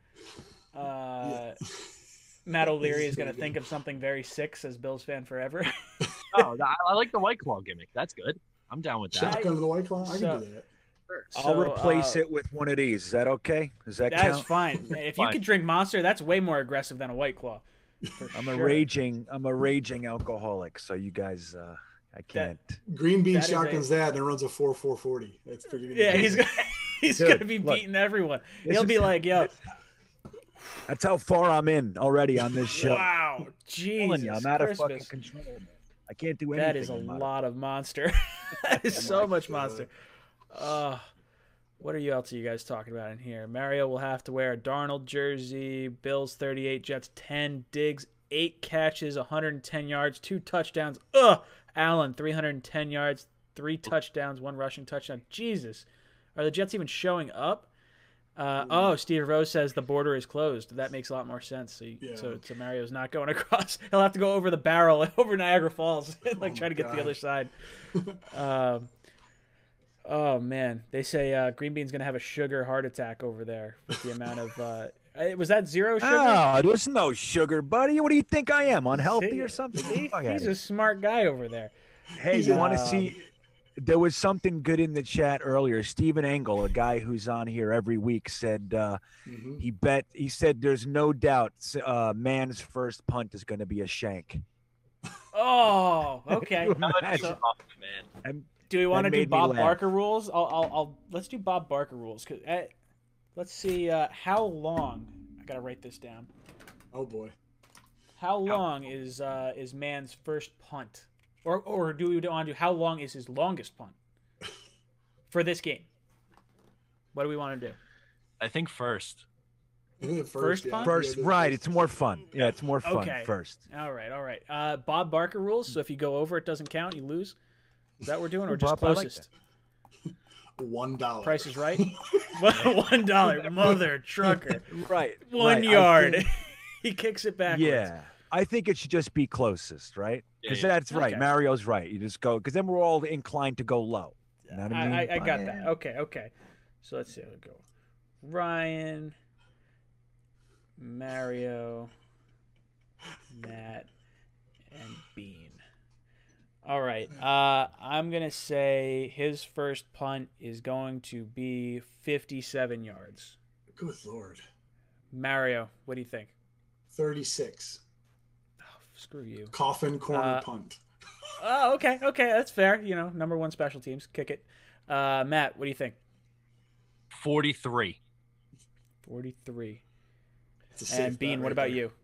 Uh, Matt O'Leary is gonna think of something very sick, says Bills fan forever. Oh, I, I like the White Claw gimmick. That's good. I'm down with that. Shotgun to the White Claw. I So- can do that. I'll So, replace uh, it with one of these. Is that okay? Does that That's count? fine. If you Fine. could drink Monster, that's way more aggressive than a White Claw. for I'm a sure. raging. I'm a raging alcoholic. So you guys, uh, I can't. Green Bean That is a- shotguns that and runs a four four forty. That's pretty good. Yeah, he's gonna, he's Dude, gonna be look. beating everyone. This He'll is- be like, "Yo, That's how far I'm in already on this show. wow, I'm Jesus, telling you, I'm out of Christmas. fucking control. Man. I can't do anything. That is a about it. lot of monster. That is so my much God. monster. Uh, what are you else are you guys talking about in here? Mario will have to wear a Darnold jersey. Bills thirty-eight, Jets ten. Diggs eight catches, one hundred ten yards, two touchdowns. Ugh. Allen three hundred ten yards, three touchdowns, one rushing touchdown. Jesus, are the Jets even showing up? Uh, oh, Steve Rose says the border is closed. That makes a lot more sense. So, you, Yeah. so, so Mario's not going across. He'll have to go over the barrel over Niagara Falls, like Oh try to my get to the God. other side. um, oh man, they say uh, Green Bean's gonna have a sugar heart attack over there with the amount of. Uh, eh, was that zero sugar? Oh, there's no sugar, buddy. What do you think I am? Unhealthy See? or something? See? Fuck outta He's here. a smart guy over there. Hey, He's you a- want to Um, see? There was something good in the chat earlier. Stephen Engel, a guy who's on here every week, said uh, Mhm. he bet. He said there's no doubt uh, man's first punt is going to be a shank. Oh, okay. Imagine. So- And Do we want to That do made me Bob laugh. Barker rules? I'll, I'll, I'll let's do Bob Barker rules. 'Cause, eh, let's see. Uh, how long? I gotta write this down. Oh boy. How long is uh, is man's first punt, or or do we want to do how long is his longest punt for this game? What do we want to do? I think first. First, First yeah, punt? First, yeah, the right? first- It's more fun. Yeah, it's more fun Okay. first. All right, all right. Uh, Bob Barker rules. So if you go over, it doesn't count. You lose. Is that what we're doing, or Ooh, just Bob, I like closest? One dollar. Price is right. One dollar, mother trucker. Right. One right. I yard. think- He kicks it backwards. yeah, I think it should just be closest, right? Yeah, Because yeah. that's right. Okay. Mario's right. You just go because then we're all inclined to go low. You know what I I, mean? I, I got But, that. eh, Okay, okay. So let's see. I'll go. Ryan, Mario, Matt, and Bean. All right. Uh, I'm gonna say his first punt is going to be fifty-seven yards. Good lord. Mario, what do you think? Thirty-six. Oh, screw you. Coffin corner Uh, punt. Oh, okay, okay, that's fair. You know, number one special teams, kick it. Uh, Matt, what do you think? forty-three. Forty-three. It's a safe And Bean, bet what right about there. you?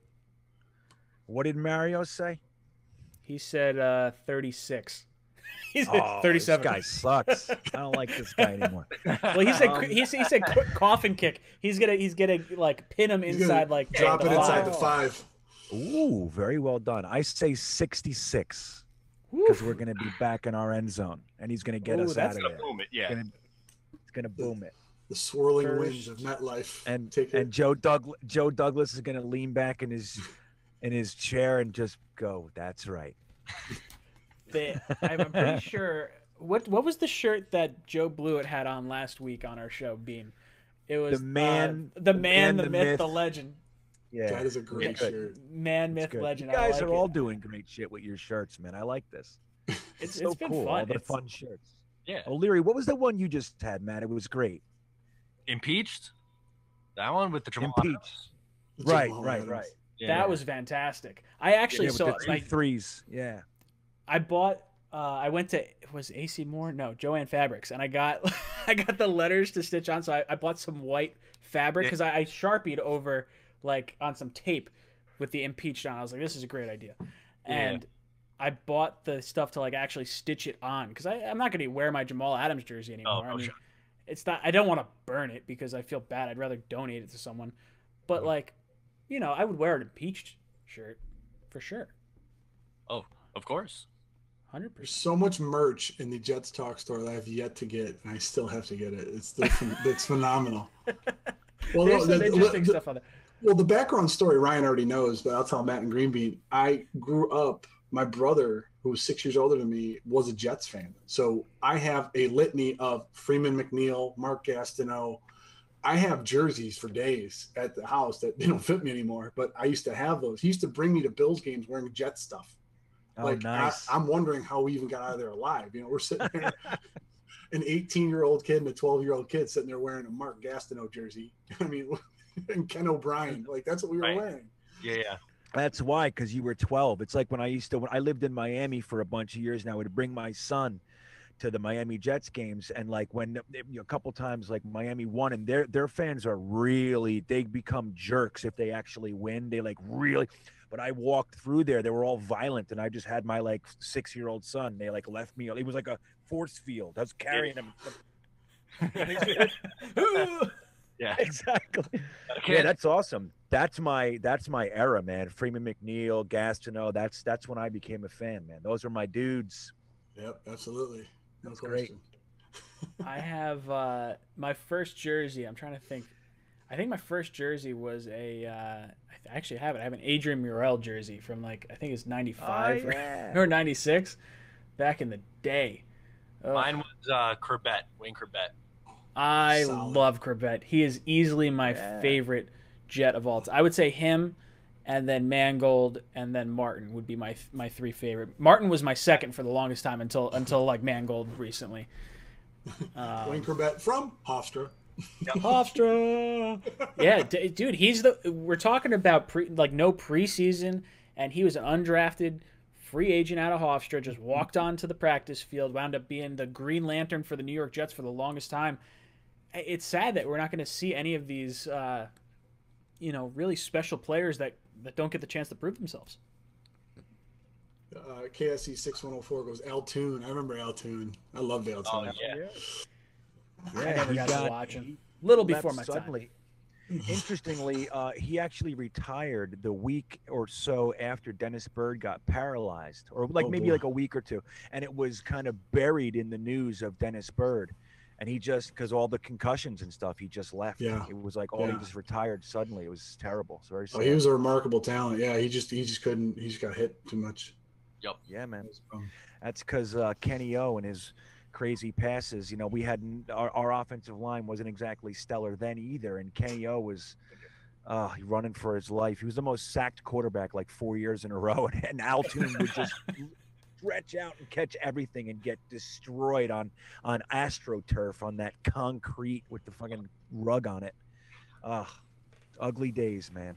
What did Mario say? He said uh, thirty-six. He said Oh, thirty-seven. This guy sucks. I don't like this guy anymore. Well, he said Um, he, said- he said qu- coffin kick. He's gonna he's gonna like pin him He's inside gonna like Drop the it inside the five. five. Ooh, very well done. I say sixty-six Woo. because we're going to be back in our end zone, and he's going to get Ooh, us that's out of Gonna there. boom it, yeah. Gonna- It's going to boom it. The swirling First. winds of MetLife. And Take it. and Joe Doug Joe Douglas is going to lean back in his in his chair and just go. That's right. The, I'm pretty sure. What what was the shirt that Joe Blewett had on last week on our show? Bean. It was The man- uh, the, the man, man, the, the myth, myth. the legend, Yeah. That is a great good. shirt. man, It's myth, good. legend. You I guys like are it. all doing great shit with your shirts, man. I like this. It's, so it's been cool. fun. All the It's- fun shirts. Yeah. O'Leary, what was the one you just had, Matt? It was great. Impeached? That one with the Jamal Impeached. Adams. Right, Jamal right, Adams. right. Yeah. That was fantastic. I actually Yeah, with saw the three like, threes. Yeah. I bought. Uh, I went to was A C Moore? No, Joanne Fabrics, and I got I got the letters to stitch on. So I, I bought some white fabric Yeah. because I, I sharpied over like on some tape with the impeached on. I was like, this is a great idea, and I bought the stuff to like actually stitch it on because I'm not going to wear my Jamal Adams jersey anymore. Oh, I no mean, shot. it's not. I don't want to burn it because I feel bad. I'd rather donate it to someone. But Mhm. like, you know, I would wear an impeached shirt for sure, Oh, of course. hundred There's percent. so much merch in the Jets Talk store that I have yet to get, and I still have to get it. It's it's phenomenal. Well, There's no, some the- interesting the- stuff on there. Well, the background story Ryan already knows, but I'll tell Matt and Greenbean. I grew up. My brother, who was six years older than me, was a Jets fan. So I have a litany of Freeman McNeil, Mark Gastineau. I have jerseys for days at the house that they don't fit me anymore, but I used to have those. He used to bring me to Bills games wearing Jets stuff. Oh, like nice. I, I'm wondering how we even got out of there alive. You know, we're sitting there, an eighteen-year-old kid and a twelve-year-old kid sitting there wearing a Mark Gastineau jersey. I mean, and Ken O'Brien, like that's what we were Right. wearing. Yeah, yeah. That's why, because you were twelve. It's like when I used to, when I lived in Miami for a bunch of years, and I would bring my son to the Miami Jets games, and like when you know, a couple times, like Miami won, and their their fans are really, they become jerks if they actually win. They like really, but I walked through there, they were all violent, and I just had my like six year old son. They like left me. It was like a force field. I was carrying him. Yeah. Exactly. Okay. Yeah, that's awesome. That's my that's my era, man. Freeman McNeil, Gastineau. That's that's when I became a fan, man. Those are my dudes. Yep, absolutely. No That's great. question. I have uh, my first jersey. I'm trying to think. I think my first jersey was a. Uh, I actually have it. I have an Adrian Murrell jersey from like I think it's ninety-five Oh, yeah. or ninety-six, back in the day. Ugh. Mine was uh, Corbett, Wayne Corbett. I Solid. love Corbett. He is easily my Yeah. favorite Jet of all time. I would say him, and then Mangold, and then Martin would be my my three favorite. Martin was my second for the longest time until until like Mangold recently. Um, Wayne Corbett from Hofstra. Hofstra. Yeah, d- dude, he's the. We're talking about pre, like no preseason, and he was an undrafted free agent out of Hofstra. Just walked onto the practice field, wound up being the Green Lantern for the New York Jets for the longest time, it's sad that we're not going to see any of these, uh, you know, really special players that, that don't get the chance to prove themselves. Uh, K S E six one oh four goes Altoon. I remember Altoon. I loved Altoon. Oh, yeah. Yeah, I never he got to got- watch him. he Little left before my suddenly. Interestingly, uh, he actually retired the week or so after Dennis Bird got paralyzed, or like Oh, maybe boy. like a week or two, and it was kind of buried in the news of Dennis Bird, and he just because all the concussions and stuff, he just left. Yeah. It was like all he Yeah. just retired suddenly. It was terrible. It's very sad. Oh, he was a remarkable talent. Yeah, he just he just couldn't. He just got hit too much. Yeah, man. Um, That's because uh, Kenny O and his crazy passes. You know, we had our, our offensive line wasn't exactly stellar then either, and Kenny O was uh, running for his life. He was the most sacked quarterback like four years in a row, and, and Altoon would just stretch out and catch everything and get destroyed on on AstroTurf on that concrete with the fucking rug on it. Ah, ugly days, man.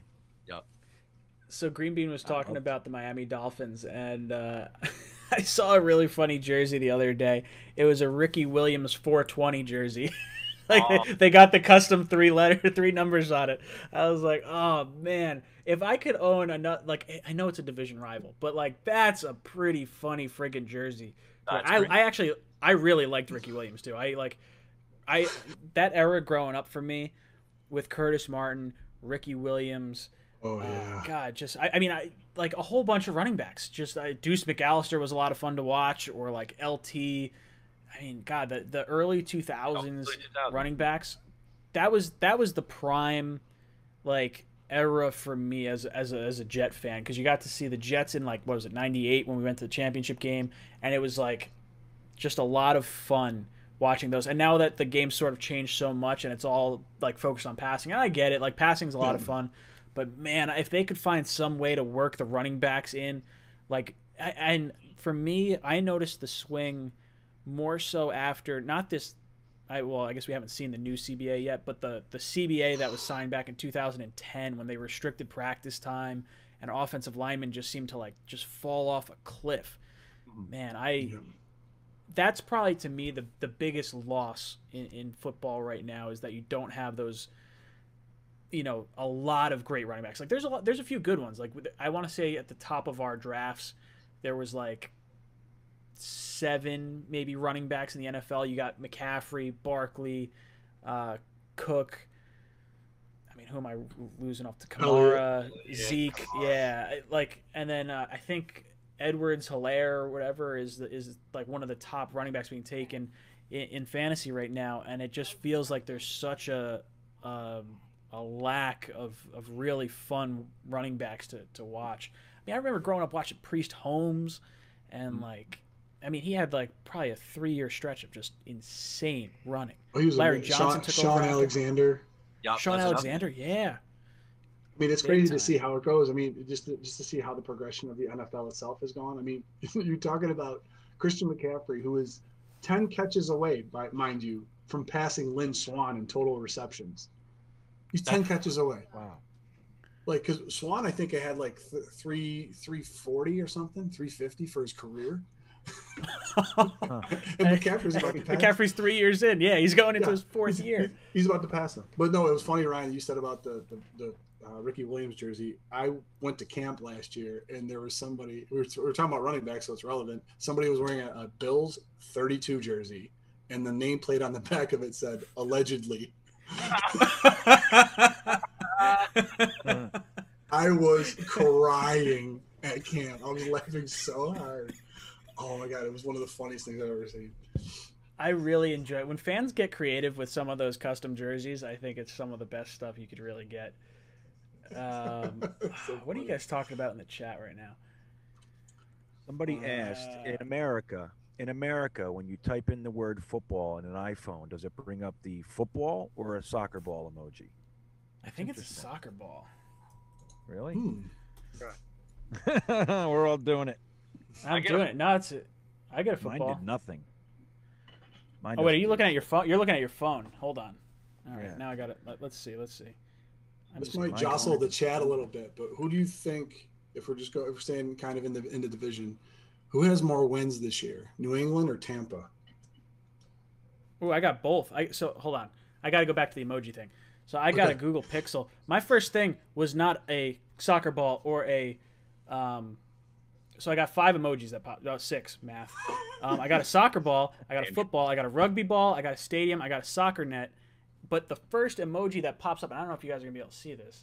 So Green Bean was talking Oh. about the Miami Dolphins, and uh, I saw a really funny jersey the other day. It was a Ricky Williams four twenty jersey. like Oh. they, they got the custom three letter, three numbers on it. I was like, oh man, if I could own another, like I know it's a division rival, but like that's a pretty funny friggin' jersey. That's I, great. I actually, I really liked Ricky Williams too. I like, I that era growing up for me with Curtis Martin, Ricky Williams. oh Uh, yeah. God, just I, I mean, I like a whole bunch of running backs. Just uh, Deuce McAllister was a lot of fun to watch, or like L T. I mean, God, the the early two thousands Early two thousands. running backs. That was that was the prime, like era for me as as a, as a Jet fan, because you got to see the Jets in like what was it ninety-eight when we went to the championship game, and it was like just a lot of fun watching those. And now that the game sort of changed so much and it's all like focused on passing, and I get it, like passing's a lot of fun. But man, if they could find some way to work the running backs in, like, I- and for me, I noticed the swing more so after not this. I well, I guess we haven't seen the new C B A yet, but the the C B A that was signed back in two thousand ten when they restricted practice time and offensive linemen just seemed to like just fall off a cliff. Man, I Yeah. that's probably to me the the biggest loss in, in football right now is that you don't have those, you know, a lot of great running backs. Like there's a lot, there's a few good ones. Like I want to say at the top of our drafts, there was like seven maybe running backs in the N F L. You got McCaffrey, Barkley, uh, Cook. I mean, who am I losing off to? Kamara, yeah, Zeke, yeah. Like, and then uh, I think Edwards, Hilaire, or whatever is the, is like one of the top running backs being taken in, in fantasy right now, and it just feels like there's such a um, a lack of, of really fun running backs to, to watch. I mean, I remember growing up watching Priest Holmes, and like, I mean, he had like probably a three year stretch of just insane running. Oh, he was Larry amazing. Johnson Sean, took Sean over after- Alexander. Yeah, Sean that's another- Alexander, yeah. I mean, it's Big crazy time. to see how it goes. I mean, just to, just to see how the progression of the N F L itself has gone. I mean, you're talking about Christian McCaffrey, who is ten catches away, by mind you, from passing Lynn Swan in total receptions. He's ten catches away. Wow. Like, because Swan, I think, I had like th- three three forty or something, three fifty for his career. And McCaffrey's about to pass. McCaffrey's three years in. Yeah, he's going into Yeah. his fourth He's- year. He's about to pass him. But no, it was funny, Ryan. You said about the the, the uh, Ricky Williams jersey. I went to camp last year, and there was somebody. We were, we were talking about running back, so it's relevant. Somebody was wearing a, a Bills thirty-two jersey, and the nameplate on the back of it said allegedly. I was crying at camp. I was laughing so hard. Oh my god, it was one of the funniest things I've ever seen. I really enjoy when fans get creative with some of those custom jerseys. I think it's some of the best stuff you could really get. Um, So what are you funny. guys talking about in the chat right now? Somebody asked in Uh, America, in America, when you type in the word football in an iPhone, does it bring up the football or a soccer ball emoji? I think it's a Interesting. soccer ball. Really? Hmm. We're all doing it. I'm get a- doing it. No, it's a, I get a Mine football. did nothing. Mine Oh wait, are doesn't you do looking it. at your phone? You're looking at your phone. Hold on. All right, Yeah. now I got it. Let, let's see. Let's see. I'm This just might mine jostle going the to- chat a little bit, but who do you think, if we're just go, if we're staying kind of in the in the division, who has more wins this year, New England or Tampa? Oh, I got both. I so hold on. I got to go back to the emoji thing. So I got Okay. a Google Pixel. My first thing was not a soccer ball or a. Um, so I got five emojis that popped. No, six math. Um, I got a soccer ball. I got a football. I got a rugby ball. I got a stadium. I got a soccer net. But the first emoji that pops up, and I don't know if you guys are gonna be able to see this,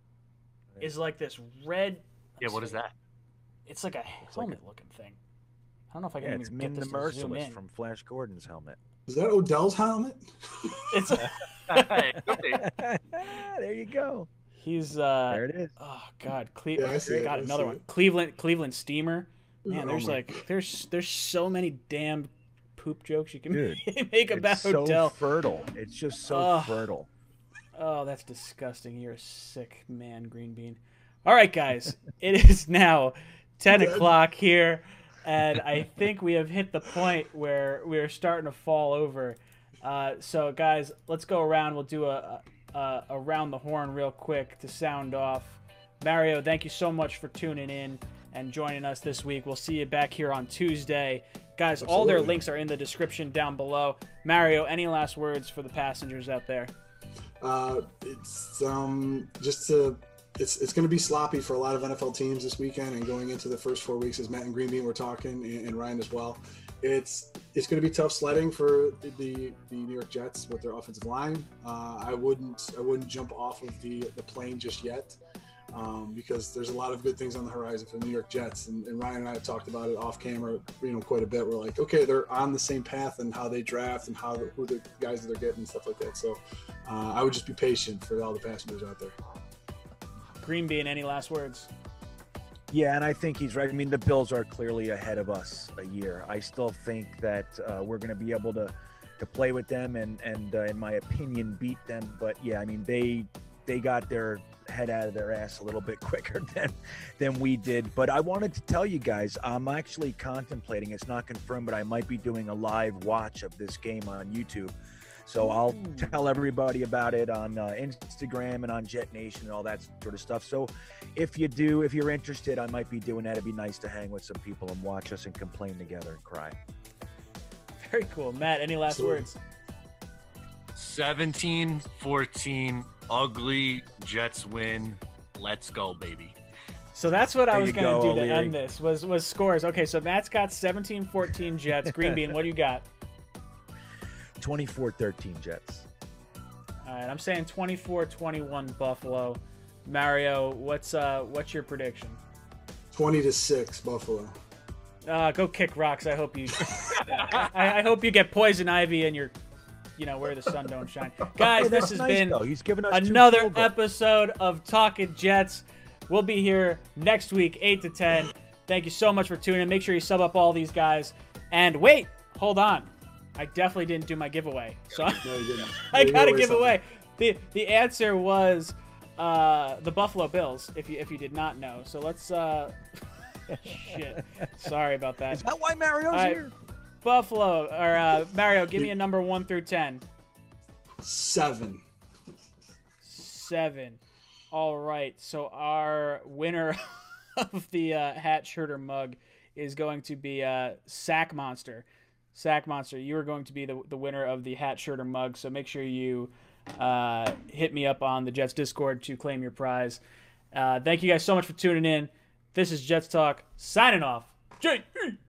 is like this red. Yeah, what is that? It's like a helmet-looking thing. I don't know if I can Yeah, even it's get Min the this to zoom Merciless in. from Flash Gordon's helmet. Is that Odell's helmet? It's Hey, could be. There you go. he's uh There it is. oh god, Cle- Yeah, I see it, got I another see one. it. Cleveland Cleveland Steamer. Man, Oh there's my like there's there's so many damn poop jokes you can Dude, make about It's so Odell. fertile. It's just so Ugh. fertile. Oh, that's disgusting. You're a sick man, Green Bean. All right, guys, it is now ten Dead. o'clock here, and I think we have hit the point where we're starting to fall over. Uh, so, guys, let's go around. We'll do a, a around the horn real quick to sound off. Mario, thank you so much for tuning in and joining us this week. We'll see you back here on Tuesday. Guys, all their Absolutely. links are in the description down below. Mario, any last words for the passengers out there? Uh, it's um just to it's it's going to be sloppy for a lot of N F L teams this weekend and going into the first four weeks, as Matt and Green Bean were talking, and, and Ryan as well. It's it's going to be tough sledding for the, the the New York Jets with their offensive line. Uh, I wouldn't I wouldn't jump off of the the plane just yet. Um, because there's a lot of good things on the horizon for the New York Jets, and, and Ryan and I have talked about it off camera, you know, quite a bit. We're like, okay, they're on the same path and how they draft and how the, who the guys that they're getting and stuff like that. So uh, I would just be patient for all the passengers out there. Green Bean, any last words? Yeah, and I think he's right. I mean, the Bills are clearly ahead of us a year. I still think that uh, we're going to be able to to play with them and and uh, in my opinion beat them. But yeah, I mean they they got their head out of their ass a little bit quicker than than we did. But I wanted to tell you guys, I'm actually contemplating, it's not confirmed, but I might be doing a live watch of this game on YouTube. So I'll tell everybody about it on uh, Instagram and on Jet Nation and all that sort of stuff. So if you do, if you're interested, I might be doing that. It'd be nice to hang with some people and watch us and complain together and cry. Very cool. Matt, any last Absolutely. words? seventeen fourteen, ugly Jets win. Let's go, baby. So that's what I There was you going to go, do to O'Leary. end this, was was scores. Okay, so Matt's got seventeen fourteen Jets. Green Bean, what do you got? twenty-four thirteen Jets. All right, I'm saying twenty-four twenty-one Buffalo. Mario, what's uh what's your prediction? twenty to six Buffalo. Uh, go kick rocks. I hope you I, I hope you get poison ivy and you're, you know, where the sun don't shine. Guys, Hey, this that's has nice, been though. He's given us two another field goals. episode of Talking Jets. We'll be here next week, eight to ten. Thank you so much for tuning in. Make sure you sub up all these guys. And wait, hold on. I definitely didn't do my giveaway. So No, you didn't. I Yeah, you gotta always give have away. The the answer was uh, the Buffalo Bills, if you if you did not know. So let's uh shit. Sorry about that. Is that why Mario's All right. here? Buffalo or uh, Mario, give me a number one through ten. Seven. Seven. All right. So our winner of the uh, hat shirt or mug is going to be uh, Sack Monster. Sack Monster, you are going to be the, the winner of the hat shirt or mug. So make sure you uh, hit me up on the Jets Discord to claim your prize. Uh, thank you guys so much for tuning in. This is Jets Talk signing off. J E